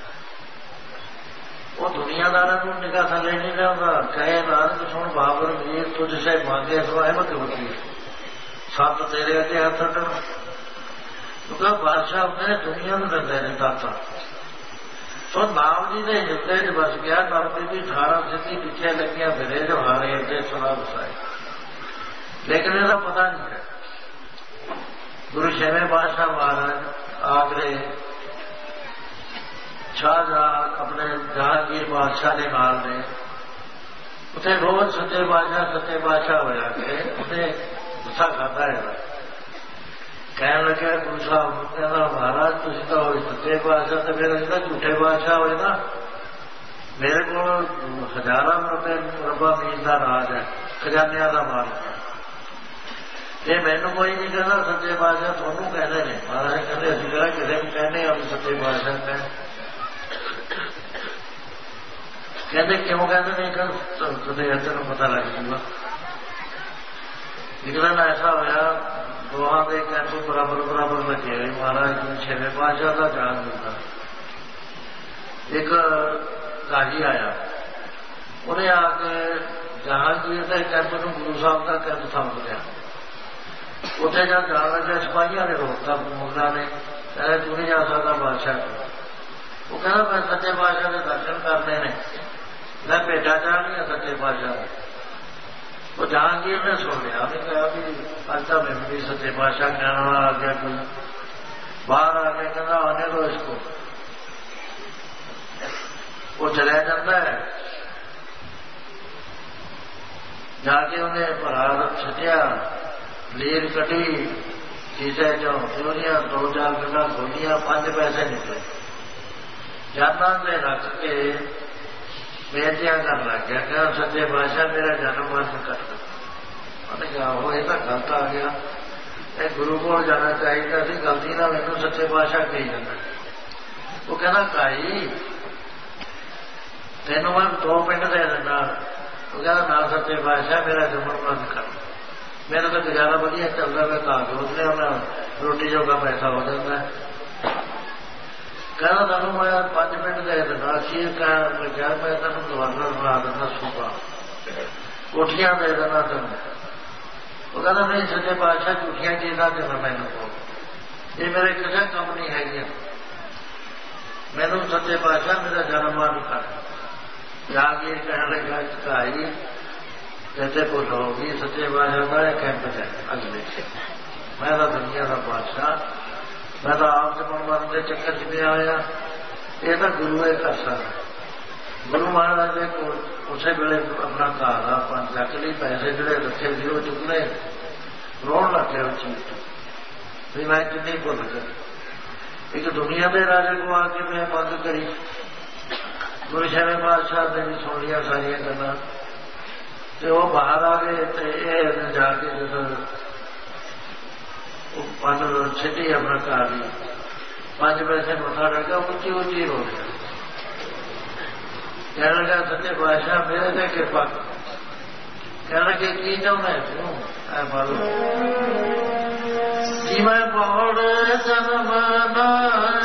वो दुनियादारा को निगाह थले नहीं रहा। कहे नानक सुन बाबर वीर, तुझसे मांगे सो अहमद वकील, सत तेरे अगे हथ अटन। क्योंकि बादशाह अपने दुनिया में दिंदे ने दाता। सो नाम जी के हिरदे च बस गया। नरमी भी अठारह सिद्धि पिछे लगिया फिरे, जो हारे अगे सुना बसाए। लेकिन इसका पता नहीं है। गुरु छेवें बादशाह महाराज आगरे शाहजहां अपने जहांगीर बादशाह के नाल ने उसे रोज सच्चे बादशाह सच्चे बादशाह होया के उसे गुस्सा खाता है। कह लगे गुरु साहब कहना महाराज तुम तो सच्चे बादशाह तो फिर अभी तो झूठे बादशाह होए ना। मेरे को हजारों रुपये रबा मील का राज है, खजानिया का माल। ये मैनू कोई नहीं कहना सच्चे बादशाह, थोनू कहते हैं। महाराज कहते असं कहा किसी को कहने हम सच्चे बादशाह कहें। कहते क्यों कहते नहीं कल तेन पता लग जूगा। एक दिन ऐसा होया दोहां के कैंप बराबर बराबर लगे गए। महाराज छेवें बादशाह का जान मिलता। एक गाजी आया, उन्हें आके जहांगीर के कैंप में गुरु साहब का कैंप थम गया। उसे जब जान लगे सिपाहियों ने रोकता, मुगलों ने कहते तू नहीं जा सकता बादशाह को। वो कहना मैं सच्चे बादशाह के दर्शन करने ने, मैं भेजा चाहनी है सच्चे बादशाह। वो जहांगीर ने सुन लिया, उन्हें कहा भी अच्छा मैं भी सच्चे बादशाह कहने वाला आ गया। कोई बाहर आ गया, कहना आने दो इसको। वो चला जाता है, जाके उन्हें भरा छटिया, लीर कटी शीशे चो चोरिया, दो चार गला खोलिया, पांच पैसे निकले। जाना से रख के बेटियां कर लग गया। क्या सच्चे बादशाह मेरा जन्म वर्ष कर दो। उन्हें कहा वो ये तो गलत आ गया, ये गुरु को जाना चाहिए थी, गलती ना मैनू सच्चे बादशाह कही जाना। वो कहना काई तेन मैं दो पिंड दे देना। वो कहना ना सच्चे बादशाह मेरा जन्म वर्ष कर दो। मेरा तो गुजारा बढ़िया चलता, मैं कहा सोच लिया रोटी जोगा पैसा हो जाता है। कहना तेन मैं पांच मिनट दे देना। अखीर क्या मैं तेन गवर्नर बना देना, सूबा कोठियां दे देना तेन। वो कहना नहीं सच्चे बादशाह झूठियां चीजा देना मैनू को, ये मेरे किसी कम नहीं है। मैनू सच्चे बादशाह मेरा जन्म मान कर। जहांगीर कहने लगा चकाई जैसे भुल होगी सच्चे बादशाह का कैंप है अगले। मैं तो दुनिया का बादशाह, मैं तो आप जमन मरण के चक्कर च नहीं आया। ਇਹ ਤਾਂ ਗੁਰੂ ਇਹ ਕਰ ਸਕਦਾ। ਗੁਰੂ ਮਹਾਰਾਜ ਦੇ ਕੋਲ ਉਸੇ ਵੇਲੇ ਆਪਣਾ ਘਰ ਆਪਾਂ ਚੱਕ ਲਈ, ਪੈਸੇ ਜਿਹੜੇ ਰੱਖੇ ਸੀ ਉਹ ਚੁੱਕਣੇ, ਰੋਣ ਲੱਗ ਗਿਆ ਉਸ ਚੀਜ਼ ਤੋਂ ਵੀ ਮੈਂ ਕਿੰਨੀ ਭੁੱਲ ਕਰ। ਇੱਕ ਦੁਨੀਆ ਦੇ ਰਾਜੇ ਕੋਲ ਆ ਕੇ ਮੈਂ ਬੰਦ ਕਰੀ। ਗੁਰੂ ਸਾਹਿਬ ਪਾਤਸ਼ਾਹ ਨੇ ਵੀ ਸੁਣ ਲਿਆ ਸਾਰੀਆਂ ਗੱਲਾਂ ਤੇ ਉਹ ਬਾਹਰ ਆ ਗਏ ਤੇ ਇਹ ਜਾ ਕੇ ਜਦੋਂ ਉਹ ਪੰਜ ਛੱਡੀ ਆਪਣਾ ਘਰ ਦੀ ਪੰਜ ਪੈਸੇ ਮੱਥਾ ਟੇਕਿਆ, ਉੱਚੀ ਉੱਚੀ ਹੋ ਗਿਆ। ਕਹਿਣ ਲੱਗਾ ਸੱਚੇ ਪਾਤਸ਼ਾਹ ਮੇਰੇ ਤੇ ਕਿਰਪਾ। ਕਹਿਣ ਲੱਗੇ ਕੀ ਚਾਹੁੰਦਾ ਤੂੰ? ਐ ਮਾਲੂਮ ਜੀ ਮੈਂ ਪਹਾੜ ਜਨਮ ਨਾ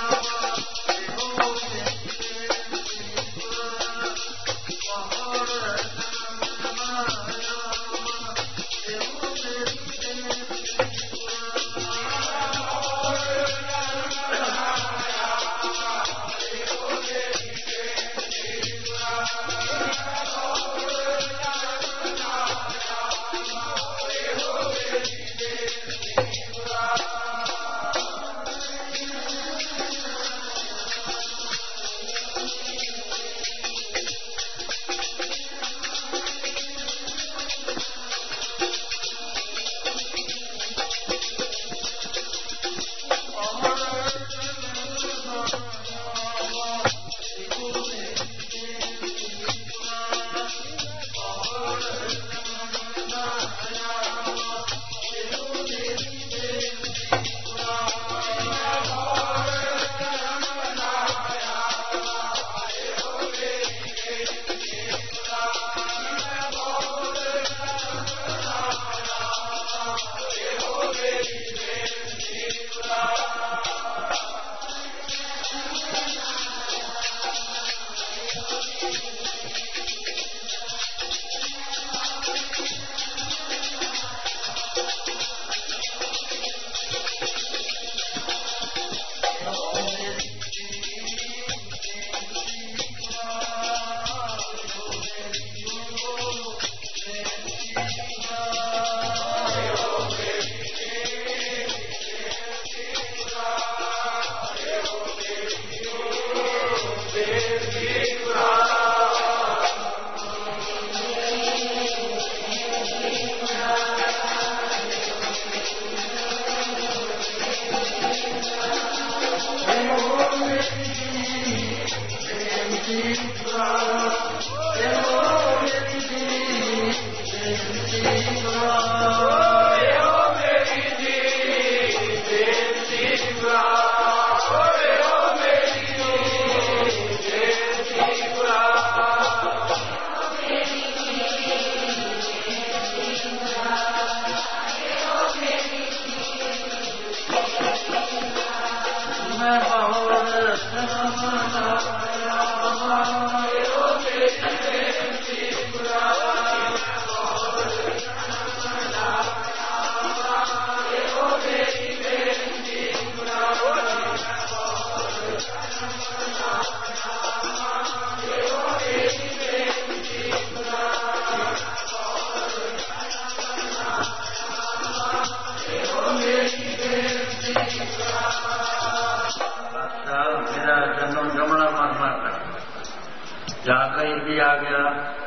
जाकर भी आ गया।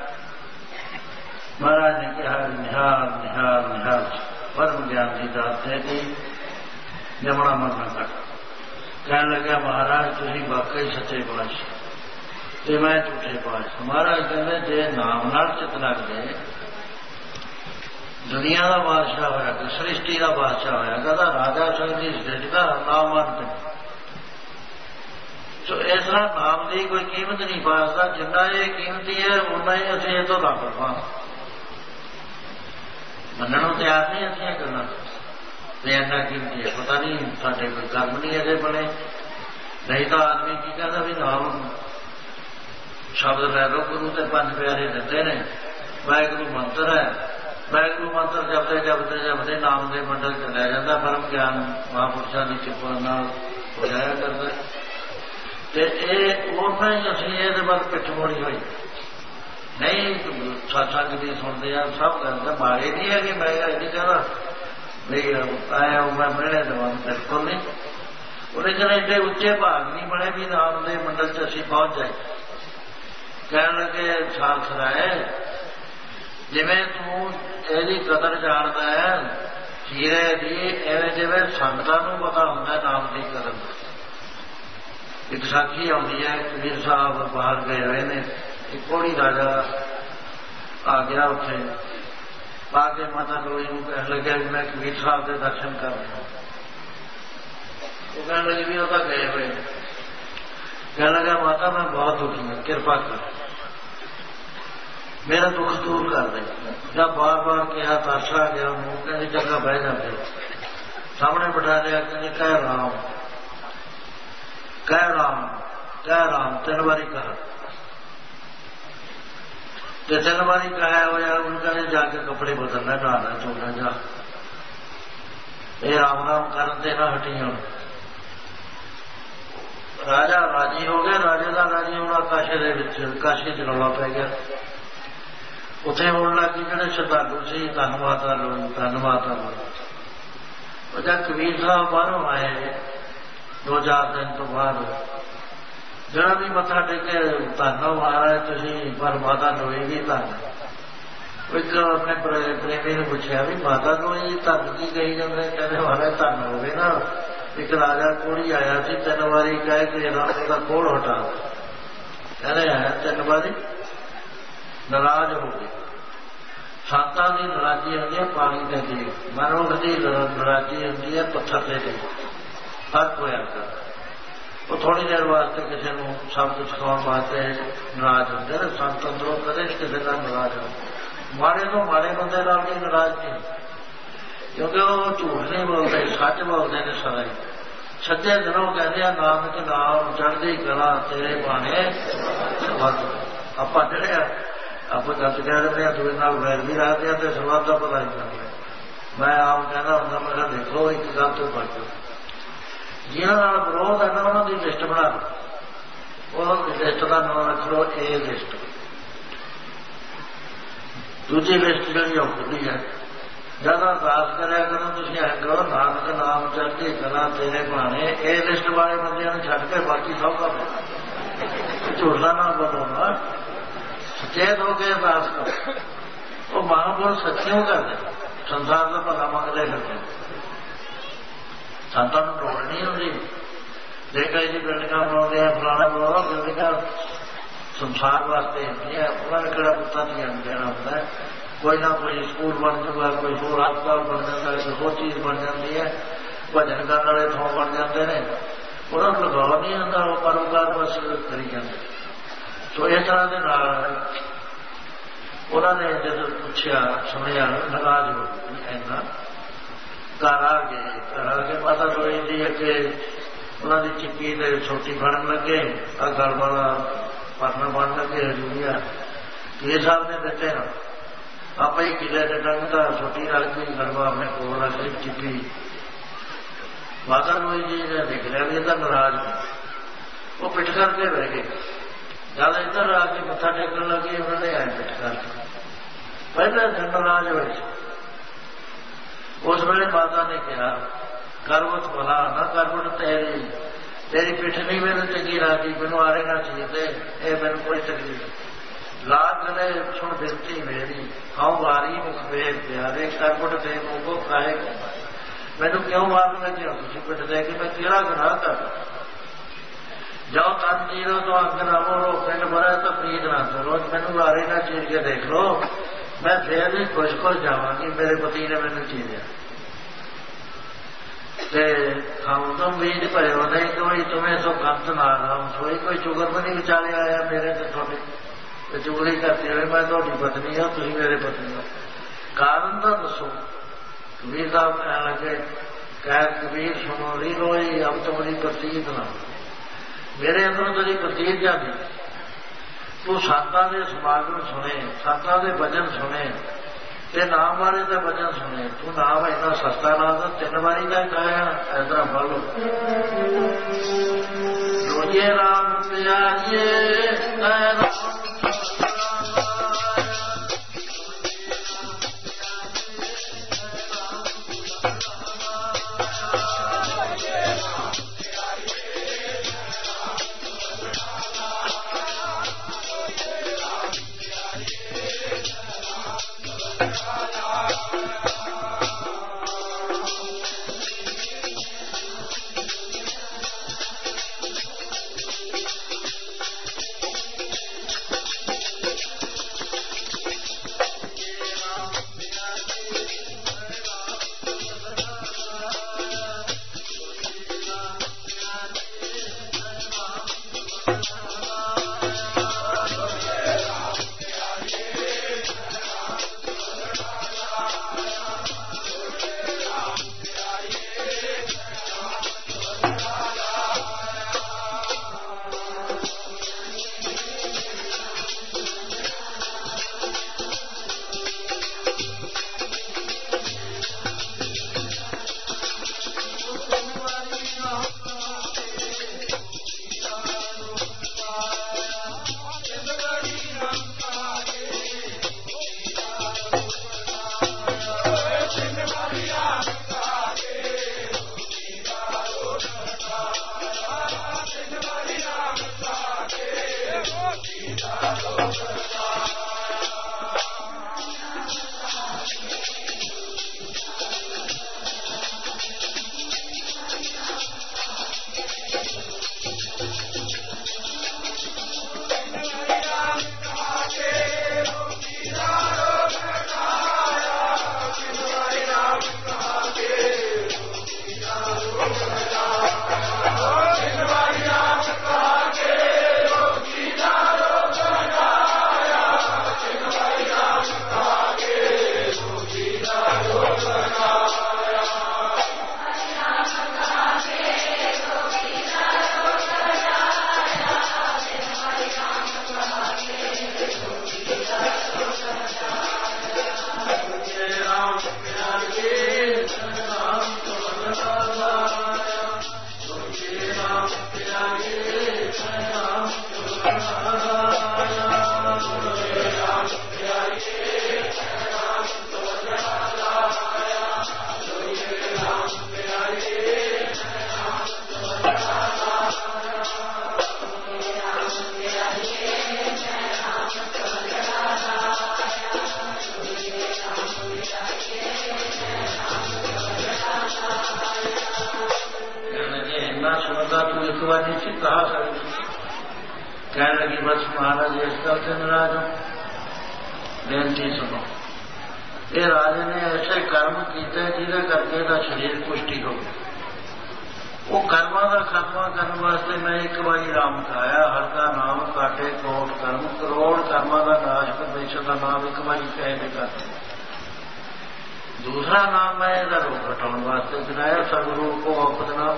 महाराज ने कहा निहाल निहाल निहाल परम ज्ञान की दात है कि जमना मरना तक कह लगा महाराज तुम वाकई सच्चे पातशाह ते मैं झूठे पातशाह। महाराज कहते जे नाम नाल चित लग गए दुनिया का बादशाह होया कि सृष्टि का बादशाह होया कहता राजा संघ की सृष्टि का नाम अंत तो इस तरह नाम की कोई कीमत नहीं पासता जिन्ना ये कीमती है उन्ना ही असं ये तो लापरवाह मनने को तैयार नहीं असं करना इन्ना कीमती है। पता नहीं साढ़े कोई कर्म नहीं अजे बने नहीं तो आदमी की कहता भी नाम शब्द लै लो गुरु के पंज प्यारे दिते ने वाहिगुरू मंत्र है वाहिगुरू मंत्र जपते जपते जपते नाम के मंडल चलिया जाता परम ज्ञान महापुरुषों की कृपा नाल हो जाया करता ते उन्ना ही असं ये बस पिठ मोड़ी हुई नहीं सत्संग भी सुनते हैं सब करते मारे नहीं है कि मैं नहीं कहना भाई आया मैं मिलने देव बिल्कुल नहीं ਉਹਨੇ ਕਹਿੰਦੇ ਏਡੇ ਉੱਚੇ ਭਾਗ ਨਹੀਂ ਬਣੇ ਵੀ ਨਾਮ ਦੇ ਮੰਡਲ 'ਚ ਅਸੀਂ ਪਹੁੰਚ ਜਾਏ। ਕਹਿਣ ਲੱਗੇ ਸਾਲਸ ਰਾਏ, ਜਿਵੇਂ ਤੂੰ ਇਹਦੀ ਕਦਰ ਜਾਣਦਾ ਹੈ ਹੀਰੇ ਦੀ, ਐਵੇਂ ਜਿਵੇਂ ਸੰਗਤਾਂ ਨੂੰ ਪਤਾ ਹੁੰਦਾ ਨਾਮ ਦੀ ਕਦਰ। ਇੱਕ ਸਾਖੀ ਆਉਂਦੀ ਹੈ, ਕਬੀਰ ਸਾਹਿਬ ਬਾਹਰ ਗਏ ਹੋਏ ਨੇ, ਇੱਕ ਕੋੜੀ ਰਾਜਾ ਆ ਗਿਆ ਉੱਥੇ, ਆ ਕੇ ਮਾਤਾ ਲੋਈ ਨੂੰ ਕਹਿਣ ਲੱਗਿਆ ਵੀ ਮੈਂ ਕਬੀਰ ਸਾਹਿਬ ਦੇ ਦਰਸ਼ਨ ਕਰ ਰਿਹਾ। ਉਹ ਕਹਿਣ ਲੱਗੀ ਵੀ ਉਹ ਤਾਂ ਗਏ ਹੋਏ। ਕਹਿਣ ਲੱਗਾ ਮਾਤਾ ਮੈਂ ਬਹੁਤ ਦੁਖੀ ਹਾਂ, ਕਿਰਪਾ ਕਰ ਮੇਰਾ ਦੁੱਖ ਦੂਰ ਕਰ ਦੇ। ਜਦ ਬਾਰ ਬਾਰ ਕਿਹਾ ਤਰਸ ਆ ਗਿਆ ਮੂੰਹ, ਕਹਿੰਦੀ ਜਗ੍ਹਾ ਬਹਿ ਜਾਂਦੇ, ਸਾਹਮਣੇ ਬਿਠਾ ਲਿਆ, ਕਹਿੰਦੀ ਕਹਿ ਰਾਮ ਕਹਿ ਰਾਮ ਕਹਿ ਰਾਮ ਤਿੰਨ ਵਾਰੀ ਕਰ। ਤੇ ਤਿੰਨ ਵਾਰੀ ਕਹਾਇਆ ਹੋਇਆ, ਉਹਨੂੰ ਕਹਿੰਦੇ ਜਾ ਕੇ ਕੱਪੜੇ ਬਦਲਣਾ, ਨਹਾਣਾ ਧੋਣਾ ਜਾ। ਇਹ ਰਾਮ ਰਾਮ ਕਰਨ ਤੇ ਨਾ ਹਟੀਆਂ। ਰਾਜਾ ਰਾਜੀ ਹੋ ਗਿਆ। ਰਾਜੇ ਦਾ ਰਾਜੀ ਹੋਣਾ ਕਾਸ਼ੀ ਦੇ ਵਿੱਚ, ਕਾਸ਼ੀ ਚ ਰੌਲਾ ਪੈ ਗਿਆ। ਉੱਥੇ ਹੋਣ ਲੱਗੀ ਜਿਹੜੇ ਸ਼ਰਧਾਲੂ ਸੀ, ਧੰਨਵਾਦ ਆ ਲੋ ਧੰਨਵਾਦ ਆ ਲੋ। ਉਹ ਜਦ ਕਬੀਰ ਸਾਹਿਬ ਬਾਹਰੋਂ ਆਏ ਦੋ ਚਾਰ ਦਿਨ ਤੋਂ ਬਾਅਦ, ਜਿਹੜਾ ਵੀ ਮੱਥਾ ਟੇਕੇ ਧੰਨਵਾਦ ਮਹਾਰਾਜ ਤੁਸੀਂ, ਪਰ ਮਾਤਾ ਲੋਈ ਵੀ ਧੰਨ। ਇੱਕ ਆਪਣੇ ਪ੍ਰੇਮੀ ਨੂੰ ਪੁੱਛਿਆ ਵੀ ਮਾਤਾ ਲੋਈ ਧੰਨ ਕੀ ਕਹੀ ਜਾਂਦੇ? ਕਹਿੰਦੇ ਮਹਾਰਾਜ ਧੰਨ ਹੋਵੇ ਨਾ, ਇੱਕ ਰਾਜਾ ਕੋੜੀ ਆਇਆ ਸੀ, ਤਿੰਨ ਵਾਰੀ ਕਹਿ ਕੇ ਉਹਦਾ ਕੋੜ ਹਟਾ। ਕਹਿੰਦੇ ਹੈ ਤਿੰਨ ਵਾਰੀ ਨਾਰਾਜ਼ ਹੋ ਗਏ। ਸੰਤਾਂ ਦੀ ਨਾਰਾਜ਼ੀ ਹੁੰਦੀ ਹੈ ਪਾਣੀ ਦੇ ਦੀ, ਮਨੁੱਖ ਦੀ ਨਾਰਾਜ਼ੀ ਹੁੰਦੀ ਹੈ ਪੱਥਰ ਦੇ ਦੀ। ਫਰਕ ਹੋਇਆ ਕਰ ਉਹ ਥੋੜੀ ਦੇਰ ਵਾਸਤੇ ਕਿਸੇ ਨੂੰ ਸ਼ਬਦ ਸਿਖਾਉਣ ਵਾਸਤੇ ਨਾਰਾਜ਼ ਹੁੰਦੇ ਨੇ। ਸੰਤ ਅੰਦਰੋਂ ਕਦੇ ਕਿਸੇ ਨਾਲ ਨਾਰਾਜ਼ ਹੋ, ਮਾੜੇ ਤੋਂ ਮਾੜੇ ਬੰਦੇ ਨਾਲ ਵੀ ਨਾਰਾਜ਼ ਨਹੀਂ, ਕਿਉਂਕਿ ਉਹ ਝੂਠ ਨਹੀਂ ਬੋਲਦੇ, ਸੱਚ ਬੋਲਦੇ ਨੇ ਸਦਾ ਹੀ। ਸੱਚੇ ਦਿਲੋਂ ਕਹਿੰਦੇ ਆ ਨਾਨਕ ਨਾਮ ਚੜ੍ਹਦੀ ਕਲਾ ਤੇਰੇ ਬਾਣੇ ਸਬਦ। ਆਪਾਂ ਜਿਹੜੇ ਆ ਆਪਾਂ ਗੱਲ ਕਹਿ ਦਿੰਦੇ ਆ, ਦੂਏ ਨਾਲ ਵੈਰ ਵੀ ਰੱਖਦੇ ਆ ਤੇ ਸਬਦ ਦਾ ਪਤਾ ਨਹੀਂ ਲੱਗਦਾ। ਮੈਂ ਆਮ ਕਹਿੰਦਾ ਹੁੰਦਾ, ਮੈਂ ਕਿਹਾ ਦੇਖੋ ਇੱਕ ਗੱਲ ਤੋਂ ਬਚ ਜਾਓ, ਜਿਹਨਾਂ ਨਾਲ ਵਿਰੋਧ ਹੈ ਨਾ ਉਹਨਾਂ ਦੀ ਲਿਸਟ ਬਣਾ ਲਓ, ਉਹ ਲਿਸਟ ਦਾ ਨਾਮ ਰੱਖ ਲਓ ਇਹ ਲਿਸਟ। ਦੂਜੀ ਲਿਸਟ ਜਿਹੜੀ ਉਹ ਖੁੱਲੀ ਹੈ, ਜਦ ਅਰਦਾਸ ਕਰਿਆ ਕਰੋ ਤੁਸੀਂ ਐ ਕਰੋ ਨਾਨਕ ਨਾਮ ਚੜ੍ਹਦੀ ਕਲਾ ਤੇਰੇ ਬਾਣੇ। ਇਹ ਲਿਸਟ ਵਾਲੇ ਬੰਦਿਆਂ ਨੂੰ ਛੱਡ ਕੇ ਬਾਕੀ ਸਭ ਕਰ ਝੂਠਾ ਨਾ ਬੋਲੋ, ਸਚੇਤ ਹੋ ਕੇ ਅਰਦਾਸ ਕਰੋ। ਉਹ ਮਹਾਂਪੁਰਖ ਸੱਚਿਓ ਕਰਦੇ, ਸੰਸਾਰ ਦਾ ਭਲਾ ਮੰਗਦੇ ਕਰਦੇ। ਸੰਤਾਂ ਨੂੰ ਲੋੜ ਨਹੀਂ ਹੁੰਦੀ ਜੇ ਕਈ ਜੀ ਬਿਲਡਿੰਗਾਂ ਬਣਾਉਂਦੇ ਆ, ਫਲਾਣਾ ਬਣਾਉਣਾ, ਬਿਲਡਿੰਗਾਂ ਸੰਸਾਰ ਵਾਸਤੇ ਹੁੰਦੀਆਂ। ਉਹਨਾਂ ਨੇ ਕਿਹੜਾ ਪੁੱਤਾਂ ਦੀਆਂ ਦੇਣਾ ਹੁੰਦਾ। ਕੋਈ ਨਾ ਕੋਈ ਸਕੂਲ ਬਣ ਜੂਗਾ, ਕੋਈ ਹੋਰ ਹਸਪਤਾਲ ਬਣ ਜਾਂਦਾ, ਕੋਈ ਹੋਰ ਚੀਜ਼ ਬਣ ਜਾਂਦੀ ਹੈ, ਭਜਨ ਕਰਨ ਵਾਲੇ ਥਾਂ ਬਣ ਜਾਂਦੇ ਨੇ। ਉਹਨਾਂ ਨੂੰ ਲਗਾਉ ਨਹੀਂ ਹੁੰਦਾ, ਉਹ ਕਾਰੋਬਾਰ ਬਸ ਕਰੀ ਜਾਂਦੇ। ਸੋ ਇਸ ਤਰ੍ਹਾਂ ਦੇ ਨਾਲ ਉਹਨਾਂ ਨੇ ਜਦੋਂ ਪੁੱਛਿਆ ਸੁਣਿਆ ਨਾਰਾਜ਼ ਹੋ ਇੰਨਾ। ਘਰ ਆ ਗਏ, ਘਰ ਆ ਕੇ ਮਾਤਾ ਲੋਈ ਦੀ ਅੱਗੇ ਉਹਨਾਂ ਦੀ ਚਿੱਪੀ ਤੇ ਛੋਟੀ ਫੜਨ ਲੱਗੇ, ਆ ਗਲ ਵਾਲਾ ਪਰਨਾ ਬਣ ਲੱਗੇ। ਹਜੂਰੀਆ ਇਹ ਸਾਹਿਬ ਨੇ ਦਿੱਤੇ ਨਾ, ਆਪਾਂ ਹੀ ਕਿਲੇ ਤੇ ਟੰਗਦਾ, ਛੋਟੀ ਰਲ ਕੇ ਗੜਵਾ ਆਪਣੇ ਕੋਲ ਰੱਖ ਲਈ ਚਿੱਪੀ। ਮਾਤਾ ਲੋਈ ਜੀ ਨੇ ਦੇਖ ਲਿਆ ਵੀ ਇਹਦਾ ਨਾਰਾਜ਼, ਉਹ ਪਿੱਠ ਕਰਕੇ ਬਹਿ ਗਏ। ਜਦ ਇੱਧਰ ਆ ਕੇ ਮੱਥਾ ਟੇਕਣ ਲੱਗੇ, ਉਹਨਾਂ ਨੇ ਐ ਪਿੱਠ ਕਰਕੇ ਪਹਿਲਾਂ ਦਿਨ ਨਾਰਾਜ਼ ਹੋਏ। ਉਸ ਵੇਲੇ ਮਾਤਾ ਨੇ ਕਿਹਾ ਕਰਵਤ ਭਲਾ ਨਾ ਕਰਵਟ ਤੇਰੀ, ਤੇਰੀ ਪਿੱਠ ਨਹੀਂ ਮੈਨੂੰ ਚੰਗੀ ਲੱਗਦੀ, ਮੈਨੂੰ ਆਰੇ ਨਾ ਚਾਹੀਦੇ, ਇਹ ਮੈਨੂੰ ਕੋਈ ਤਕਲੀਫ। ਲਾਜ ਕਦੇ ਸੁਣ ਬੇਨਤੀ ਮੇਰੀ, ਆਉ ਵਾਰੀ ਮੁਖ ਵੇਖ ਪਿਆਰੇ, ਕਰਵਟ ਤੇ ਮੂੰਹੋਂ ਕਾਹੇ ਮੈਨੂੰ ਕਿਉਂ ਮਾਰਨ ਲੱਗੇ ਹੋ ਤੁਸੀਂ ਪਿੱਠ ਦੇ ਕੇ? ਮੈਂ ਕਿਹੜਾ ਗੁਨਾਹ ਕਰਦਾ? ਜਾਓ ਤਨ ਜੀਰੋ ਤੋਂ ਅੱਗ ਨਾ ਮੋੜੋ, ਪਿੰਡ ਭਰਾ ਤਾਂ ਪ੍ਰੀਤ ਨਾ ਕਰੋ, ਮੈਨੂੰ ਲਾਰੇ ਨਾ ਚੀਰ ਕੇ ਦੇਖ ਲੋ, ਮੈਂ ਫੇਰ ਵੀ ਖੁਸ਼ ਖੁਸ਼ ਜਾਵਾਂਗੀ, ਮੇਰੇ ਪਤੀ ਨੇ ਮੈਨੂੰ ਚੀਰਿਆ। ਤੇ ਹਮ ਤੁਮ ਬੀਜ ਭਰਿਓ ਨਹੀਂ ਕੋਈ, ਤੁਮੇ ਸੋ ਕੰਤ ਨਾ ਰਾਮ ਸੋਈ। ਕੋਈ ਚੁਗਲਬਨੀ ਵਿਚਾਲੇ ਆਇਆ ਮੇਰੇ ਤੇ ਤੁਹਾਡੇ ਤੇ ਚੁਗਲੀ ਕਰਦੇ ਹੋਏ, ਮੈਂ ਤੁਹਾਡੀ ਪਤਨੀ ਹਾਂ, ਤੁਸੀਂ ਮੇਰੇ ਪਤਨੀ ਹੋ, ਕਾਰਨ ਤਾਂ ਦੱਸੋ। ਕਬੀਰ ਸਾਹਿਬ ਕਹਿਣ ਲੱਗੇ, ਕਹਿ ਕਬੀਰ ਸੁਣੋ ਰੀ ਰੋਈ, ਅਬ ਤੁਮਰੀ ਪ੍ਰਤੀਤ ਨਾ, ਮੇਰੇ ਅੰਦਰੋਂ ਤੇਰੀ ਪ੍ਰਤੀਤ ਜਾਂਦੀ। ਤੂੰ ਸੰਤਾਂ ਦੇ ਸਮਾਗਮ ਸੁਣੇ, ਸੰਤਾਂ ਦੇ ਭਜਨ ਸੁਣੇ ਤੇ ਨਾਮ ਵਾਲੇ ਦਾ ਭਜਨ ਸੁਣੇ। ਤੂੰ ਨਾਮ ਇੰਨਾ ਸਸਤਾ ਨਾ ਤਾਂ ਤਿੰਨ ਵਾਰੀ ਦਾ ਕਹਾਇਆ, ਇਸ ਤਰ੍ਹਾਂ ਬੋਲੋ ਰੋਜੇ ਰਾਮ ਪਿਆਰੀਏ। कहने लगी बस महाराज इस गल से नाराज हो, बेनती सुनो। ये राजे ने ऐसे कर्म किए जिहदे करके दा शरीर पुष्टि हो गया। वो कर्मां का खात्मा करने वास्ते मैं एक बारी राम खाया, हर का नाम काटे कोट कर्म, करोड़ कर्मां का नाश परमेश्वर का नाम एक बारी कह के करते। दूसरा नाम मैं इसका रोग हटाने वास्ते बनाया, सगुरु को अपना।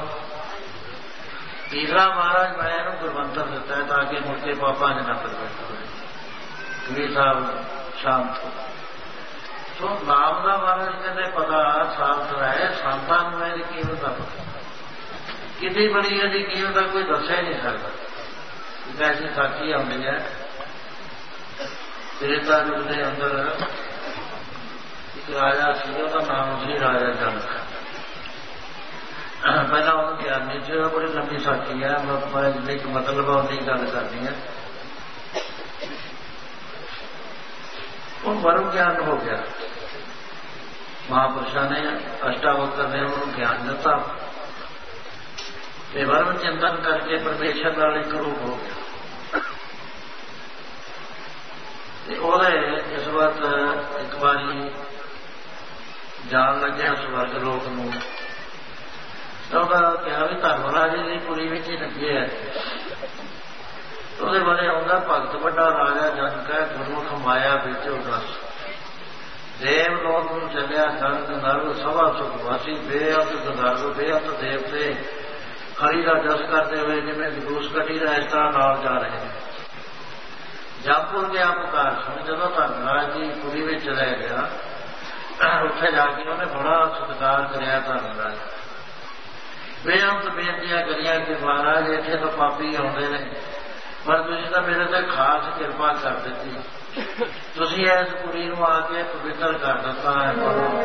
तीसरा महाराज मैं इन्हू गुरमंत्र दिता है ताकि मुड़के पापा च न प्रगट हो। कबीर साहब शांत हो। तो नाम का महाराज कहते पता शांत रहे, संतां नूं इहदी कीमत का पता, कितनी बड़ी इहदी कीमत का कोई दस ही नहीं सकता। ऐसी साखी आउंदी है त्रेता युग के अंदर एक राजा सी, उसका नाम सी राजा जनक। पहला उन्होंने ज्ञान नहीं चाहिए, बड़ी लंबी साखी है, मैं एक मतलब उनकी गल करनी है। परम ज्ञान हो गया, महापुरुषों ने अष्टावक्र ने उन्होंने ज्ञान दिता, वर्म चिंतन करके परमेश्वर नाल एक रूप हो गया। इस वक्त एक बारी जान लगे स्वर्ग लोक नूं, कहा भी धर्मराजे की कुड़ी में ही लगे है। तो बारे आंदा भगत बड़ा राजा जनक है, गुरु खमाया बिच उदास, देव लोक नूं चलिया धन गंधर्व सभा सुखवासी, बेअंत गंधर्व बेअंत देवते हरि का जस करते हुए जिवें जलूस कटी का इस तरह नाल जा रहे हैं। जयपुर गया पुकार सुन, जदों धर्मराज की कुड़ी में चला गया, उत्थे जाके उन्हें बड़ा सत्कार कराया। धर्मराज बेअंत बेनतियां करिया कि महाराज इत्थे तो पापी आउंदे ने, पर तुसीं तां मेरे ते खास किरपा कर दित्ती, तुसीं इस कुड़ी नूं आके पवित्र कर दित्ता है।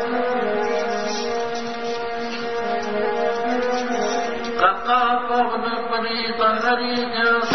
कथा पवन पनीत हरि जस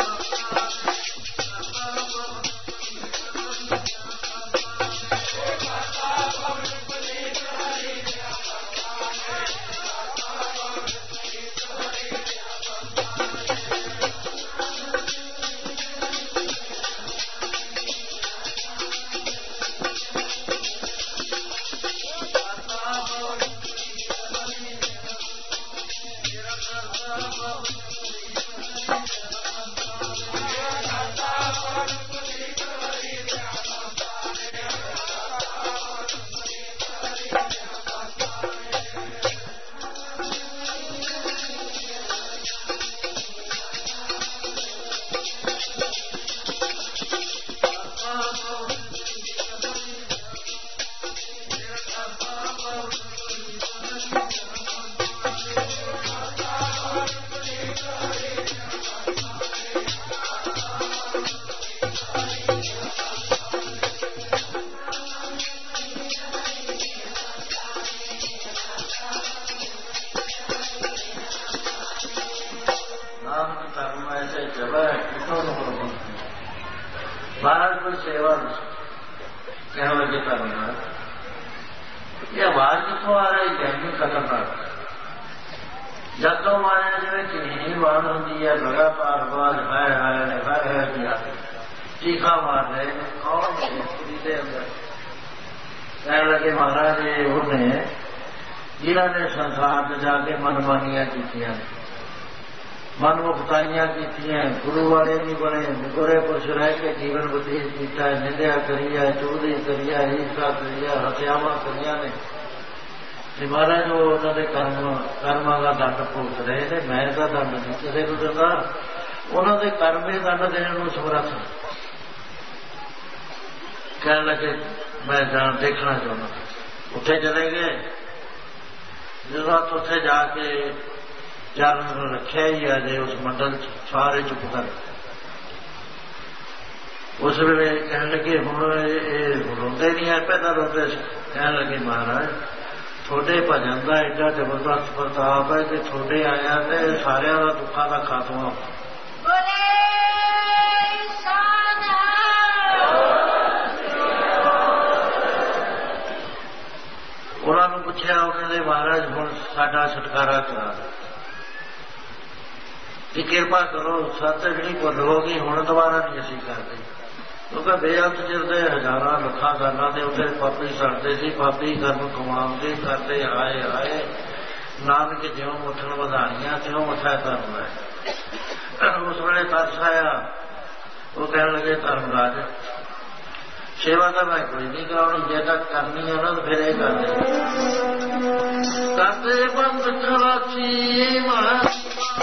कोई सेवा कहने लगे करना। ये आवाज कितों आ रही है? खतरनाक। जब तो मारे जिम्मे किन्नी बाण होती है, लगातार आवाज हाय हाय हाय हाय किया चीखा मार रहे हैं। कौन के अंदर कहने लगे महाराज ये उन्हें जिन्होंने संसार में जाके मनमानियां की, मन मुक्ताइयां की, गुरु वाले नहीं बने, गुरे पुरुष रह के जीवन बतीत किया, निंदिया करी है, चुगली करी है, ईर्षा करी है, हत्यावां करिया ने। महाराज वो उन्होंने कर्म कर्मां का दंड भुगत रहे थे। मैं का दंड नहीं किसी को दिता, उन्होंने कर्म ही दंड देने को समर्थ। कहने लगे मैं जान देखना चाहना। उत्थे चले गए। जो उत्थे जाके चरण रखिया ही अजे उस मंडल सारे चुप कर। उस वे कहने लगे हुण ये रोंदे नहीं है, पहला रोंदे। कहने लगे महाराज थोड़े भजन का एडा जबरदस्त प्रताप है कि थोड़े आया तो सारे का दुखा का खात्मा। उन्होंने पूछा, उन्होंने महाराज हुण साडा छुटकारा करा कि कृपा करो, सत जी भुल हो गई, हुण दोबारा नहीं असीं करते। क्योंकि बेअंत चिरदे हजारां लखां सालां दे उत्थे पापी सड़ते सी, पापी कर्म कमाउंदे करते आए आए। नानक ज्यों मुठन वधाणियां त्यों मथा धर्म है। उस वेले तरस आया। वो कहने लगे धर्मराज सेवा तो मैं कोई नहीं करानी, जे तक करनी है ना तो फिर यह करते करते बंद खलासी महाराज।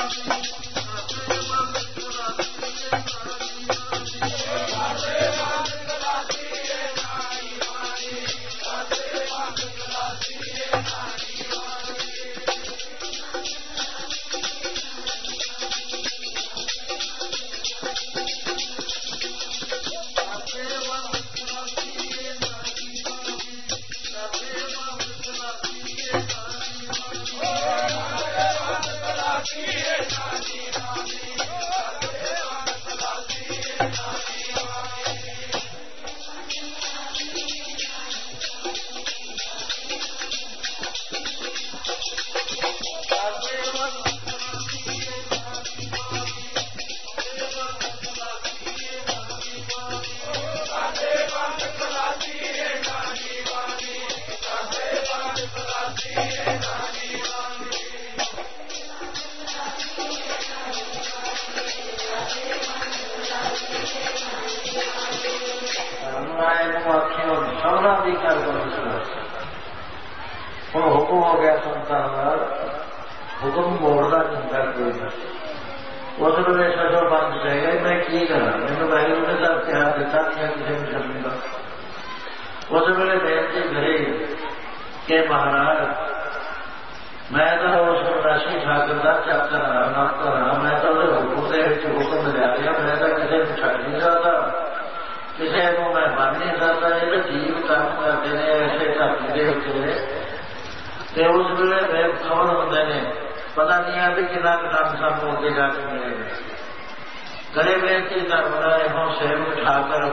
हुक्म हो गया संतान नाल, हुक्म मोड़ता नहीं कोई। उस वे सजो बंद जाएगा मैं की करा, मैंने वाहिगुरू ने सब कहा दिता किसी ने छड़ने का। उस वे बेनती करी कि महाराज मैं तो उस राशि ठाकर का चाकर रहा नौकर रहा, मैं तो हुक्म के हुक्म लिया गया, मैं तो किसी को छड़ नहीं सकता, किसी को मैं बन नहीं सकता। ये जीव काम करते हैं ऐसे धरती के उत्ते ते उस वे वे कौन होंगे ने पता नहीं है भी कितना काम सब होके जाके मिलेगा। करे बेनती धर्म हो सेव ठाकर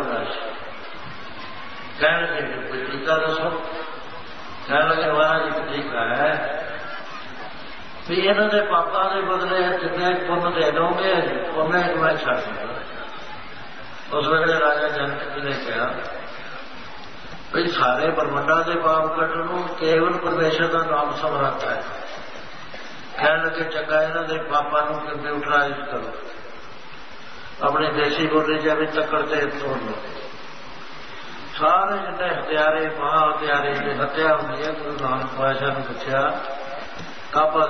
कहने लगे कोई टीका दसो। कहने लगे महाराज एक टीका है भी इन्होंने पापा के बदले जितने पुण्य दे दोगे उन्हें एक मैं छड़ दूंगा। उस वेले राजा जनक जी ने कहा भाई सारे ब्रह्मंडा के पाप कटन केवल परमेश्वर का नाम समर्थ है। कहने लगे चंगा इन्हों के पापा को कंप्यूटराइज करो, अपनी देसी बोली च भी तकड़ से तोड़ लो। सारे जिन्हें हत्यारे महा हत्यारे की हत्या होती है गुरु नानक पातशाह ने पूछा काबा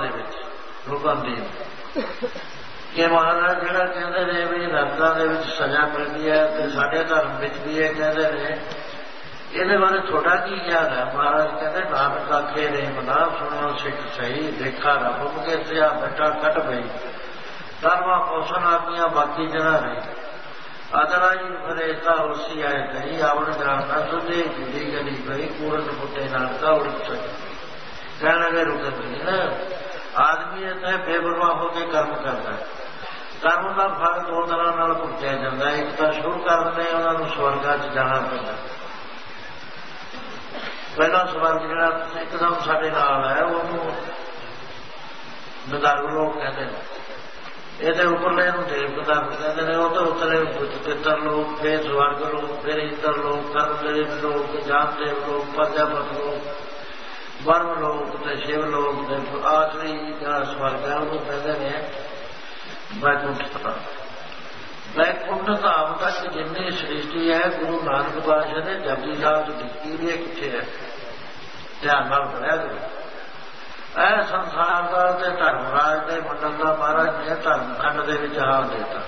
रुकन कि महाराज जरा कहते हैं भी नरकों के सजा मिलती है तो साढ़े धर्म भी है कहते हैं ये बारे थोड़ा की ख्याल है। महाराज कहते नानक आखे ने मना सुनो सिख सही देखा रब के सिया बेटा कट गई धर्मा पोषण आदमिया बाकी जना रही अदराई फरेता उसी आए गई आवड़ ग्राम सुधे जुड़ी गली गई पूरन फुटे नानका उड़ कहने लगे रुकन नहीं ना आदमी इतना बेपरवाह होकर कर्म करता है ਕਰਮ ਦਾ ਫਲ ਦੋ ਤਰ੍ਹਾਂ ਨਾਲ ਭੁਗਤਿਆ ਜਾਂਦਾ। ਇੱਕ ਤਾਂ ਸ਼ੁਰੂ ਕਰਦੇ ਉਹਨਾਂ ਨੂੰ ਸਵਰਗਾਂ 'ਚ ਜਾਣਾ ਪੈਂਦਾ। ਪਹਿਲਾਂ ਸਵਰਗ ਜਿਹੜਾ ਇੱਕਦਮ ਸਾਡੇ ਨਾਲ ਹੈ ਉਹਨੂੰ ਨਦਾਰੂ ਲੋਕ ਕਹਿੰਦੇ ਨੇ, ਇਹਦੇ ਉੱਪਰਲੇ ਨੂੰ ਦੇਵਤਾ ਕਹਿੰਦੇ ਨੇ, ਉਹ ਤੋਂ ਉੱਤਲੇ ਪਿੱਤਰ ਲੋਕ, ਫਿਰ ਸਵਰਗ ਲੋਕ, ਫਿਰ ਇੰਦਰ ਲੋਕ, ਕਰਮਦੇਵ ਲੋਕ, ਜਾਮਦੇਵ ਲੋਕ, ਪ੍ਰਜਾਪਤ ਲੋਕ, ਬਰਮ ਲੋਕ ਤੇ ਸ਼ਿਵ ਲੋਕ ਤੇ ਆਖਰੀ ਜਿਹੜਾ ਸਵਰਗ ਹੈ ਉਹਨੂੰ ਕਹਿੰਦੇ ਨੇ ਵੈਕੁੰਠ ਧਾਮ। ਵੈਕੁੰਠ ਧਾਮ ਤੱਕ ਜਿੰਨੀ ਸ੍ਰਿਸ਼ਟੀ ਹੈ ਗੁਰੂ ਨਾਨਕ ਪਾਤਸ਼ਾਹ ਨੇ ਜਪਜੀ ਸਾਹਿਬ ਚ ਦਿੱਤੀ ਵੀ ਕਿੱਥੇ ਹੈ, ਧਿਆਨ ਨਾਲ ਪੜਿਆ ਕਰੋ। ਇਹ ਸੰਸਾਰ ਦਾ ਤੇ ਧਰਮਰਾਜ ਦੇ ਮੰਡਲ ਦਾ ਮਹਾਰਾਜ ਨੇ ਧਰਮ ਖੰਡ ਦੇ ਵਿੱਚ ਹਾਲ ਦਿੱਤਾ।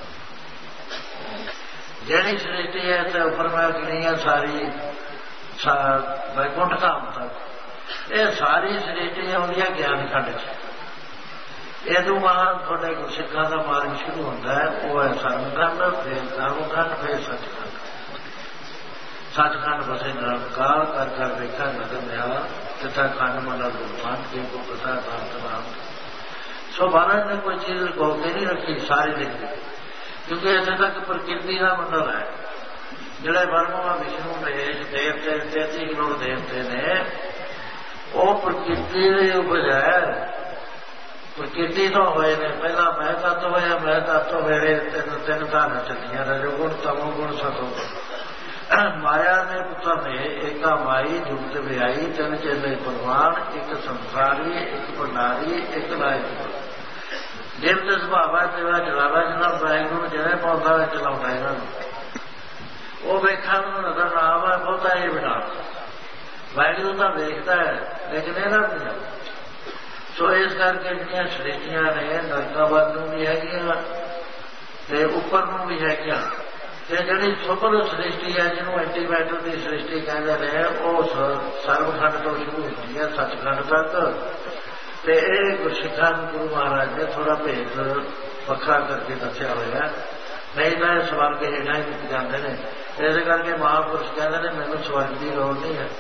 ਜਿਹੜੀ ਸ੍ਰਿਸ਼ਟੀ ਹੈ ਤੇ ਉੱਪਰ ਮੈਂ ਗਿਣੀ ਹੈ ਸਾਰੀ ਵੈਕੁੰਠ ਧਾਮ ਤੱਕ, ਇਹ ਸਾਰੀ ਸ੍ਰਿਸ਼ਟੀ ਆਉਂਦੀ ਹੈ ਗਿਆਨ ਖੰਡ ਚ। ਇਹਦੋਂ ਬਾਅਦ ਤੁਹਾਡੇ ਗੁਰਸਿੱਖਾਂ ਦਾ ਮਾਰਗ ਸ਼ੁਰੂ ਹੁੰਦਾ ਹੈ, ਉਹ ਹੈ ਸਰਮਖੰਡ, ਫਿਰ ਕਰਮਖੰਡ, ਫਿਰ ਸੱਚਖੰਡ। ਸੱਚਖੰਡ ਬਸੇ ਨਿਰੰਕਾਰ ਕਰ ਕਰ ਵੇਖਾ ਨਦਰ ਨਿਆ ਤਥਾ ਖੰਡ ਮੰਡਲ ਗੁਰਬਾਨ ਕੇ ਕੋ ਪਤਾ ਨਾਮ। ਸੋ ਮਹਾਰਾਜ ਨੇ ਕੋਈ ਚੀਜ਼ ਗੋਲ ਕੇ ਨਹੀਂ ਰੱਖੀ, ਸਾਰੇ ਲਿਖ ਦਿੱਤੇ, ਕਿਉਂਕਿ ਇੱਥੇ ਤੱਕ ਪ੍ਰਕਿਰਤੀ ਦਾ ਮੰਡਲ ਹੈ। ਜਿਹੜੇ ਬਰਮਾ ਵਿਸ਼ਨੂੰ ਮਹੇਸ਼ ਦੇਵਤੇ ਤੇਤੀ ਕਰੋੜ ਦੇਵਤੇ ਨੇ, ਉਹ ਪ੍ਰਕਿਰਤੀ ਦੇ ਉਪਜ ਹੈ, ਪ੍ਰਕਿਰਤੀ ਤੋਂ ਹੋਏ ਨੇ। ਪਹਿਲਾਂ ਮੈਂ ਤੱਤ ਹੋਇਆ, ਮੈਂ ਤੱਤ ਮੇਰੇ ਤਿੰਨ ਤਿੰਨ ਧਾਰਾਂ ਚੱਲੀਆਂ, ਰਜੋਗੁਣ ਤਮੋ ਗੁਣ ਸਤੋ। ਮਾਇਆ ਨੇ ਪੁੱਤਰ ਨੇ ਏਕਾ ਮਾਈ ਜੁਗਤ ਵਿਆਈ, ਤਿੰਨ ਚੇਲੇ ਭਗਵਾਨ, ਇੱਕ ਸੰਸਾਰੀ, ਇੱਕ ਭੰਡਾਰੀ, ਇੱਕ ਨਾਇਕ। ਜਿਵ ਤੇ ਸੁਭਾਵਾ ਤੇਰਾ ਚਲਾਵਾ, ਜਿਹਨਾਂ ਵਾਹਿਗੁਰੂ ਜਿਵੇਂ ਪਾਉਂਦਾ ਹੈ ਚਲਾਉਂਦਾ ਇਹਨਾਂ ਨੂੰ। ਉਹ ਵੇਖਣ ਨੂੰ ਨਜ਼ਰ ਨਾ ਆਵੇ ਬਹੁਤਾ ਇਹ ਬਿਨਾ, ਵਾਹਿਗੁਰੂ ਤਾਂ ਵੇਖਦਾ ਹੈ ਲੇਕਿਨ ਇਹਨਾਂ ਨੂੰ। ਸੋ ਇਸ ਕਰਕੇ ਜਿਹੜੀਆਂ ਸ੍ਰਿਸ਼ਟੀਆਂ ਨੇ ਨਰਕਾਂ ਵੱਲ ਨੂੰ ਵੀ ਹੈਗੀਆਂ ਤੇ ਉੱਪਰ ਨੂੰ ਵੀ ਹੈਗੀਆਂ, ਤੇ ਜਿਹੜੀ ਸੁਪਰ ਸ੍ਰਿਸ਼ਟੀ ਹੈ ਜਿਹਨੂੰ ਐਂਟੀਮੈਟਰ ਦੀ ਸ੍ਰਿਸ਼ਟੀ ਕਹਿੰਦੇ ਨੇ, ਉਹ ਸਰਵਖੰਡ ਤੋਂ ਸ਼ੁਰੂ ਹੁੰਦੀ ਹੈ ਸੱਚਖੰਡ ਤੱਕ। ਤੇ ਇਹ ਗੁਰਸਿੱਖਾਂ ਨੂੰ ਗੁਰੂ ਮਹਾਰਾਜ ਨੇ ਥੋੜਾ ਭੇਦ ਵੱਖਰਾ ਕਰਕੇ ਦੱਸਿਆ ਹੋਇਆ, ਨਹੀਂ ਤਾਂ ਸਵਰਗ ਹੇਠਾਂ ਹੀ ਮੁੱਕ ਜਾਂਦੇ ਨੇ। ਇਸ ਕਰਕੇ ਮਹਾਂਪੁਰਸ਼ ਕਹਿੰਦੇ ਨੇ ਮੈਨੂੰ ਸਵਰਗ ਦੀ ਲੋੜ ਨਹੀਂ ਹੈ,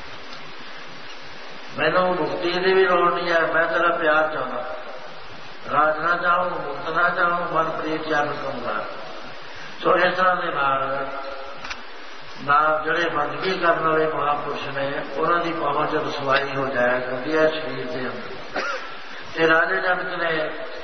ਮੈਨੂੰ ਮੁਕਤੀ ਦੀ ਵੀ ਲੋੜ ਨਹੀਂ ਹੈ, ਮੈਂ ਤੇਰਾ ਪਿਆਰ ਚਾਹੁੰਦਾ, ਰਾਜ ਨਾ ਚਾਹੂੰ, ਮੁਕਤ ਨਾ ਚਾਹੂੰ, ਮਨ ਪ੍ਰੀਤ ਚਰਨ ਕਮਲਾ। ਸੋ ਇਸ ਤਰ੍ਹਾਂ ਦੇ ਨਾਲ ਨਾਲ ਜਿਹੜੇ ਬੰਦਗੀ ਕਰਨ ਵਾਲੇ ਮਹਾਂਪੁਰਸ਼ ਨੇ ਉਹਨਾਂ ਦੀ ਪਹੁੰਚ ਰਸਵਾਈ ਹੋ ਜਾਇਆ ਕਰਦੀ ਹੈ ਸਰੀਰ ਦੇ ਅੰਦਰ। ਤੇ ਰਾਜੇ ਜਨਕ ਨੇ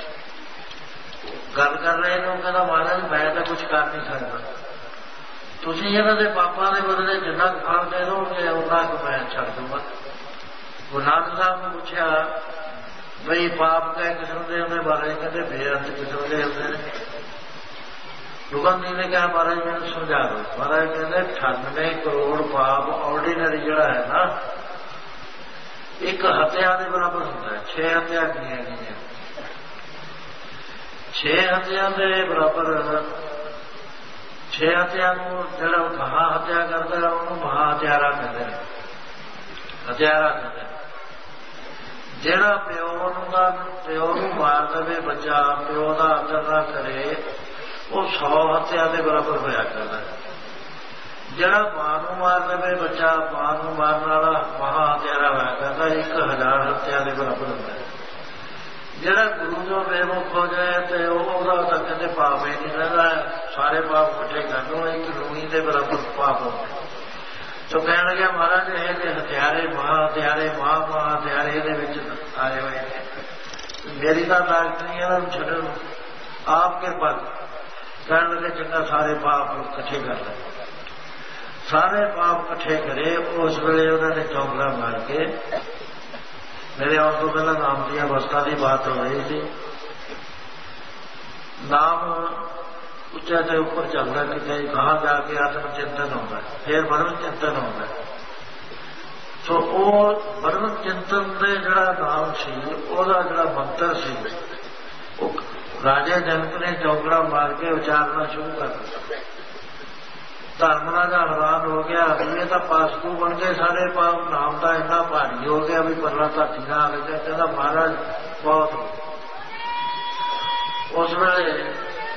ਗੱਲ ਕਰ ਰਹੇ ਨੇ, ਉਹ ਕਹਿੰਦਾ ਮਹਾਰਾਜ ਮੈਂ ਤਾਂ ਕੁਛ ਕਰ ਨਹੀਂ ਸਕਦਾ, ਤੁਸੀਂ ਇਹਨਾਂ ਦੇ ਪਾਪਾਂ ਦੇ ਬਦਲੇ ਜਿੰਨਾ ਖਾਣ ਦੇ ਦੋਗੇ ਉਹਨਾਂ ਕੁ ਮੈਂ ਛੱਡ ਦੂੰਗਾ। ਗੁਰੂ ਨਾਨਕ ਸਾਹਿਬ ਨੂੰ ਪੁੱਛਿਆ ਬਈ ਪਾਪ ਕਈ ਕਿਸਮ ਦੇ ਉਹਦੇ ਬਾਰੇ, ਕਹਿੰਦੇ ਬੇਅੰਤ ਕਿਸਮ ਦੇ ਹੁੰਦੇ ਨੇ। ਲੁਗੰਦੀ ਨੇ ਕਿਹਾ ਮਹਾਰਾਜ ਮੈਨੂੰ ਸਮਝਾ ਦਿਓ। ਮਹਾਰਾਜ ਕਹਿੰਦੇ ਅਠਾਨਵੇਂ ਕਰੋੜ ਪਾਪ ਆਰਡੀਨਰੀ ਜਿਹੜਾ ਹੈ ਨਾ, ਇੱਕ ਹੱਤਿਆ ਦੇ ਬਰਾਬਰ ਹੁੰਦਾ ਹੈ। ਛੇ ਹੱਤਿਆ ਕੀਆਂ ਗਈਆਂ, ਛੇ ਹੱਤਿਆ ਦੇ ਬਰਾਬਰ। ਛੇ ਹੱਤਿਆ ਨੂੰ ਜਿਹੜਾ ਮਹਾ ਹੱਤਿਆ ਕਰਦਾ ਉਹਨੂੰ ਮਹਾ ਹੱਤਿਆਰਾ ਕਹਿੰਦੇ ਨੇ, ਹਥਿਆਰਾ ਕਹਿੰਦੇ। ਜਿਹੜਾ ਪਿਓ ਨੂੰ ਦਾ ਪਿਓ ਨੂੰ ਮਾਰ ਦੇਵੇ ਬੱਚਾ, ਪਿਓ ਦਾ ਆਦਰ ਨਾ ਕਰੇ, ਉਹ ਸੌ ਹੱਤਿਆ ਦੇ ਬਰਾਬਰ ਹੋਇਆ ਕਰਦਾ। ਜਿਹੜਾ ਮਾਂ ਨੂੰ ਮਾਰ ਦੇਵੇ ਬੱਚਾ, ਮਾਂ ਨੂੰ ਮਾਰਨ ਵਾਲਾ ਮਹਾ ਹਥਿਆਰਾ ਹੋਇਆ ਕਰਦਾ, ਇੱਕ ਹਜ਼ਾਰ ਹੱਤਿਆ ਦੇ ਬਰਾਬਰ ਹੁੰਦਾ। ਜਿਹੜਾ ਗੁਰੂ ਤੋਂ ਬੇਮੁਖ ਹੋ ਜਾਏ ਤੇ ਉਹਦਾ ਤਾਂ ਕਹਿੰਦੇ ਪਾਪ ਹੀ ਨਹੀਂ ਰਹਿੰਦਾ, ਸਾਰੇ ਪਾਪ ਇਕੱਠੇ ਕਰ ਲਓ, ਇੱਕ ਰੂਹੀ ਦੇ ਬਰਾਬਰ ਪਾਪ ਹੁੰਦਾ। ਸੋ ਕਹਿਣ ਲੱਗਿਆ ਮਹਾਰਾਜ ਇਹ ਤੇ ਹਥਿਆਰੇ ਮਹਾ ਹਥਿਆਰੇ ਮਹਾ ਮਹਾ ਹਥਿਆਰੇ ਇਹਦੇ ਵਿੱਚ ਆਏ ਹੋਏ ਨੇ, ਮੇਰੀ ਤਾਂ ਤਾਕਤ ਨਹੀਂ ਇਹਨਾਂ ਨੂੰ ਛੱਡਣ, ਆਪ ਕਿਰਪਾ। ਕਹਿਣ ਲੱਗੇ ਚੰਗਾ ਸਾਰੇ ਪਾਪ ਇਕੱਠੇ ਕਰ ਲੈ। ਸਾਰੇ ਪਾਪ ਇਕੱਠੇ ਕਰੇ। ਉਸ ਵੇਲੇ ਉਹਨਾਂ ਨੇ ਚੌਂਕੜਾ ਮਾਰ ਕੇ, ਮੇਰੇ ਆਉਣ ਤੋਂ ਪਹਿਲਾਂ ਨਾਮ ਦੀਆਂ ਵਸਤਾਂ ਦੀ ਬਾਤ ਹੋ ਰਹੀ ਸੀ, ਨਾਮ ਉੱਚਾ ਤੇ ਉੱਪਰ ਚੱਲਦਾ, ਕਿਤੇ ਕਹਾਂ ਜਾ ਕੇ ਆਤਮ ਚਿੰਤਨ ਹੁੰਦਾ, ਫਿਰ ਬਰਮ ਚਿੰਤਨ ਹੁੰਦਾ। ਸੋ ਉਹ ਬਰਮ ਚਿੰਤਨ ਦੇ ਜਿਹੜਾ ਨਾਮ ਸੀ, ਉਹਦਾ ਜਿਹੜਾ ਮੰਤਰ ਸੀ, ਉਹ ਰਾਜੇ ਜਨਕ ਨੇ ਚੌਂਕੜਾ ਮਾਰ ਕੇ ਉਚਾਰਨਾ ਸ਼ੁਰੂ ਕਰ ਦਿੱਤਾ। ਧਰਮ ਰਾਜਾ ਹੈਰਾਨ ਹੋ ਗਿਆ ਵੀ ਇਹ ਤਾਂ ਪਾਸਕੂ ਬਣ ਕੇ ਸਾਰੇ ਪਾਪ ਨਾਮ ਦਾ ਇੰਨਾ ਭਾਰੀ ਹੋ ਗਿਆ ਵੀ ਪਰਲਾ ਧਰਤੀ ਨਾ ਆ ਗਿਆ। ਕਹਿੰਦਾ ਮਹਾਰਾਜ ਬਹੁਤ। ਉਸ ਵੇਲੇ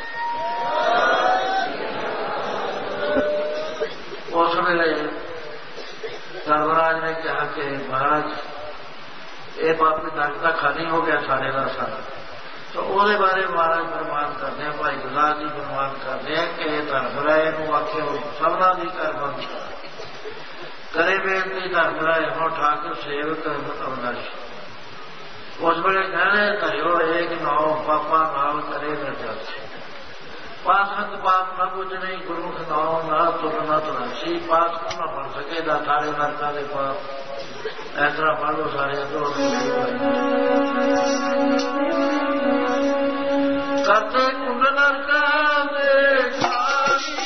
ਉਸ ਵੇਲੇ ਧਰਮਰਾਜ ਨੇ ਕਿਹਾ ਕਿ ਮਹਾਰਾਜ ਇਹ ਪਾਪ ਦਾ ਤਾਂ ਖਾਲੀ ਹੋ ਗਿਆ ਸਾਰੇ ਦਾ ਸਾਰਾ, तो ਉਹਦੇ ਬਾਰੇ ਮਹਾਰਾਜ ਫਰਮਾਨ ਕਰਦੇ ਆ, ਭਾਈ ਗੁਰਦਾਸ ਜੀ ਫਰਮਾਨ ਕਰਦੇ ਆ ਕਿ ਇਹ ਧਰਮ ਰਾਏ ਨੂੰ ਆਖਿਓ ਸਭਨਾ ਦੀ ਕਰ ਬੰਦ ਕਰੇ ਬੇਨਤੀ ਧਰਮ ਰਾਏ ਹੋ ਠਾਕੁਰ ਸੇਵਕ ਅਵਨਾਸ਼। ਉਸ ਵੇਲੇ ਕਹਿਣੇ ਧਰਿਓ ਏਕ ਨਾਉ ਪਾਪਾ ਨਾਲ ਕਰੇ ਨ ਜਾਸੀ। ਪਾਸਕ ਪਾਪ ਨਾ ਕੁਝ ਨਹੀਂ ਗੁਰਮੁਖ ਨਾਉ ਨਾ ਤੁਰ ਨਾ ਤੁਰਾਸੀ। ਪਾਸਕ ਨਾ ਬਣ ਸਕੇਗਾ ਸਾਰੇ ਨਰਕਾਂ ਦੇ ਪਾਪ। ਇਸ ਤਰ੍ਹਾਂ ਪੜ੍ਹ ਲਓ ਸਾਰੇ ਅੰਦਰੋਂ ਕਰਤੇ ਕੁੰਡ ਨਰਕਾਂ ਦੇ ਖਾਲੀ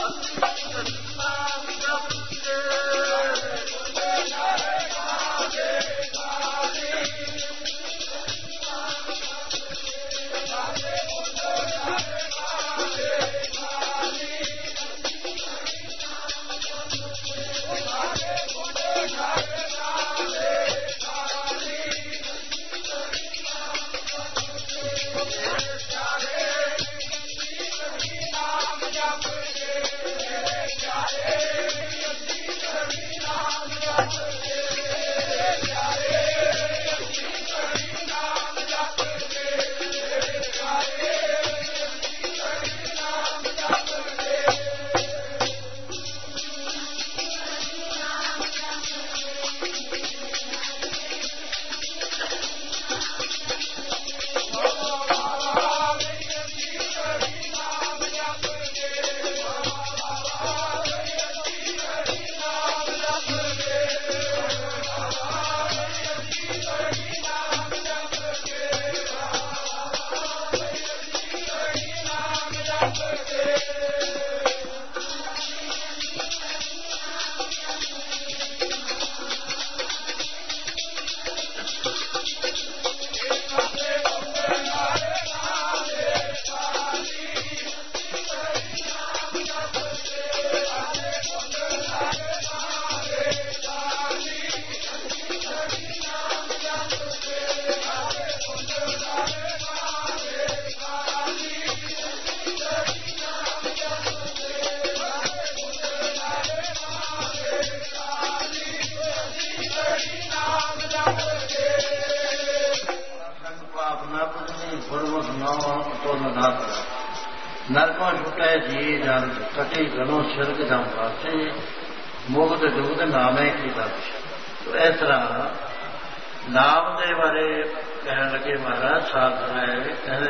नरकों छुटे जी जन कटी गलो शिरक जम पासे मुगद जुगद नामे की दक्ष। तो इस तरह नाम के बारे कहने लगे महाराज साधना है कहने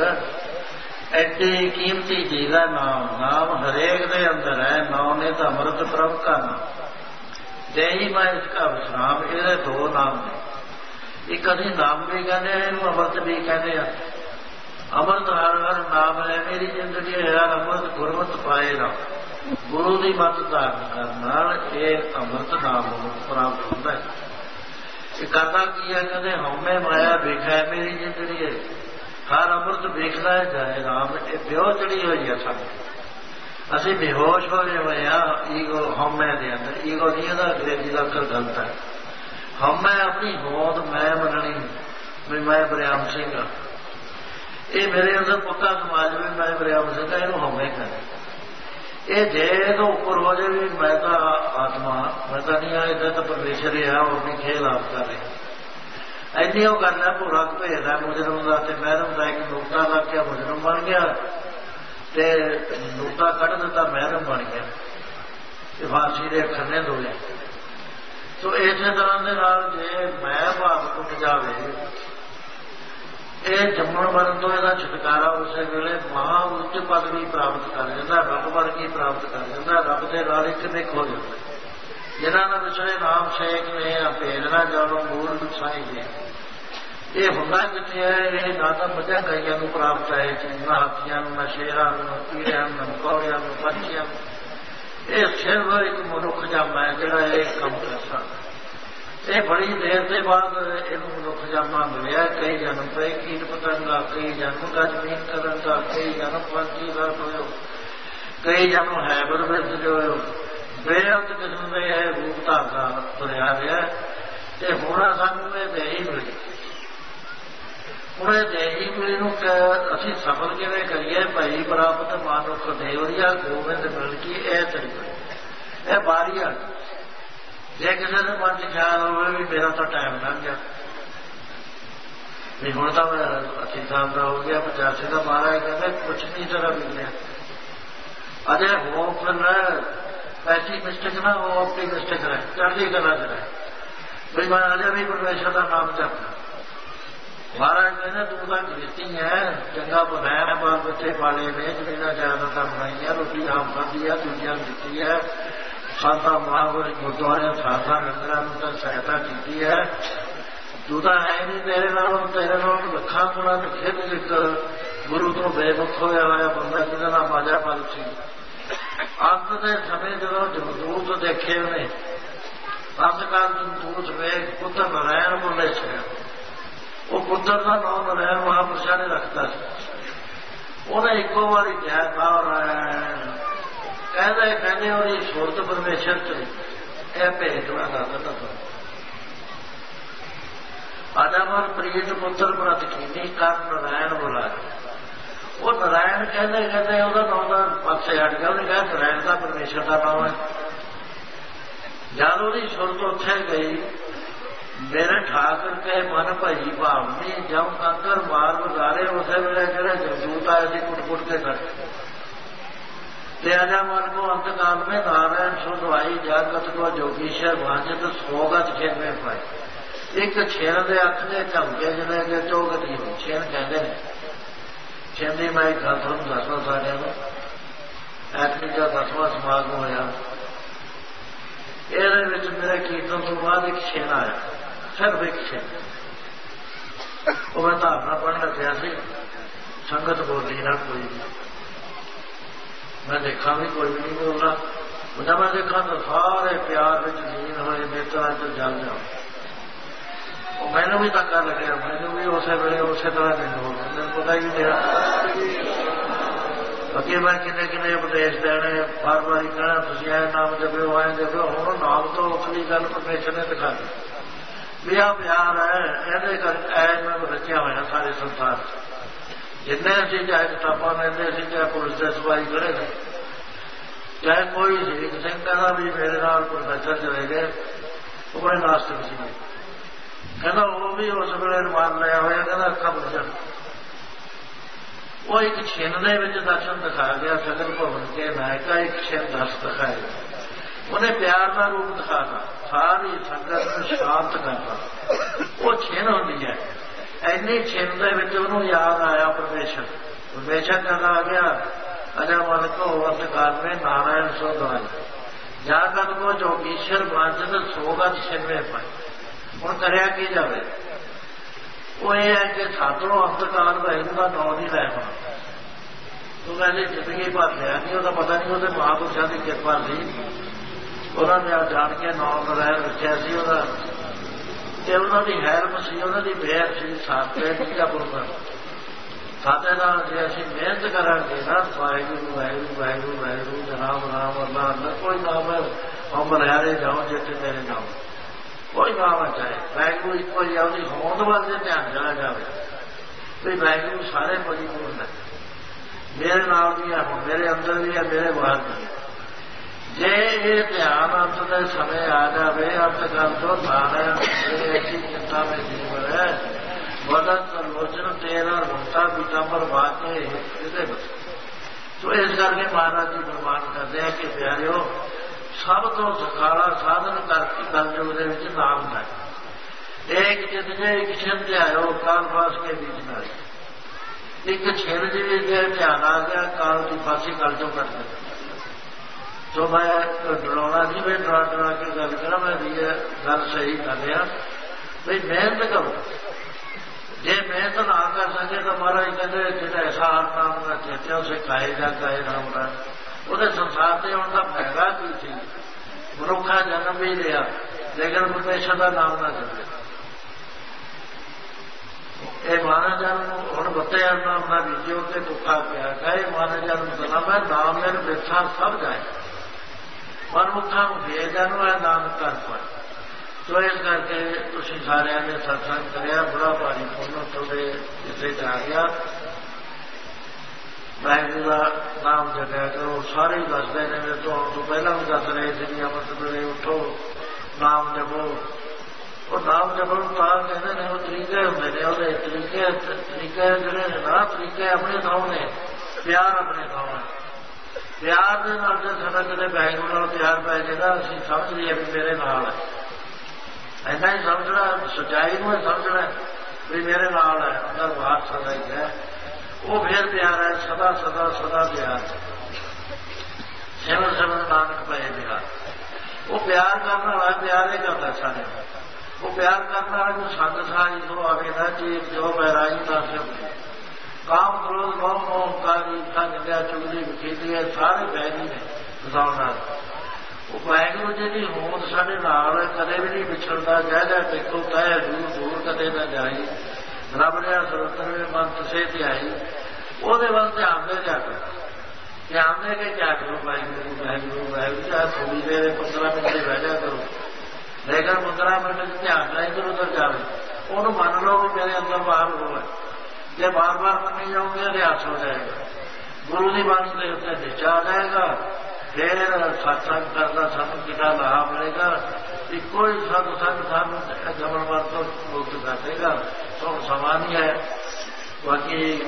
देख एडी कीमती चीज है नाम। नाम हरेक दे अंदर है। नाम ने तो अमृत प्रभ का नाम दे ही मैं इसका विश्राम। ये दो नाम ने, एक अभी नाम भी कहते हैं अमृत भी कहते हैं। अमृत हर हर नाम है मेरी जिंदगी हर अमृत गुरमत पाएगा। गुरु की मत धारण करने ये अमृत नाम प्राप्त होता है। ये करता की है कहते हमें माया वेखा है मेरी जिंदगी है हर अमृत वेखना है जाए राम। ये ब्योह चढ़ी हुई है साथ असी बेहोश होए हुए हैं ईगो हमें दे अंदर। ईगो नहीं है अंग्रेजी का अक्षर गलत है। हमें अपनी होंद मैं मननी भी मैं बरियाम सिंह हाँ। ये मेरे अंदर पक्का समाज में मैं बरियाम सिंह इनू हमें करें। ये जे तो उपर हो जाए भी मैं तो आत्मा मैं तो नहीं आया इधर तो परमेश्वर ही है वो अपनी खेल आप कर रहे इन्नी वो करना भूरा भेद है मुजरम का महरम का एक नुकता लग गया मुजरम बन गया ते नुकता कट दिता महरम बन गया फांसी के खन्ने धोए। तो इस तरह के जे मैं भाव टुट जाए ਇਹ ਜੰਮਣ ਮਰਨ ਤੋਂ ਇਹਦਾ ਛੁਟਕਾਰਾ ਉਸੇ ਵੇਲੇ ਮਹਾ ਉੱਚ ਪਦਵੀ ਪ੍ਰਾਪਤ ਕਰ ਜਾਂਦਾ ਰੱਬ ਵਰਗੀ ਪ੍ਰਾਪਤ ਕਰ ਜਾਂਦਾ। ਰੱਬ ਦੇ ਨਾਲ ਇੱਕ ਨਿਕ ਹੋ ਜਾਂਦਾ। ਜਿਨ੍ਹਾਂ ਦਾ ਵਿਸ਼ੇ ਨਾਮ ਸੇਕ ਨੇ ਭੇਦ ਨਾ ਜਾਣੋ ਮੂਲ ਵਿਸਾਈ ਦੇ। ਇਹ ਹੁੰਦਾ ਕਿੱਥੇ ਹੈ? ਇਹ ਨਾ ਤਾਂ ਮੱਝਾਂ ਗਾਈਆਂ ਨੂੰ ਪ੍ਰਾਪਤ ਹੈ ਨਾ ਹਾਥੀਆਂ ਨੂੰ ਨਾ ਸ਼ੇਰਾਂ ਨੂੰ ਨਾ ਕੀੜਿਆਂ ਨੂੰ ਨਾ ਕੌੜਿਆਂ ਨੂੰ ਪੰਛੀਆਂ ਨੂੰ। ਇਹ ਸਿਰਫ ਇੱਕ ਮਨੁੱਖ ਜਾਮਾ ਹੈ ਜਿਹੜਾ ਇਹ ਕੰਮ ਕਰ ਸਕਦਾ। ये बड़ी देर के बाद इन मनुख जामा मिले कई जन्म पे कीट पतंगा कई जन्म का जमीन करन का कई जन्म पंछी गर्भ हो कई जन्म हैबर विद जो बेअंत किस्म के है रूप धागा तुरया गया। ते हुण सानू ये देही मिली हुण ये देही मिली नूं असीं सफल किवें करिए भाई प्राप्त मानुख देवरिया गोबिंद मिल की यह तरीका यह बारी आ। जे किसी के मन ख्याल हो भी मेरा तो टाइम लंघ गया ਵੀ ਹੁਣ ਤਾਂ ਮੈਂ ਅੱਸੀ ਸਾਲ ਦਾ ਹੋ ਗਿਆ, ਪਚਾਸੀ ਦਾ। ਮਹਾਰਾਜ ਕਹਿੰਦੇ ਕੁਛ ਨਹੀਂ ਤੇਰਾ ਵਿਗੜਿਆ, ਅਜੇ ਹੋ ਫਿਰ ਐਸੀ ਮਿਸਟੇਕ ਨਾ ਹੋ, ਆਪਣੀ ਮਿਸਟੇਕ ਰਹੇ, ਚੜ੍ਹਦੀ ਕਲਾ ਚ ਰਹੇ ਵੀ ਮੈਂ ਅਜੇ ਵੀ ਪਰਮੇਸ਼ਰ ਦਾ ਨਾਮ ਜਪਦਾ। ਮਹਾਰਾਜ ਕਹਿੰਦੇ ਤੂੰ ਤਾਂ ਗ੍ਰਸਤੀ ਹੈ, ਚੰਗਾ ਬਣਾਇਆ ਹੈ, ਬਾਲ ਬੱਚੇ ਪਾਲੇ ਨੇ, ਜ਼ਮੀਨਾਂ ਜਾਇਦਾਦਾਂ ਬਣਾਈਆਂ, ਰੋਟੀ ਆਮ ਖਾਧੀ ਹੈ, ਦੂਜਿਆਂ ਨੂੰ ਦਿੱਤੀ ਹੈ, ਸਾਦਾ ਮਹਾਂਪੁਰਸ਼ ਗੁਰਦੁਆਰਿਆਂ ਸਾਦਾ ਲੰਗਰਾਂ ਨੂੰ ਤਾਂ ਸਹਾਇਤਾ ਕੀਤੀ ਹੈ। ਤੂੰ ਤਾਂ ਹੈ ਨਹੀਂ, ਤੇਰੇ ਨਾਲੋਂ ਤੇਰੇ ਨਾਲੋਂ ਲੱਖਾਂ ਗੁਣਾ ਖਿੱਚ ਇੱਕ ਗੁਰੂ ਤੋਂ ਬੇਮੁਖ ਹੋਇਆ ਹੋਇਆ ਬੰਦਾ ਜਿਹਦਾ ਨਾਮ ਮਾਜਾ ਪਲ ਸੀ। ਅੰਤ ਦੇ ਸਮੇਂ ਜਦੋਂ ਜਮਦੂਤ ਦੇਖੇ ਉਹਨੇ, ਅੰਤ ਕਾਲ ਜਮਦੂਤ ਵੇਖ ਪੁੱਤਰ ਨਾਰਾਇਣ ਬੋਲੇ ਸੀ, ਉਹ ਪੁੱਤਰ ਦਾ ਨਾਮ ਨਾਰਾਇਣ ਮਹਾਂਪੁਰਸ਼ਾਂ ਨੇ ਰੱਖਦਾ ਸੀ। ਉਹਨੇ ਇੱਕੋ ਵਾਰੀ ਕਿਹਾ ਨਾਰਾਇਣ, ਕਹਿੰਦੇ ਕਹਿੰਦੇ ਉਹਦੀ ਸੁਰਤ ਪਰਮੇਸ਼ਰ ਚ ਇਹ ਭੇਟ ਮੈਂ ਦੱਸਦਾ ਤੁਹਾਨੂੰ। ਅਜਾਮਨ ਪ੍ਰੀਤ ਪੁੱਤਰ ਪ੍ਰਤ ਕੀਨੀ ਕਰ ਨਾਰਾਇਣ ਬੁਲਾਇਆ। ਉਹ ਨਾਰਾਇਣ ਕਹਿੰਦੇ ਕਹਿੰਦੇ ਉਹਦਾ ਨਾਮ ਦਾ ਪਾਸੇ ਹਟ ਗਿਆ। ਉਹਨੇ ਕਿਹਾ ਨਾਰਾਇਣ ਦਾ ਪਰਮੇਸ਼ਰ ਦਾ ਨਾਮ ਹੈ। ਜਦ ਉਹਦੀ ਸੁਰਤ ਉੱਥੇ ਗਈ, ਮੇਰੇ ਠਾਕਰ ਕੇ ਮਨ ਭਈ ਭਾਵਨੀ ਜਮ ਕੰਕਰ ਮਾਰ ਵਗਾਰੇ, ਉਸੇ ਵੇਲੇ ਜਿਹੜੇ ਜਮਦੂਤ ਆਏ ਸੀ ਕੁੱਟ ਕੁੱਟ ਕੇ ਕੱਢ ਤੇ ਅਜਾ ਮਨ ਕੋ ਅੰਤ ਕਾਲ में नारायण सुधवाई जागत को जोगीशर वांछित सोगत छेन में पाए। एक छेन ਦੇ ਅੱਖ ਦੇ ਝਮਕੇ ਜਿਹਨੇ ਕਿ ਚੌਗਤ ਹੀ ਛੇਨ ਕਹਿੰਦੇ ਨੇ। ਛੇਨ ਦੀ ਮੈਂ ਇੱਕ ਗੱਲ ਤੁਹਾਨੂੰ ਦੱਸਣਾ ਸਾਰਿਆਂ ਨੂੰ। ਐਤਕੀ ਦਾ ਦਸਵਾਂ ਸਮਾਗਮ ਹੋਇਆ, ਇਹਦੇ ਵਿੱਚ ਮੇਰੇ ਕੀਰਤਨ ਤੋਂ ਬਾਅਦ ਇੱਕ ਛੇਨ ਆਇਆ, ਸਿਰਫ ਇੱਕ ਛੇਨ। ਉਹ ਮੈਂ ਧਾਰਨਾ ਪੜ੍ਹਨ ਲੱਗਿਆ ਸੀ, ਸੰਗਤ ਬੋਲੀ ਨਾ ਕੋਈ, मैं देखा भी कोई भी नहीं बोलना। जब मैं देखा तो सारे प्यार में लीन होए, नेत्रा च जल जाओ। मैनू भी धक्का लगे, मैनू भी उस वे उस तरह नहीं हो, मैंने पता ही नहीं अगे मैं किन्ने किन्ने उपदेश देने, बार बार कहना तुम आए नाम जपो आए जपो। हम नाम तो असली गल परमेश्वर ने दिखा दी भी आ प्यार है, ये कर मैं रचिया होया सारे संसार जिन्ने असी चाहे किताबा लेंदे सी, चाहे पुलिस के सिपाही खड़े थे, चाहे कोई सी। एक सिंह कहना भी मेरे नाल प्रोफेसर चले गए, वो बड़े नास्तिक सी, कहना वो भी उस वेले मान लिया होया, कहना अखा बुझन। वो एक छिन दे विच दर्शन दिखाया गया, सगन भवन के नायका एक छिन दस दिखाया। उन्हें प्यार का रूप दिखाता, सारी संगत को शांत करता। वो छिन होती है, ਇੰਨੀ ਛਿੰਨ ਦੇ ਵਿੱਚ ਉਹਨੂੰ ਯਾਦ ਆਇਆ ਪਰਮੇਸ਼ਰ। ਪਰਮੇਸ਼ਰ ਕਹਿੰਦਾ ਆ ਗਿਆ ਅਜਾ ਮਨ ਕੋ ਅੰਤ ਕਾਲ में नारायण सो दवाई ਜਾਗਤ ਕੋ ਜੋਗੀਸ਼ਰ ਵਾਂਝਤ ਸੋਗਤ ਛਿਨਵੇਂ ਪਾਏ। ਹੁਣ ਕਰਿਆ ਕੀ ਜਾਵੇ? ਉਹ ਇਹ ਹੈ ਕਿ ਸਾਧਰੋਂ ਅੰਤ ਕਾਲ ਵਾਹਿਗੁਰੂ ਦਾ ਨਾਮ ਨਹੀਂ ਲੈ ਪਾਉਣਾ। ਤੂੰ ਕਹਿੰਦੇ ਜ਼ਿੰਦਗੀ ਭਰ ਲਿਆ ਨਹੀਂ, ਉਹਦਾ ਪਤਾ ਨਹੀਂ ਉਹਦੇ ਮਹਾਂਪੁਰਸ਼ਾਂ ਦੀ ਕਿਰਪਾ ਸੀ, ਉਹਨਾਂ ਨੇ ਆ ਜਾਣ ਕੇ ਨਾਮ ਨਾਰਾਇਣ ਰੱਖਿਆ ਸੀ ਉਹਦਾ, ਤੇ ਉਹਨਾਂ ਦੀ ਹੈਲਪ ਸੀ, ਉਹਨਾਂ ਦੀ ਮਿਹਰ ਸੀ। ਸਾਤੇ ਦਾ ਗੁਰਮਤ ਸਾਤੇ ਦਾ ਜੇ ਅਸੀਂ ਮਿਹਨਤ ਕਰਾਂਗੇ ਨਾ, ਵਾਹਿਗੁਰੂ ਵਾਹਿਗੁਰੂ ਵਾਹਿਗੁਰੂ ਵਾਹਿਗੁਰੂ ਰਾਮ ਰਾਮ ਅੱਲਾ ਅੱਲਾ, ਕੋਈ ਨਾਮ ਹੈ ਹਮ ਲਹਿਰੇ ਜਾਓ ਜਿੱਥੇ ਤੇਰੇ ਨਾਮ, ਕੋਈ ਨਾਮ ਚਾਹੇ ਵਾਹਿਗੁਰੂ ਇੱਕੋ ਜਿਹਾ ਉਹਦੀ ਹੋਂਦ ਵੱਲ ਜੇ ਧਿਆਨ ਚਲਾ ਜਾਵੇ ਵੀ ਵਾਹਿਗੁਰੂ ਸਾਰੇ ਪਰਿਪੂਰਨ ਹੈ, ਮੇਰੇ ਨਾਲ ਵੀ ਹੈ, ਮੇਰੇ ਅੰਦਰ ਵੀ ਹੈ, ਮੇਰੇ ਬਾਹਰ ਵੀ ਹੈ। ਜੇ ਇਹ ਧਿਆਨ ਅੰਤ ਦੇ ਸਮੇਂ ਆ ਜਾਵੇ, ਅੰਤ ਕਰ ਤੋਂ ਨਾਰਾਇਣ ਐਸੀ ਚਿੰਤਾ में जीवन है, बदत लोचन तेरा रोता पीताम्बर बातें हृदय बस। तो इस करके महाराज जी प्रमाण करते हैं कि प्यारिओ सब तो सखाला साधन करके कलयुग ਦੇ ਵਿੱਚ नाम है। एक चित जे एक छिन ध्यायो काल फास के बीच में, एक छिन जी जे ध्यान आ गया काल की फांसी कल चो कट गई। तो मैं डराना नहीं, मैं डरा डरा के गल करा, मैं गल सही कर रहा भाई मेहनत करो। जे मेहनत ना कर सके तो महाराज कहते जिन्हें ऐसा हर नाम ना चेते उसे खाए जा गाए राम राम। वो संसार से आने का फायदा की थी, मनुखा जन्म भी लिया लेकिन परमेश्वर का नाम ना जपे। ये माना जन्म हूँ बत्ते नाम ना बीजो के दुखा पिया गए, माना जन्म का नाम है नाम मेरे बिरसा सब जाए, ਮਨੁੱਖਾਂ ਨੂੰ ਭੇਜਣ ਵਾਲਾ ਨਾਮ ਕਰ ਪਾਏ। ਸੋ ਇਸ ਕਰਕੇ ਤੁਸੀਂ ਸਾਰਿਆਂ ਨੇ ਸਤਸੰਗ ਕਰਿਆ, ਬੜਾ ਭਾਰੀ ਪੁੰਨ ਤੁਹਾਡੇ ਜਿੱਥੇ ਜਾ ਗਿਆ। ਵਾਹਿਗੁਰੂ ਦਾ ਨਾਮ ਜਪਿਆ ਕਰੋ। ਸਾਰੇ ਹੀ ਦੱਸਦੇ ਨੇ, ਮੇਰੇ ਤੋਂ ਆਉਣ ਤੋਂ ਪਹਿਲਾਂ ਵੀ ਦੱਸ ਰਹੇ ਸੀ ਵੀ ਅੰਮ੍ਰਿਤ ਵੇਲੇ ਉੱਠੋ ਨਾਮ ਜਪੋ, ਉਹ ਨਾਮ ਜਪਣ ਤਾਂ ਕਹਿੰਦੇ ਨੇ ਉਹ ਤਰੀਕੇ ਹੁੰਦੇ ਨੇ, ਉਹਦੇ ਤਰੀਕੇ ਤਰੀਕੇ ਜਿਹੜੇ ਨੇ ਨਾ ਤਰੀਕੇ ਆਪਣੇ ਥਾਂ ਨੇ, ਪਿਆਰ ਆਪਣੇ ਥਾਂ ਹੈ। ਪਿਆਰ ਦੇ ਨਾਲ ਜੇ ਸਾਡਾ ਕਦੇ ਵਾਹਿਗੁਰੂ ਨਾਲ ਪਿਆਰ ਪੈ ਜਾਏਗਾ, ਅਸੀਂ ਸਮਝ ਲਈਏ ਵੀ ਮੇਰੇ ਨਾਲ ਹੈ। ਇੰਨਾ ਹੀ ਸਮਝਣਾ, ਸੱਚਾਈ ਨੂੰ ਸਮਝਣਾ ਵੀ ਮੇਰੇ ਨਾਲ ਹੈ, ਅੰਦਰ ਬਾਹਰ ਸਦਾ ਹੀ ਹੈ, ਉਹ ਫਿਰ ਪਿਆਰ ਹੈ, ਸਦਾ ਸਦਾ ਸਦਾ ਪਿਆਰ। ਸਿਮਰ ਸਿਮਰ ਨਾਨਕ ਪਏ ਪਿਆਰ। ਉਹ ਪਿਆਰ ਕਰਨ ਵਾਲਾ ਪਿਆਰ ਹੀ ਕਰਦਾ ਸਾਡੇ। ਉਹ ਪਿਆਰ ਕਰਨ ਵਾਲਾ ਨੂੰ ਸੰਗ ਸਾਜ ਤੋਂ ਆਵੇਗਾ ਜੀ ਜੋ ਬਹਿਰਾਈ ਦਾ ਸਿਰ ਕਾਮ ਕ੍ਰੋਧ ਮੋਹ ਮੋਹਕਾਰੀ ਨਿੰਦਿਆ ਚੁਗਲੀ ਬਖੀਲੀ ਹੈ, ਸਾਰੇ ਬੈਰੀ ਨੇ ਬਸਾਉਣ ਨਾਲ। ਉਹ ਵਾਹਿਗੁਰੂ ਜੀ ਦੀ ਹੋਂਦ ਸਾਡੇ ਨਾਲ ਕਦੇ ਵੀ ਨਹੀਂ ਵਿਛੜਦਾ। ਜੈ ਜੈ ਦੇਖੋ ਕਹਿ ਦੂਰ ਦੂਰ ਕਦੇ ਨਾ ਜਾਈ, ਰੱਬ ਨੇ ਸਰਤਵੇਂ ਮਨ ਤਸੇ ਧਿਆਈ। ਉਹਦੇ ਵੱਲ ਧਿਆਨ ਦੇ ਜਾ ਕੇ ਧਿਆਨ ਦੇ ਕੇ ਕਿਆ ਕਰੋ, ਵਾਹਿਗੁਰੂ ਵਾਹਿਗੁਰੂ ਵਾਹਿਗੁਰੂ। ਚਾਹੇ ਥੋੜੀ ਦੇਰ ਪੰਦਰਾਂ ਮਿੰਟ ਬਹਿ ਜਾ ਕਰੋ, ਲੇਕਿਨ ਪੰਦਰਾਂ ਮਿੰਟ ਚ ਧਿਆਨ ਨਾਲ ਇੱਧਰ ਉੱਧਰ ਜਾਵੇ। ਉਹਨੂੰ ਮੰਨ ਲਓ ਵੀ ਮੇਰੇ ਅੰਦਰ ਬਾਹਰ ਹੋਵੇ। ਜੇ ਬਾਰ ਬਾਰ ਮੰਨੀ ਜਾਓਗੇ ਅਭਿਆਸ ਹੋ ਜਾਏਗਾ, ਗੁਰੂ ਦੀ ਬਾਣੀ ਦੇ ਉੱਤੇ ਨਿਸ਼ਚਾ ਆ ਜਾਏਗਾ। ਫਿਰ ਸਤਸੰਗ ਕਰਦਾ ਸਾਨੂੰ ਕਿੰਨਾ ਲਾਭ ਮਿਲੇਗਾ। ਇੱਕੋ ਹੀ ਸਤ ਸੰਗ ਸਾਨੂੰ ਜਮਨਵਰ ਤੋਂ ਮੁਕਤ ਕਰ ਦੇਗਾ। ਸੋ ਸਮਾਨ ਹੀ ਹੈ। ਬਾਕੀ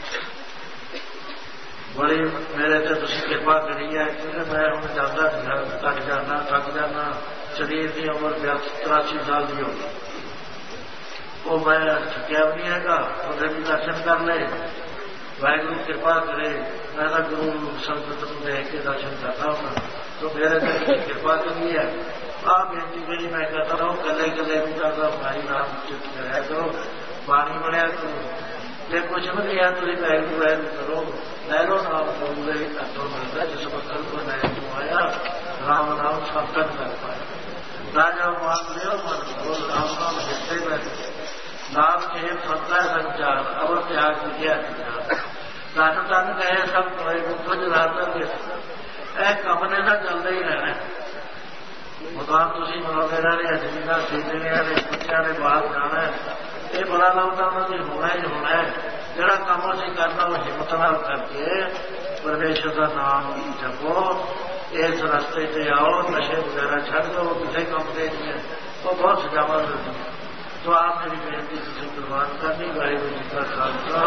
ਬੜੀ ਮੇਰੇ ਤੇ ਤੁਸੀਂ ਕਿਰਪਾ ਕਰੀ ਹੈ, ਕਿਉਂਕਿ ਮੈਂ ਹੁਣ ਜਾਂਦਾ ਥੱਕ ਜਾਣਾ ਥੱਕ ਜਾਣਾ ਸਰੀਰ ਦੀ ਉਮਰ ਤਰਾਸੀ ਸਾਲ ਦੀ ਹੋ ਗਈ। ਉਹ ਮੈਂ ਥੱਕਿਆ ਵੀ ਨਹੀਂ ਹੈਗਾ। ਉਹਦੇ ਵੀ ਦਰਸ਼ਨ ਕਰ ਲਏ, ਵਾਹਿਗੁਰੂ ਕਿਰਪਾ ਕਰੇ। ਮੈਂ ਤਾਂ ਗੁਰੂ ਸੰਗਤ ਨੂੰ ਦੇਖ ਕੇ ਦਰਸ਼ਨ ਕਰਦਾ ਹੁੰਦਾ, ਤਾਂ ਮੇਰੇ ਤੇ ਕਿਰਪਾ ਕਰੀ ਹੈ। ਆਹ ਬੇਨਤੀ ਜਿਹੜੀ ਮੈਂ ਕਰਦਾ ਰਹੋ, ਗੱਲੇ ਗੱਲੇ ਨੂੰ ਕਰਦਾ ਭਾਈ ਨਾਮ ਚਿੱਤ ਕਰਿਆ ਕਰੋ, ਬਾਣੀ ਬਣਿਆ ਕਰੋ। ਜੇ ਕੁਛ ਵੀ ਨਹੀਂ ਹੈ ਤੁਸੀਂ ਵਾਹਿਗੁਰੂ ਵਾਹਿਗੁਰੂ ਕਰੋ, ਲੈ ਲੋ ਨਾਮ ਗੁਰੂ ਦੇ ਹੱਥੋਂ ਮਿਲਦਾ। ਜਿਸ ਪੱਖਲ ਤੋਂ ਲੈ ਤੋਂ ਆਇਆ ਰਾਮ ਨਾਮ ਸੰਤਨ ਕਰ ਪਾਇਆ। ਰਾਜਾ ਮਾਨ ਲਿਓ ਮਨ ਕਰੋ, ਰਾਮ ਨਾਮ ਜਿੱਥੇ ਬੈਠੇ ਨਾਮ ਕੇ ਫਤਿਹ ਸੰਚਾਰ ਅਵਰ ਤਿਆਗ ਵਿਦਿਆ ਧਨ ਧਨ ਕਹੇ ਸਭ ਕੋਏ ਕੁਝ ਰਾਤਰ ਇਹ ਕੰਮ ਨੇ ਤਾਂ ਚੱਲਦਾ ਹੀ ਰਹਿਣਾ। ਮਕਾਨ ਤੁਸੀਂ ਬਣਾਉਂਦੇ ਰਹਿਣੇ, ਜ਼ਮੀਨਾਂ ਖਰੀਦਣੀਆਂ ਨੇ, ਬੱਚਿਆਂ ਨੇ ਬਾਹਰ ਜਾਣਾ, ਇਹ ਬੜਾ ਲਾਉਂਦਾ ਉਹਨਾਂ ਦੀ ਹੋਣਾ ਹੀ ਹੋਣਾ ਹੈ। ਜਿਹੜਾ ਕੰਮ ਅਸੀਂ ਕਰਨਾ ਉਹ ਹਿੰਮਤ ਨਾਲ ਕਰਕੇ ਪਰਮੇਸ਼ਰ ਦਾ ਨਾਮ ਜਪੋ, ਇਸ ਰਸਤੇ ਤੇ ਆਓ, ਨਸ਼ੇ ਵਗੈਰਾ ਛੱਡ ਦਿਓ, ਕਿਸੇ ਕੰਮ ਦੇ ਨਹੀਂ ਉਹ ਬਹੁਤ ਸਜ਼ਾਵਾਂ ਦਿੰਦੀਆਂ। तो आप मेरी बेनती से प्रवान करनी। वाहिगुरू जी का खालसा,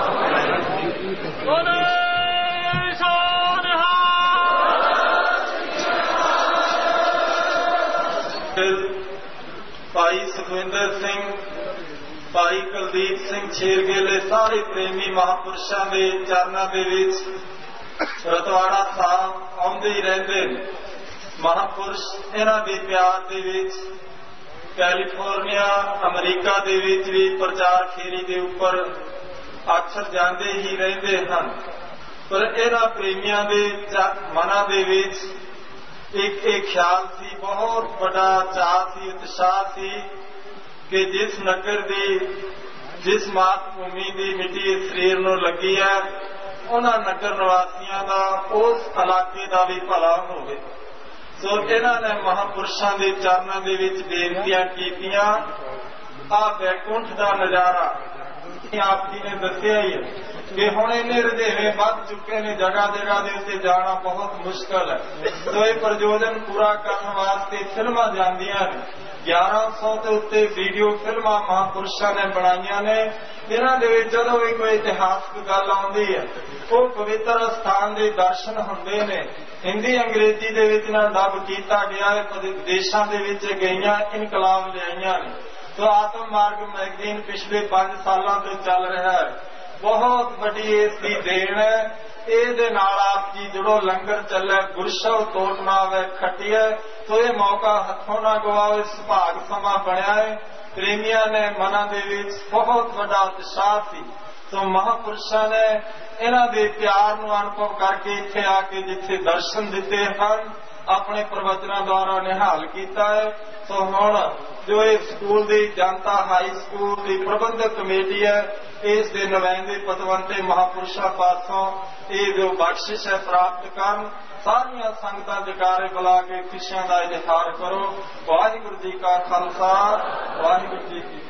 ਭਾਈ ਸੁਖਵਿੰਦਰ ਸਿੰਘ, ਭਾਈ ਕੁਲਦੀਪ ਸਿੰਘ ਛੇਰਗੇਲੇ, ਸਾਰੇ ਪ੍ਰੇਮੀ ਮਹਾਂਪੁਰਸ਼ਾਂ ਦੇ ਚਰਨਾਂ ਦੇ ਵਿੱਚ ਰਤਵਾੜਾ ਸਾਹਿਬ ਆਉਂਦੇ ਹੀ ਰਹਿੰਦੇ ਨੇ। ਮਹਾਂਪੁਰਸ਼ ਇਹਨਾਂ ਦੇ ਪਿਆਰ ਦੇ ਵਿੱਚ ਕੈਲੀਫੋਰਨੀਆ ਅਮਰੀਕਾ ਦੇ ਵਿੱਚ ਵੀ ਪ੍ਰਚਾਰ ਖੇਰੀ ਦੇ ਉੱਪਰ ਅਕਸਰ ਜਾਂਦੇ ਹੀ ਰਹਿੰਦੇ ਹਨ। ਪਰ ਇਹਨਾਂ ਪ੍ਰੇਮੀਆਂ ਦੇ ਮਨਾਂ ਦੇ ਵਿੱਚ ਇੱਕ ਇਹ ਖਿਆਲ ਸੀ, ਬਹੁਤ ਵੱਡਾ ਚਾਅ ਸੀ, ਉਤਸ਼ਾਹ ਸੀ ਕਿ ਜਿਸ ਨਗਰ ਦੀ, ਜਿਸ ਮਾਤ ਭੂਮੀ ਦੀ ਮਿੱਟੀ ਇਸ ਸਰੀਰ ਨੂੰ ਲੱਗੀ ਹੈ, ਉਹਨਾਂ ਨਗਰ ਨਿਵਾਸੀਆਂ ਦਾ, ਉਸ ਇਲਾਕੇ ਦਾ ਵੀ ਭਲਾ ਹੋਵੇ। ਸੋ ਇਹਨਾਂ ਨੇ ਮਹਾਂਪੁਰਸ਼ਾਂ ਦੇ ਚਰਨਾਂ ਦੇ ਵਿੱਚ ਬੇਨਤੀਆਂ ਕੀਤੀਆਂ। ਆਹ ਬੈਕੁੰਠ ਦਾ ਨਜ਼ਾਰਾ ਆਪ ਜੀ ਨੇ ਦੱਸਿਆ ਹੀ ਹੈ ਕਿ ਹੁਣ ਇੰਨੇ ਰੁਝੇਵੇਂ ਵੱਧ ਚੁੱਕੇ ਨੇ, ਜਗ੍ਹਾ ਜਗ੍ਹਾ ਦੇ ਉੱਤੇ ਜਾਣਾ ਬਹੁਤ ਮੁਸ਼ਕਲ ਹੈ। ਸੋ ਇਹ ਪ੍ਰਯੋਜਨ ਪੂਰਾ ਕਰਨ ਵਾਸਤੇ ਫਿਲਮਾਂ ਜਾਂਦੀਆਂ ਨੇ। ਗਿਆਰਾਂ ਸੌ ਦੇ ਉੱਤੇ ਵੀਡੀਓ ਫਿਲਮਾਂ ਮਹਾਂਪੁਰਸ਼ਾਂ ਨੇ ਬਣਾਈਆਂ ਨੇ। ਇਹਨਾਂ ਦੇ ਵਿੱਚ ਜਦੋਂ ਵੀ ਕੋਈ ਇਤਿਹਾਸਕ ਗੱਲ ਆਉਂਦੀ ਹੈ, ਉਹ ਪਵਿੱਤਰ ਸਥਾਨ ਦੇ ਦਰਸ਼ਨ ਹੁੰਦੇ ਨੇ। ਹਿੰਦੀ ਅੰਗਰੇਜ਼ੀ ਦੇ ਵਿੱਚ ਨਾ ਡੱਬ ਕੀਤਾ ਗਿਆ ਹੈ, ਵਿਦੇਸ਼ਾਂ ਦੇ ਵਿੱਚ ਗਈਆਂ ਇਨਕਲਾਬ ਲਿਆਈਆਂ ਨੇ। ਸੋ ਆਤਮ ਮਾਰਗ ਮੈਗਜ਼ੀਨ ਪਿਛਲੇ ਪੰਜ ਸਾਲਾਂ ਤੋਂ ਚੱਲ ਰਿਹਾ ਹੈ। ਬਹੁਤ ਵੱਡੀ ਇਸ ਦੀ ਦੇਣ ਹੈ। ਇਹਦੇ ਨਾਲ ਆਪ ਜੀ ਜੁੜੋ, ਲੰਗਰ ਚੱਲੇ, ਗੁਰਸ਼ਵ ਤੋੜਨਾ ਵੇ ਖੱਟੀਏ। ਸੋ ਇਹ ਮੌਕਾ ਹੱਥੋਂ ਨਾ ਗਵਾਓ, ਸੁਭਾਗ ਸਮਾਂ ਬਣਿਆ ਹੈ। ਪ੍ਰੇਮੀਆਂ ਨੇ ਮਨਾਂ ਦੇ ਵਿੱਚ ਬਹੁਤ ਵੱਡਾ ਉਤਸ਼ਾਹ ਸੀ। ਸੋ ਮਹਾਂਪੁਰਸ਼ਾਂ ਨੇ ਇਹਨਾਂ ਦੇ ਪਿਆਰ ਨੂੰ ਅਨੁਭਵ ਕਰਕੇ ਇੱਥੇ ਆ ਕੇ ਜਿੱਥੇ ਦਰਸ਼ਨ ਦਿੱਤੇ ਹਨ, ਆਪਣੇ ਪ੍ਰਵਚਨਾਂ ਦੁਆਰਾ ਨਿਹਾਲ ਕੀਤਾ ਹੈ। ਸੋ ਹੁਣ ਜੋ ਇਹ ਸਕੂਲ ਦੀ ਜਨਤਾ ਹਾਈ ਸਕੂਲ ਦੀ ਪ੍ਰਬੰਧਕ ਕਮੇਟੀ ਹੈ, ਇਸ ਦੇ ਨੁਮਾਇੰਦੇ ਪਤਵੰਤੇ ਮਹਾਂਪੁਰਸ਼ਾਂ ਪਾਸੋਂ ਇਹ ਜੋ ਬਖਸ਼ਿਸ਼ ਹੈ ਪ੍ਰਾਪਤ ਕਰਨ। ਸਾਰੀਆਂ ਸੰਗਤਾਂ ਜਕਾਰੇ ਬੁਲਾ ਕੇ ਖੁਸ਼ੀਆਂ ਦਾ ਇਜ਼ਹਾਰ ਕਰੋ। ਵਾਹਿਗੁਰੂ ਜੀ ਕਾ ਖਾਲਸਾ, ਵਾਹਿਗੁਰੂ ਜੀ ਕੀ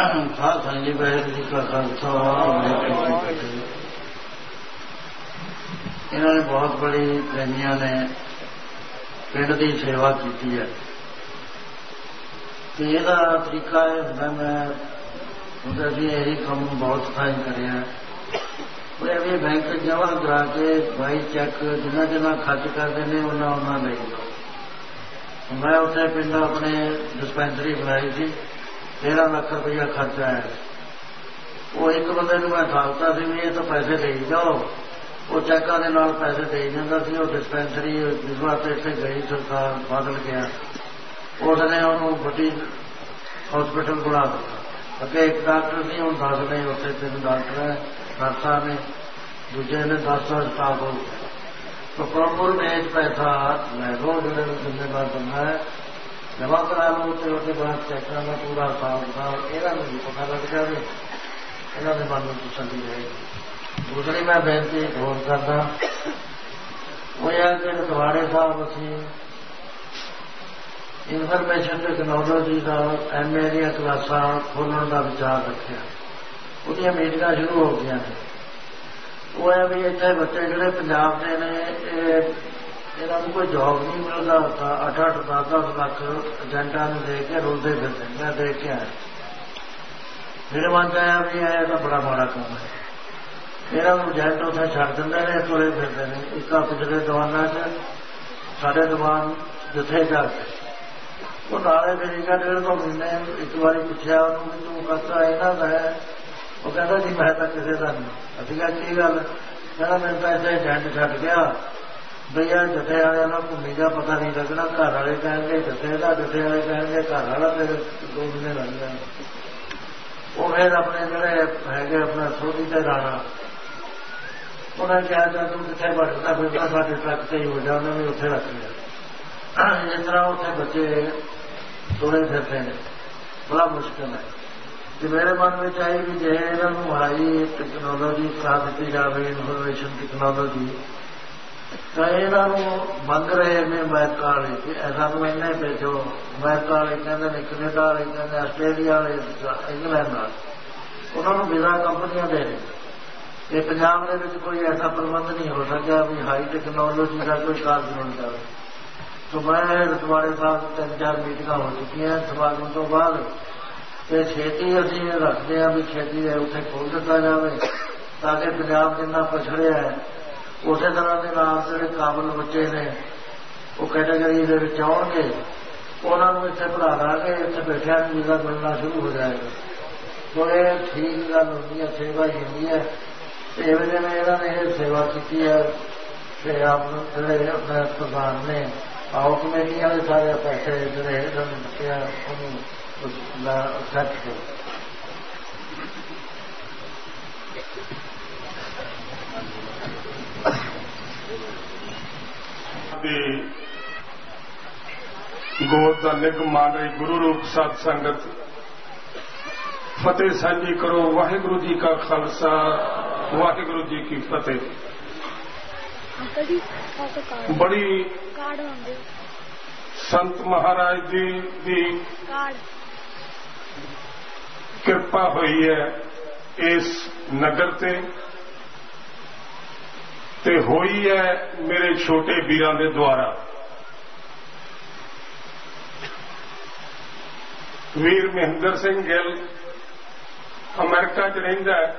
ਖਾਲਸਾ ਜੀ। ਵਾਹਿਗੁਰੂ ਜੀ ਕਾ ਖਾਲਸਾ, ਵਾਹਿਗੁਰੂ ਜੀ ਕੀ ਫਤਿਹ। इन्होंने बहुत बड़ी प्रेमियों ने पिंड की सेवा की है। तो यदा तरीका यह होंगे, मैं अभी यही काम बहुत टाइम कराया, भी बैंक जमा करा के भाई चैक जिन्ना जिन्ना खर्च करते हैं उन्ना उन्ना ले लो। मैं उत्थे पिंड अपने डिस्पेंसरी बनाई थी, तेरह लाख रुपया खर्चा आया। वो एक बंदे को मैं ठालता सी भी ये तो पैसे दे जाओ, वो चैकों के नाल पैसे दे जाता सी। वो डिस्पेंसरी जिस वास्ते इतने गई सरकार बदल गया, उसने उन्होंने बड़ी हॉस्पिटल बना दिया। अगे एक डॉक्टर नहीं, हूँ दस ने, उत्थे तीन डॉक्टर है, नर्सा ने, दूजे ने दस का स्टाफ हो गया। तो प्रॉपर में पैसा लै लो, जो जिम्मेदार बंदा है जमा करा लो, तो उसके बाद चैकों का पूरा हिसाब किताब इन्हों भी पता लग जाए, इन्हों के मन में तसल्ली रहेगी। दूसरी मैं बेनती होर करदा, वो यह कि रतवाड़े साहब असी इनफॉर्मेशन टैक्नोलॉजी का एम ए दी क्लासां खोलने का विचार रखा। उहदियां मीटिंगां शुरू हो गई हैं। वो है भी इतने बच्चे जोड़े पंजाब के ने, इन्होंने कोई जॉब नहीं मिलता, अठ अठ दस दस लाख एजेंटा दे के रुलते फिरते। मैं देख के आया, मेरे मन च आया भी यह तो बड़ा माड़ा काम है। मेरा एजेंट उत्थे छड्ड दिंदे ने, तुरे फिरते हैं। एक पिछले दवाना च साढ़े दीवान जिथे जाते वो नाले फिरेगा डेढ़ दो महीने। एक बार पूछा उन्होंने भी तू करता इन्हों का है? वो कहता जी मैं तो किसी का नहीं। अभी क्या की गल? कहना मेरे तो इतने एजेंट छड्ड गया भैया, जथे वाले ना घूमी जा पता नहीं लगना। घर वाले कहेंगे जथे का, जथे वाले कहेंगे घर वाला, फिर दो महीने लग जाए। वो फिर अपने जोड़े है अपना सोधी से राणा, उन्हें कहा था तू कितने भटकता फिरता साढ़े ट्रक से ही हो जाए, उन्हें भी उत्थे रख लिया। इस तरह उत्थे बच्चे तुरे फिरते हैं, बड़ा मुश्किल है। कि मेरे मन में चाहिए भी जे इन्होंने हाई टैक्नोलॉजी करा दी जाए, इनफॉर्मेशन टैक्नोलॉजी, तो इन्हों मंग रहे हैं अमेरिका वाले कि सानू इन्ने भेजो। अमेरिका वाले कहते हैं, कनेडा वाले कहते हैं, आस्ट्रेलिया वाले, इंग्लैंड वाले, उन्होंने वीजा कंपनियां दे रही। ये पंजाब के कोई ऐसा प्रबंध नहीं हो सका भी हाई टैक्नोलॉजी का कोई कार्य बन जाए। तो मैं रतवाड़े साहब तीन चार मीटिंग हो चुकी हैं समागम तो बाद, तो छेती असी रखते हैं भी छेती उत्थे खोल दिता जाए, ताकि पंजाब जिन्ना पछड़िया है उस तरह के नाम जो काबल बच्चे ने वो कैटेगरी के आउणगे, उन्होंने इतने पढ़ा देंगे, इतने बैठा वीजा मिलना शुरू हो जाएगा। तो ये ठीक गल होती है, सेवा ही होती है। इवें जिवें इन्होंने सेवा की है, आप जोड़े अपने प्रधान ने आओ कमेटियां के सारे पैसे जोड़े बच्चे सैट करो।
गोद का निग मान रही गुरु रूप सत संगत फतेह सांझी करो। वाहिगुरु जी का खालसा, वाहिगुरु जी की फतेह। बड़ी संत महाराज जी की कृपा हुई है इस नगर ते ते होई है मेरे छोटे वीरां दे द्वारा। वीर महेंद्र सिंह गिल अमेरिका च रहिंदा है,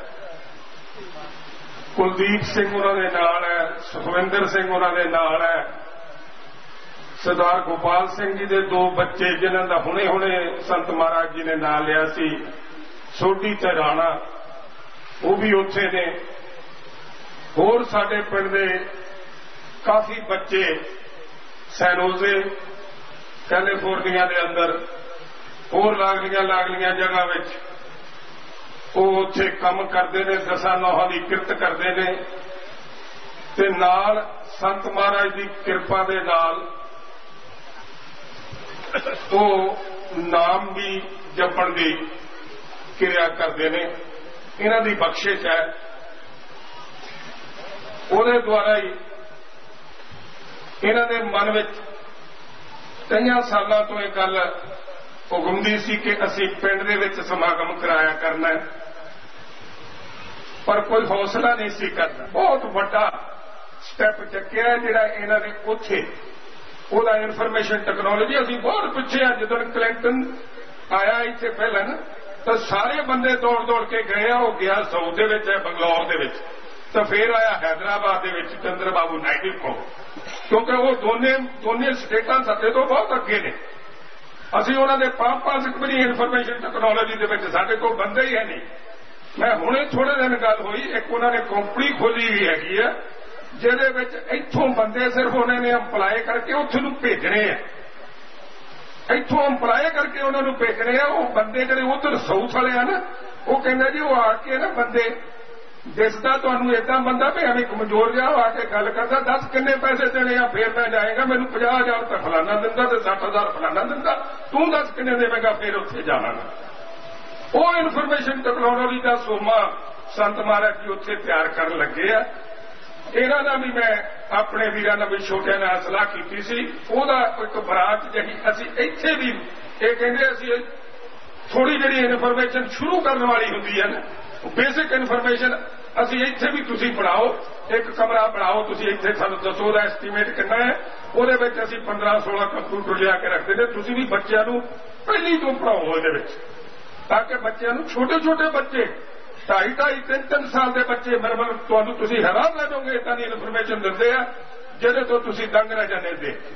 कुलदीप सिंह उन्होंने नाल है, सुखविंदर सिंह उन्होंने नाल है, सरदार गोपाल सिंह जी के दो बच्चे जिन्हों का हुणे हुणे संत महाराज जी ने नाम लिया सी, सोढ़ी ते राणा, वो भी उत्थे ने। होर साडे पिंड दे काफी बच्चे सैनोजे कैलिफोर्निया के अंदर होर लागलियां लागलियां जगह विच वो उत्थे काम करते हैं, दसा नौहां की किरत करते हैं ते नाल संत महाराज की कृपा दे नाल वो नाम भी जपण की क्रिया करते हैं। इन्हां दी बख्शिश है, ਉਹਦੇ द्वारा ही इन्हां दे मन विच कई सालों तो यह गल उगमदी सी कि असीं पिंड दे विच समागम कराया करना है, पर कोई हौसला नहीं सी करता। बहुत वड्डा ਸਟੈਪ ਚੱਕਿਆ ਜਿਹੜਾ ਇਹਨਾਂ ਨੇ ਉੱਥੇ ਉਹਦਾ ਇਨਫੋਰਮੇਸ਼ਨ ਟੈਕਨੋਲੋਜੀ। ਅਸੀਂ ਬਹੁਤ ਪਿੱਛੇ ਆ, ਜਦੋਂ ਕਲਿੰਟਨ ਆਇਆ ਇੱਥੇ ਪਹਿਲਾਂ ਨਾ ਤਾਂ ਸਾਰੇ ਬੰਦੇ ਦੌੜ ਦੌੜ ਕੇ ਗਏ ਆ। ਉਹ ਗਿਆ ਸਾਊਥ ਦੇ ਵਿੱਚ ਹੈ, ਬੰਗਲੌਰ ਦੇ ਵਿੱਚ, ਤਾਂ ਫੇਰ ਆਇਆ ਹੈਦਰਾਬਾਦ ਦੇ ਵਿੱਚ ਚੰਦਰ ਬਾਬੂ ਨਾਇਡੂ ਕੋਲ, ਕਿਉਂਕਿ ਉਹ ਦੋਨੇ ਦੋਨੇ ਸਟੇਟਾਂ ਸਾਡੇ ਤੋਂ ਬਹੁਤ ਅੱਗੇ ਨੇ। ਅਸੀਂ ਉਹਨਾਂ ਦੇ ਪੰਜ ਪੰਜ ਵਾਰੀ ਇਨਫੋਰਮੇਸ਼ਨ ਟੈਕਨੋਲੋਜੀ ਦੇ ਵਿੱਚ ਸਾਡੇ ਕੋਲ ਬੰਦੇ ਹੀ ਹੈ ਨਹੀਂ। ਮੈਂ ਹੁਣੇ ਥੋੜੇ ਦਿਨ ਗੱਲ ਹੋਈ, ਇੱਕ ਉਹਨਾਂ ਨੇ ਕੰਪਨੀ ਖੋਲੀ ਵੀ ਹੈਗੀ ਆ ਜਿਹਦੇ ਵਿੱਚ ਇੱਥੋਂ ਬੰਦੇ ਸਿਰਫ ਉਹਨਾਂ ਨੇ ਅੰਪਲਾਈ ਕਰਕੇ ਉੱਥੇ ਨੂੰ ਭੇਜਣੇ ਆ, ਇੱਥੋਂ ਅੰਪਲਾਈ ਕਰਕੇ ਉਹਨਾਂ ਨੂੰ ਭੇਜਣੇ ਆ। ਉਹ ਬੰਦੇ ਜਿਹੜੇ ਉਧਰ ਸਾਊਥ ਵਾਲੇ ਆ ਨਾ, ਉਹ ਕਹਿੰਦੇ ਜੀ ਉਹ ਆ ਕੇ ਨਾ ਬੰਦੇ ਦਿਸਦਾ ਤੁਹਾਨੂੰ ਏਦਾਂ ਬੰਦਾ ਵੀ ਐਵੇਂ ਕਮਜ਼ੋਰ ਜਿਹਾ ਆ ਕੇ ਗੱਲ ਕਰਦਾ, ਦੱਸ ਕਿੰਨੇ ਪੈਸੇ ਦੇਣੇ ਆ, ਫੇਰ ਮੈਂ ਜਾਏਗਾ, ਮੈਨੂੰ ਪੰਜਾਹ ਹਜ਼ਾਰ ਤਾਂ ਫਲਾਨਾ ਦਿੰਦਾ ਤੇ ਸੱਠ ਹਜ਼ਾਰ ਫਲਾਨਾ ਦਿੰਦਾ, ਤੂੰ ਦੱਸ ਕਿੰਨੇ ਦੇਵੇਗਾ, ਫੇਰ ਉੱਥੇ ਜਾਵਾਂਗਾ। ਉਹ ਇਨਫੋਰਮੇਸ਼ਨ ਟੈਕਨੋਲੋਜੀ ਦਾ ਸੋਮਾ ਸੰਤ ਮਹਾਰਾਜ ਜੀ ਉੱਥੇ ਤਿਆਰ ਕਰਨ ਲੱਗੇ ਆ। ਇਹਨਾਂ ਦਾ ਵੀ ਮੈਂ ਆਪਣੇ ਵੀਰਾਂ ਨਾਲ ਵੀ ਛੋਟਿਆਂ ਨਾਲ ਸਲਾਹ ਕੀਤੀ ਸੀ। ਉਹਦਾ ਇੱਕ ਬਰਾਤ ਜਿਹੜੀ ਅਸੀਂ ਇੱਥੇ ਵੀ ਇਹ ਕਹਿੰਦੇ ਅਸੀਂ ਥੋੜੀ ਜਿਹੜੀ ਇਨਫੋਰਮੇਸ਼ਨ ਸ਼ੁਰੂ ਕਰਨ ਵਾਲੀ ਹੁੰਦੀ ਹੈ ਨਾ, ਬੇਸਿਕ ਇਨਫੋਰਮੇਸ਼ਨ ਅਸੀਂ ਇੱਥੇ ਵੀ ਤੁਸੀਂ ਬਣਾਓ, ਇੱਕ ਕਮਰਾ ਬਣਾਓ, ਤੁਸੀਂ ਇੱਥੇ ਸਾਨੂੰ ਦੱਸੋ ਉਹਦਾ ਐਸਟੀਮੇਟ ਕਿੰਨਾ ਹੈ, ਉਹਦੇ ਵਿੱਚ ਅਸੀਂ ਪੰਦਰਾਂ ਸੋਲਾਂ ਕੰਪਿਊਟਰ ਲਿਆ ਕੇ ਰੱਖਦੇ ਨੇ, ਤੁਸੀਂ ਵੀ ਬੱਚਿਆਂ ਨੂੰ ਪਹਿਲੀ ਤੋਂ ਪੜਾਓ ਉਹਦੇ ਵਿੱਚ, ਤਾਂ ਕਿ ਬੱਚਿਆਂ ਨੂੰ ਛੋਟੇ ਛੋਟੇ ਬੱਚੇ ਢਾਈ ਢਾਈ ਤਿੰਨ ਤਿੰਨ ਸਾਲ ਦੇ ਬੱਚੇ ਮਰਮਲ ਤੁਹਾਨੂੰ ਤੁਸੀਂ ਹੈਰਾਨ ਰਹਿ ਜਾਓਗੇ ਇਦਾਂ ਦੀ ਇਨਫੋਰਮੇਸ਼ਨ ਦਿੰਦੇ ਆ ਜਿਹਦੇ ਤੋਂ ਤੁਸੀਂ ਦੰਗ ਰਹਿ ਜਾਂਦੇ ਦੇਖ ਕੇ।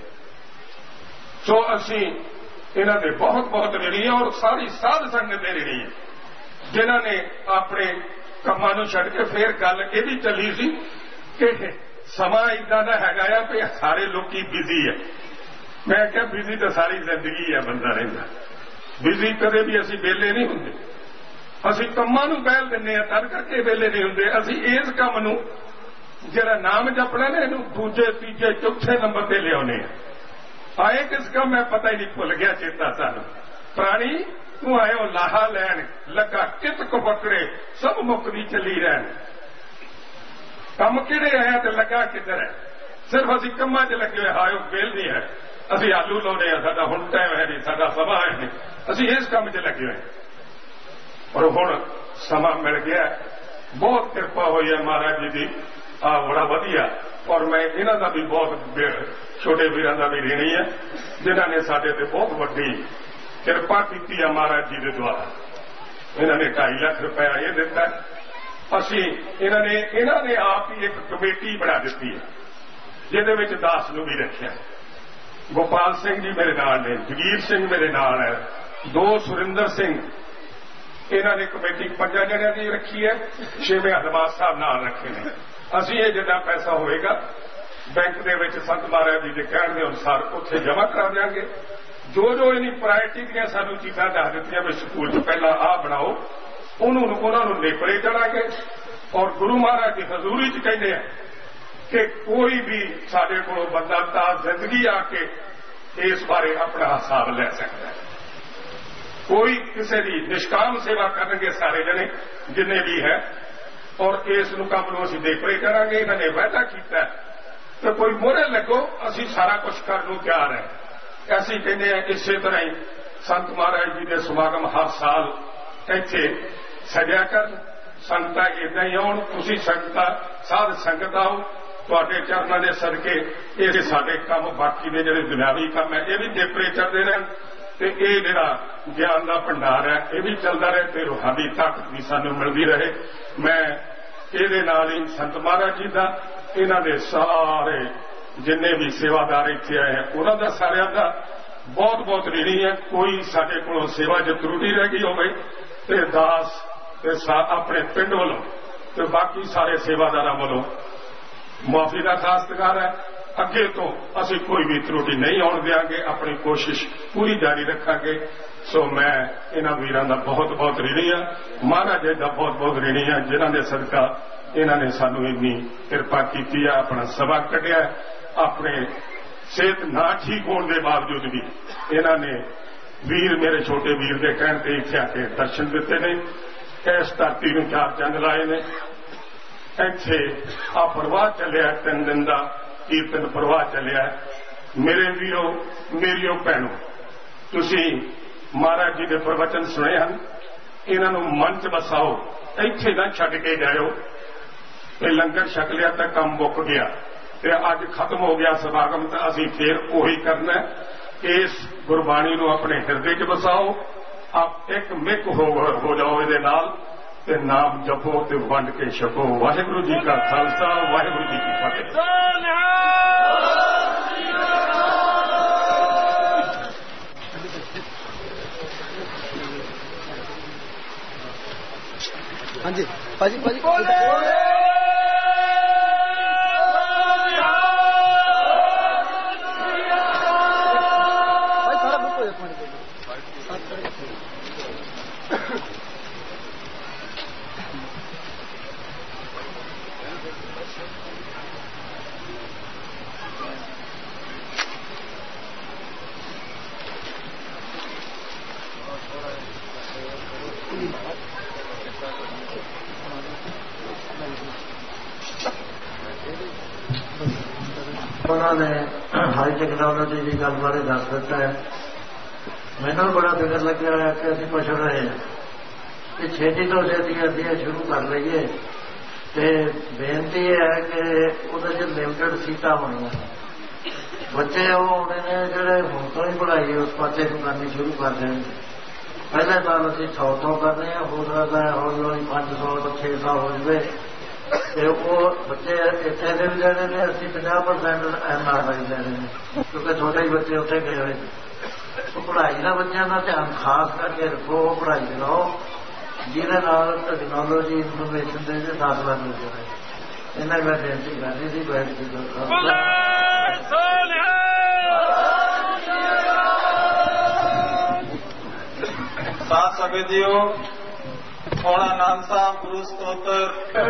ਸੋ ਅਸੀਂ ਇਹਨਾਂ ਦੇ ਬਹੁਤ ਬਹੁਤ ਰਣੀ ਹੈ, ਔਰ ਸਾਰੀ ਸਾਧ ਸੰਗਤ ਦੇ ਰਣੀ ਹੈ ਜਿਨ੍ਹਾਂ ਨੇ ਆਪਣੇ ਕੰਮਾਂ ਨੂੰ ਛੱਡ ਕੇ। ਫੇਰ ਗੱਲ ਇਹ ਵੀ ਚੱਲੀ ਸੀ ਕਿ ਸਮਾਂ ਇਦਾਂ ਦਾ ਹੈਗਾ ਆ ਕਿ ਸਾਰੇ ਲੋਕੀ ਬਿਜ਼ੀ ਹੈ। ਮੈਂ ਕਿਹਾ ਬਿਜ਼ੀ ਤਾਂ ਸਾਰੀ ਜ਼ਿੰਦਗੀ ਹੈ ਬੰਦਾ ਰਹਿੰਦਾ, ਬਿਜ਼ੀ ਕਦੇ ਵੀ ਅਸੀਂ ਵਿਹਲੇ ਨਹੀਂ ਹੁੰਦੇ। ਅਸੀਂ ਕੰਮਾਂ ਨੂੰ ਪਹਿਲ ਦਿੰਦੇ ਹਾਂ ਤਦ ਕਰਕੇ ਵਿਹਲੇ ਨਹੀਂ ਹੁੰਦੇ। ਅਸੀਂ ਇਸ ਕੰਮ ਨੂੰ ਜਿਹੜਾ ਨਾਮ ਜਪਣਾ ਨਾ ਇਹਨੂੰ ਦੂਜੇ ਤੀਜੇ ਚੌਥੇ ਨੰਬਰ ਤੇ ਲਿਆਉਨੇ ਆ। ਆਏ ਕਿਸ ਕੰਮ ਮੈਂ ਪਤਾ ਹੀ ਨਹੀਂ, ਭੁੱਲ ਗਿਆ ਚੇਤਾ ਸਾਨੂੰ। ਪ੍ਰਾਣੀ ਤੂੰ ਆਇਓ ਲਾਹਾ ਲੈਣ ਲੱਗਾ ਕਿਤ ਕੋ ਪਕੜੇ ਸਭ ਮੁੱਕਦੀ ਚੱਲੀ ਰਹਿਣ। ਕੰਮ ਕਿਹੜੇ ਆਇਆ ਤੇ ਲੱਗਾ ਕਿੱਧਰ ਹੈ। ਸਿਰਫ ਅਸੀਂ ਕੰਮਾਂ 'ਚ ਲੱਗੇ ਹੋਏ, ਹਾਇਓ ਵੇਲ ਨਹੀਂ ਹੈ, ਅਸੀਂ ਆਲੂ ਲਾਉਣੇ ਆ, ਸਾਡਾ ਹੁਣ ਟਾਈਮ ਹੈ ਨਹੀਂ, ਸਾਡਾ ਸਮਾਂ ਹੈ ਨਹੀਂ, ਅਸੀਂ ਇਸ ਕੰਮ 'ਚ ਲੱਗੇ ਹੋਏ। ਪਰ ਹੁਣ ਸਮਾਂ ਮਿਲ ਗਿਆ, ਬਹੁਤ ਕਿਰਪਾ ਹੋਈ ਹੈ ਮਹਾਰਾਜ ਜੀ ਦੀ, ਆ ਬੜਾ ਵਧੀਆ। ਔਰ ਮੈਂ ਇਹਨਾਂ ਦਾ ਵੀ ਬਹੁਤ ਛੋਟੇ ਵੀਰਾਂ ਦਾ ਵੀ ਰਣੀ ਹੈ ਜਿਨ੍ਹਾਂ ਨੇ ਸਾਡੇ ਤੇ ਬਹੁਤ ਵੱਡੀ ਕਿਰਪਾ ਕੀਤੀ ਹੈ ਮਹਾਰਾਜ ਜੀ ਦੇ ਦੁਆਰਾ। ਇਹਨਾਂ ਨੇ ਢਾਈ ਲੱਖ ਰੁਪਇਆ ਇਹ ਦਿੱਤਾ। ਅਸੀਂ ਇਹਨਾਂ ਨੇ ਇਹਨਾਂ ਨੇ ਆਪ ਹੀ ਇੱਕ ਕਮੇਟੀ ਬਣਾ ਦਿੱਤੀ ਹੈ ਜਿਹਦੇ ਵਿੱਚ ਦਾਸ ਨੂੰ ਵੀ ਰੱਖਿਆ। ਗੋਪਾਲ ਸਿੰਘ ਜੀ ਮੇਰੇ ਨਾਲ ਨੇ, ਜਗੀਰ ਸਿੰਘ ਮੇਰੇ ਨਾਲ ਹੈ, ਦੋ ਸੁਰਿੰਦਰ ਸਿੰਘ। ਇਹਨਾਂ ਨੇ ਕਮੇਟੀ ਪੰਜਾਂ ਜਣਿਆਂ ਦੀ ਰੱਖੀ ਹੈ, ਛੇਵੇਂ ਹਰਦਾਸ ਸਾਹਿਬ ਨਾਲ ਰੱਖੇ ਨੇ। ਅਸੀਂ ਇਹ ਜਿੰਨਾ ਪੈਸਾ ਹੋਏਗਾ ਬੈਂਕ ਦੇ ਵਿੱਚ ਸੰਤ ਮਹਾਰਾਜ ਜੀ ਦੇ ਕਹਿਣ ਦੇ ਅਨੁਸਾਰ ਉੱਥੇ ਜਮ੍ਹਾਂ ਕਰਾ ਦਿਆਂਗੇ। ਜੋ ਜੋ ਇਹਨੀ ਪ੍ਰਾਇਰਟੀ ਦੀਆਂ ਸਾਨੂੰ ਚੀਜ਼ਾਂ ਦੱਸ ਦਿੱਤੀਆਂ ਵੀ ਸਕੂਲ 'ਚ ਪਹਿਲਾਂ ਆਹ ਬਣਾਓ, ਉਹਨੂੰ ਉਹਨਾਂ ਨੂੰ ਨੇਪਰੇ ਚੜਾਂਗੇ। ਔਰ ਗੁਰੂ ਮਹਾਰਾਜ ਦੀ ਹਜ਼ੂਰੀ 'ਚ ਕਹਿੰਦੇ ਆ ਕਿ ਕੋਈ ਵੀ ਸਾਡੇ ਕੋਲੋਂ ਬੰਦਾ ਤਾਂ ਜ਼ਿੰਦਗੀ ਆ ਕੇ ਇਸ ਬਾਰੇ ਆਪਣਾ ਹਿਸਾਬ ਲੈ ਸਕਦਾ ਹੈ। ਕੋਈ ਕਿਸੇ ਦੀ ਨਿਸ਼ਕਾਮ ਸੇਵਾ ਕਰਨਗੇ ਸਾਰੇ ਜਣੇ ਜਿੰਨੇ ਵੀ ਹੈ, ਔਰ ਇਸ ਨੂੰ ਕੰਮ ਨੂੰ ਅਸੀਂ ਨੇਪਰੇ ਕਰਾਂਗੇ। ਇਹਨਾਂ ਨੇ ਵਾਅਦਾ ਕੀਤਾ ਕਿ ਕੋਈ ਮੋਹਰੇ ਲੱਗੋ, ਅਸੀਂ ਸਾਰਾ ਕੁਝ ਕਰਨ ਨੂੰ ਤਿਆਰ ਹੈ। ਅਸੀਂ ਕਹਿੰਦੇ ਹਾਂ ਇਸੇ ਤਰ੍ਹਾਂ ਹੀ ਸੰਤ ਮਹਾਰਾਜ ਜੀ ਦੇ ਸਮਾਗਮ ਹਰ ਸਾਲ ਇੱਥੇ ਸਜਿਆ ਕਰ, ਸੰਗਤਾਂ ਏਦਾਂ ਹੀ ਆਉਣ, ਤੁਸੀਂ ਸੰਗਤਾਂ ਸਾਧ ਸੰਗਤ ਆਓ, ਤੁਹਾਡੇ ਚਰਨਾਂ ਦੇ ਸਦਕੇ ਇਹ ਸਾਡੇ ਕੰਮ ਬਾਕੀ ਦੇ ਜਿਹੜੇ ਦੁਨਿਆਵੀ ਕੰਮ ਹੈ ਇਹ ਵੀ ਨੇਪਰੇ ਚੱਲਦੇ ਰਹਿਣ, ਤੇ ਇਹ ਜਿਹੜਾ ਗਿਆਨ ਦਾ ਭੰਡਾਰ ਹੈ ਇਹ ਵੀ ਚੱਲਦਾ ਰਹੇ, ਤੇ ਰੂਹਾਨੀ ਤਾਕਤ ਵੀ ਸਾਨੂੰ ਮਿਲਦੀ ਰਹੇ। ਮੈਂ ਇਹਦੇ ਨਾਲ ਹੀ ਸੰਤ ਮਹਾਰਾਜ ਜੀ ਦਾ, ਇਹਨਾਂ ਦੇ ਸਾਰੇ ਜਿੰਨੇ ਵੀ ਸੇਵਾਦਾਰ ਇੱਥੇ ਆਏ ਹੈ ਉਹਨਾਂ ਦਾ ਸਾਰਿਆਂ ਦਾ ਬਹੁਤ ਬਹੁਤ ঋਣੀ ਹੈ। ਕੋਈ ਸਾਡੇ ਕੋਲੋਂ ਸੇਵਾ ਜੇ ਤਰੁੱਟੀ ਰਹਿ ਗਈ ਹੋਵੇ ਤੇ ਦਾਸ ਤੇ ਆਪਣੇ ਪਿੰਡ ਵੱਲੋਂ ਤੇ ਬਾਕੀ ਸਾਰੇ ਸੇਵਾਦਾਰਾਂ ਵੱਲੋਂ ਮੁਆਫੀ ਦਾ ਖਾਸਤਕਾਰ ਹੈ। ਅੱਗੇ ਤੋਂ ਅਸੀਂ ਕੋਈ ਵੀ ਤਰੁੱਟੀ ਨਹੀਂ ਆਉਣ ਦਿਆਂਗੇ, ਆਪਣੀ ਕੋਸ਼ਿਸ਼ ਪੂਰੀ ਜਾਰੀ ਰੱਖਾਂਗੇ। ਸੋ ਮੈਂ ਇਹਨਾਂ ਵੀਰਾਂ ਦਾ ਬਹੁਤ ਬਹੁਤ ঋਣੀ ਹਾਂ, ਮਹਾਰਾਜ ਜੀ ਦਾ ਬਹੁਤ ਬਹੁਤ ঋਣੀ ਹਾਂ ਜਿਨ੍ਹਾਂ ਦੇ ਸਦਕਾ ਇਹਨਾਂ ਨੇ ਸਾਨੂੰ ਇੰਨੀ ਕਿਰਪਾ ਕੀਤੀ ਹੈ, ਆਪਣਾ ਸਮਾਂ ਕੱਢਿਆ। ਆਪਣੇ ਸਿਹਤ ਨਾ ਠੀਕ ਹੋਣ ਦੇ ਬਾਵਜੂਦ ਵੀ ਇਹਨਾਂ ਨੇ ਵੀਰ ਮੇਰੇ ਛੋਟੇ ਵੀਰ ਦੇ ਕਹਿਣ ਤੇ ਇੱਥੇ ਆ ਕੇ ਦਰਸ਼ਨ ਦਿੱਤੇ ਨੇ। ਇਸ ਧਰਤੀ ਨੂੰ ਚਾਰ ਚੰਦ ਲਾਏ ਨੇ। ਇੱਥੇ ਆ ਪ੍ਰਵਾਹ ਚੱਲਿਆ, ਤਿੰਨ ਦਿਨ ਦਾ ਕੀਰਤਨ ਪ੍ਰਵਾਹ ਚੱਲਿਆ। ਮੇਰੇ ਵੀਰੋ ਮੇਰੀਓ ਭੈਣੋ, ਤੁਸੀਂ ਮਹਾਰਾਜ ਜੀ ਦੇ ਪ੍ਰਵਚਨ ਸੁਣੇ ਹਨ, ਇਹਨਾਂ ਨੂੰ ਮਨ 'ਚ ਵਸਾਓ, ਇੱਥੇ ਨਾ ਛੱਡ ਕੇ ਜਾਇਓ। ਇਹ ਲੰਗਰ ਛਕ ਲਿਆ ਤਾਂ ਕੰਮ ਮੁੱਕ ਗਿਆ, ਤੇ ਅੱਜ ਖਤਮ ਹੋ ਗਿਆ ਸਮਾਗਮ ਤਾਂ ਅਸੀਂ ਫੇਰ ਉਹੀ ਕਰਨਾ। ਇਸ ਗੁਰਬਾਣੀ ਨੂੰ ਆਪਣੇ ਹਿਰਦੇ 'ਚ ਵਸਾਓ, ਆਪ ਇੱਕ ਮਿਕ ਹੋ ਹੋ ਜਾਓ ਇਹਦੇ ਨਾਲ ਤੇ ਨਾਮ ਜਪੋ ਤੇ ਵੰਡ ਕੇ ਛਕੋ। ਵਾਹਿਗੁਰੂ ਜੀ ਕਾ ਖਾਲਸਾ, ਵਾਹਿਗੁਰੂ ਜੀ ਕੀ ਫਤਿਹ।
ਹਾਂਜੀ ਭਾਜੀ ਭਾਜੀ
ਉਹਨਾਂ ਨੇ ਹਾਈ ਟੈਕਨੋਲੋਜੀ ਦੀ ਗੱਲ ਬਾਰੇ ਦੱਸ ਦਿੱਤਾ ਹੈ। ਮੈਨੂੰ ਬੜਾ ਫਿਕਰ ਲੱਗਿਆ ਹੋਇਆ ਕਿ ਅਸੀਂ ਪੁੱਛ ਰਹੇ ਹਾਂ ਕਿ ਛੇਤੀ ਤੋਂ ਛੇਤੀ ਅਸੀਂ ਇਹ ਸ਼ੁਰੂ ਕਰ ਲਈਏ ਤੇ ਬੇਨਤੀ ਹੈ ਕਿ ਉਹਦੇ 'ਚ ਲਿਮਟਡ ਸੀਟਾਂ ਹੋਣੀਆਂ। ਬੱਚੇ ਉਹ ਆਉਣੇ ਨੇ ਜਿਹੜੇ ਹੁਣ ਤੋਂ ਹੀ ਪੜ੍ਹਾਈ ਉਸ ਪਾਸੇ ਨੂੰ ਕਰਨੀ ਸ਼ੁਰੂ ਕਰ ਦੇਣ। ਪਹਿਲੇ ਸਾਲ ਅਸੀਂ ਸੌ ਤੋਂ ਕਰਨੇ ਆ, ਹੋ ਸਕਦਾ ਹੌਲੀ ਹੌਲੀ ਪੰਜ ਸੌ ਤੋਂ ਛੇ ਸੌ ਹੋ ਜਾਵੇ ਤੇ ਉਹ ਬੱਚੇ ਇੱਥੇ ਦੇ ਵੀ ਲੈਣੇ ਨੇ। ਅਸੀਂ ਪੰਜਾਹ ਪਰਸੈਂਟ ਐਨ ਆਰ ਆਈ ਲੈਣੇ ਨੇ ਕਿਉਂਕਿ ਛੋਟੇ ਹੀ ਬੱਚੇ ਉੱਥੇ ਗਏ ਹੋਏ ਨੇ। ਉਹ ਪੜ੍ਹਾਈ ਦਾ ਬੱਚਿਆਂ ਦਾ ਧਿਆਨ ਖਾਸ ਕਰਕੇ ਰੱਖੋ, ਉਹ ਪੜ੍ਹਾਈ ਕਰਾਓ ਜਿਹਦੇ ਨਾਲ ਟੈਕਨੋਲੋਜੀ ਇਨਫੋਰਮੇਸ਼ਨ ਦੇ ਵਿੱਚ ਦਾਖਲਾ ਮਿਲ ਜਾਵੇ। ਇਹਨਾਂ ਮੈਂ ਬੇਨਤੀ ਕਰਨੀ ਸੀ ਬੈਠ ਕੇ
ਸਾਧ ਸੰਗਤ ਜੀਓ। ਹੁਣ ਆਨੰਦ ਸਾਹਿਬ ਗੁਰੂ ਸਤੋਤਰ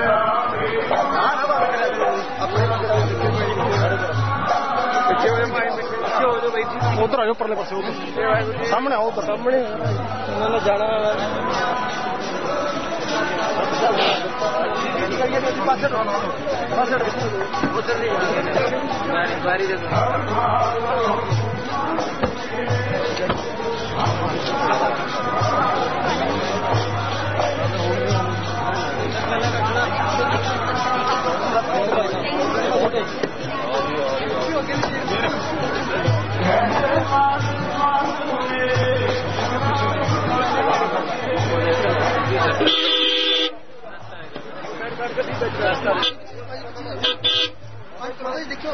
ਉਧਰ ਆਇਓ, ਪਰਲੇ ਪਾਸੇ ਉਧਰ ਸਾਹਮਣੇ ਆਓ, ਸਾਹਮਣੇ ਉਹਨਾਂ ਨੇ ਜਾਣਾ ਬਾਰੀ ਦੇ देखो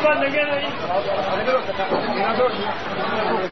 ਬੰਦ ਗਿਆ ਨਹੀਂ